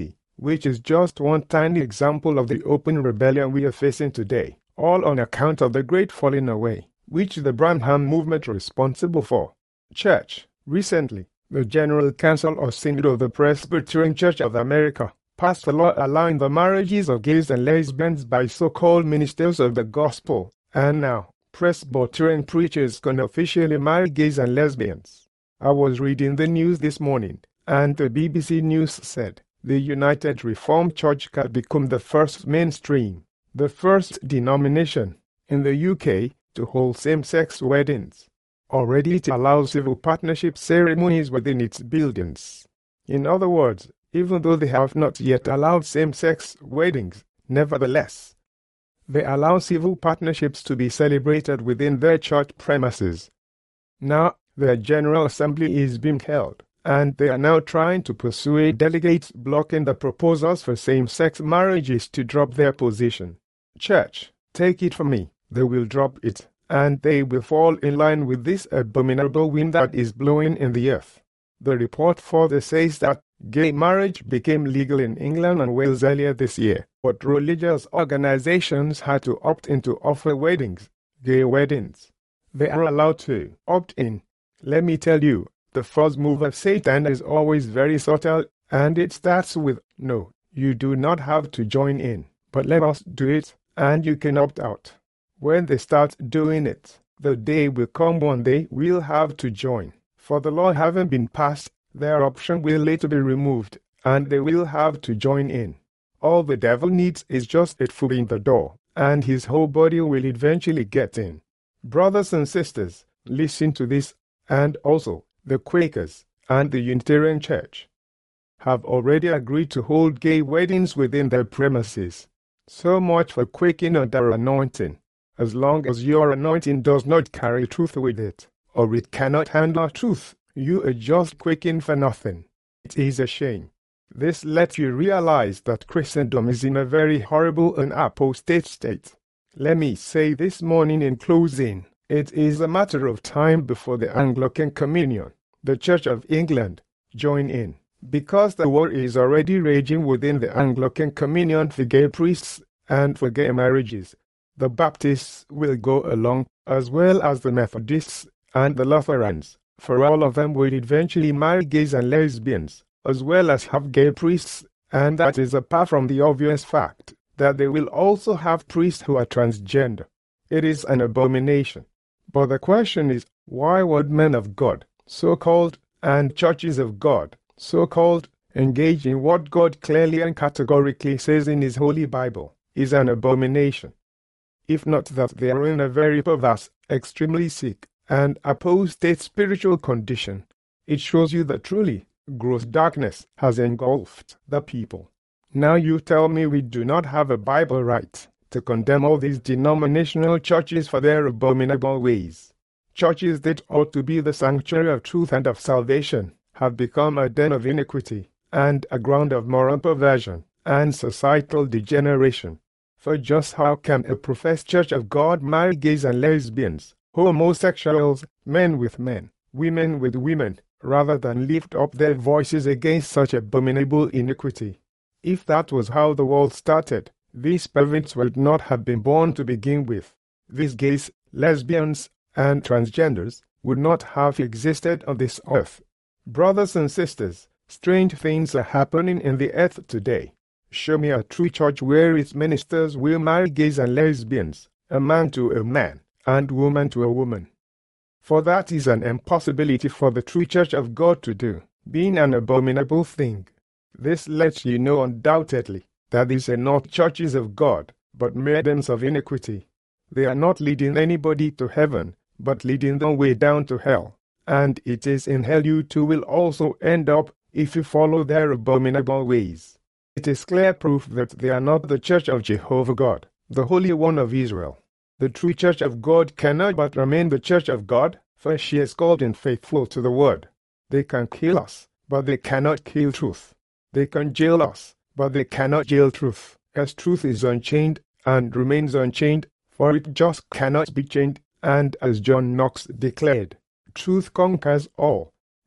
which is just one tiny example of the open rebellion we are facing today, all on account of the great falling away, which the Branham movement is responsible for. Church, recently, the General Council or Synod of the Presbyterian Church of America passed a law allowing the marriages of gays and lesbians by so-called ministers of the gospel, and now, Presbyterian preachers can officially marry gays and lesbians. I was reading the news this morning, and the BBC News said the United Reformed Church can become the first mainstream, the first denomination, in the UK to hold same-sex weddings. Already it allows civil partnership ceremonies within its buildings. In other words, even though they have not yet allowed same-sex weddings, nevertheless, they allow civil partnerships to be celebrated within their church premises. Now, their General Assembly is being held, and they are now trying to persuade delegates blocking the proposals for same-sex marriages to drop their position. Church, take it from me, they will drop it, and they will fall in line with this abominable wind that is blowing in the earth. The report further says that gay marriage became legal in England and Wales earlier this year, but religious organizations had to opt in to offer weddings, gay weddings. They are allowed to opt in. Let me tell you, the first move of Satan is always very subtle, and it starts with, no, you do not have to join in, but let us do it, and you can opt out. When they start doing it, the day will come when they will have to join. For the law having been passed, their option will later be removed, and they will have to join in. All the devil needs is just a foot in the door, and his whole body will eventually get in. Brothers and sisters, listen to this, and also, the Quakers and the Unitarian Church have already agreed to hold gay weddings within their premises. So much for quaking under anointing. As long as your anointing does not carry truth with it, or it cannot handle truth, you are just quaking for nothing. It is a shame. This lets you realize that Christendom is in a very horrible and apostate state. Let me say this morning in closing, it is a matter of time before the Anglican Communion, the Church of England, join in, because the war is already raging within the Anglican Communion for gay priests and for gay marriages. The Baptists will go along, as well as the Methodists and the Lutherans, for all of them will eventually marry gays and lesbians, as well as have gay priests, and that is apart from the obvious fact that they will also have priests who are transgender. It is an abomination. But the question is, why would men of God, so-called, and churches of God, so-called, engage in what God clearly and categorically says in His Holy Bible is an abomination? If not that they are in a very perverse, extremely sick, and apostate spiritual condition, it shows you that truly, gross darkness has engulfed the people. Now you tell me we do not have a Bible right to condemn all these denominational churches for their abominable ways. Churches that ought to be the sanctuary of truth and of salvation have become a den of iniquity and a ground of moral perversion and societal degeneration. For just how can a professed Church of God marry gays and lesbians, homosexuals, men with men, women with women, rather than lift up their voices against such abominable iniquity? If that was how the world started, these perverts would not have been born to begin with. These gays, lesbians, and transgenders would not have existed on this earth. Brothers and sisters, strange things are happening in the earth today. Show me a true church where its ministers will marry gays and lesbians, a man to a man, and woman to a woman. For that is an impossibility for the true church of God to do, being an abominable thing. This lets you know undoubtedly that these are not churches of God, but mere dens of iniquity. They are not leading anybody to heaven, but leading them way down to hell. And it is in hell you too will also end up if you follow their abominable ways. It is clear proof that they are not the church of Jehovah God, the Holy One of Israel. The true church of God cannot but remain the church of God, for she is called and faithful to the word. They can kill us, but they cannot kill truth. They can jail us, but they cannot jail truth, as truth is unchained and remains unchained, for it just cannot be chained, and as John Knox declared, truth conquers all.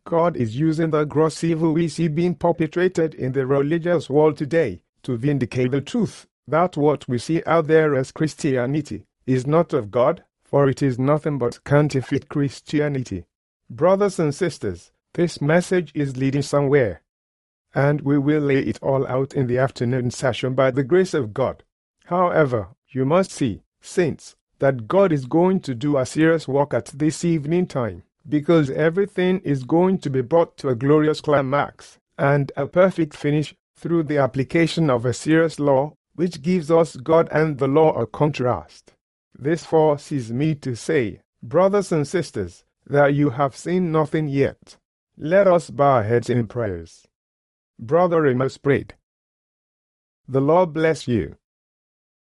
God is using the gross evil we see being perpetrated in the religious world today to vindicate the truth that what we see out there as Christianity is not of God, for it is nothing but counterfeit Christianity. Brothers and sisters, this message is leading somewhere, and we will lay it all out in the afternoon session by the grace of God. However, you must see, saints, that God is going to do a serious work at this evening time, because everything is going to be brought to a glorious climax and a perfect finish through the application of a serious law which gives us God and the law a contrast. This forces me to say, brothers and sisters, that you have seen nothing yet. Let us bow our heads in prayers. Brother Amos prayed. The Lord bless you.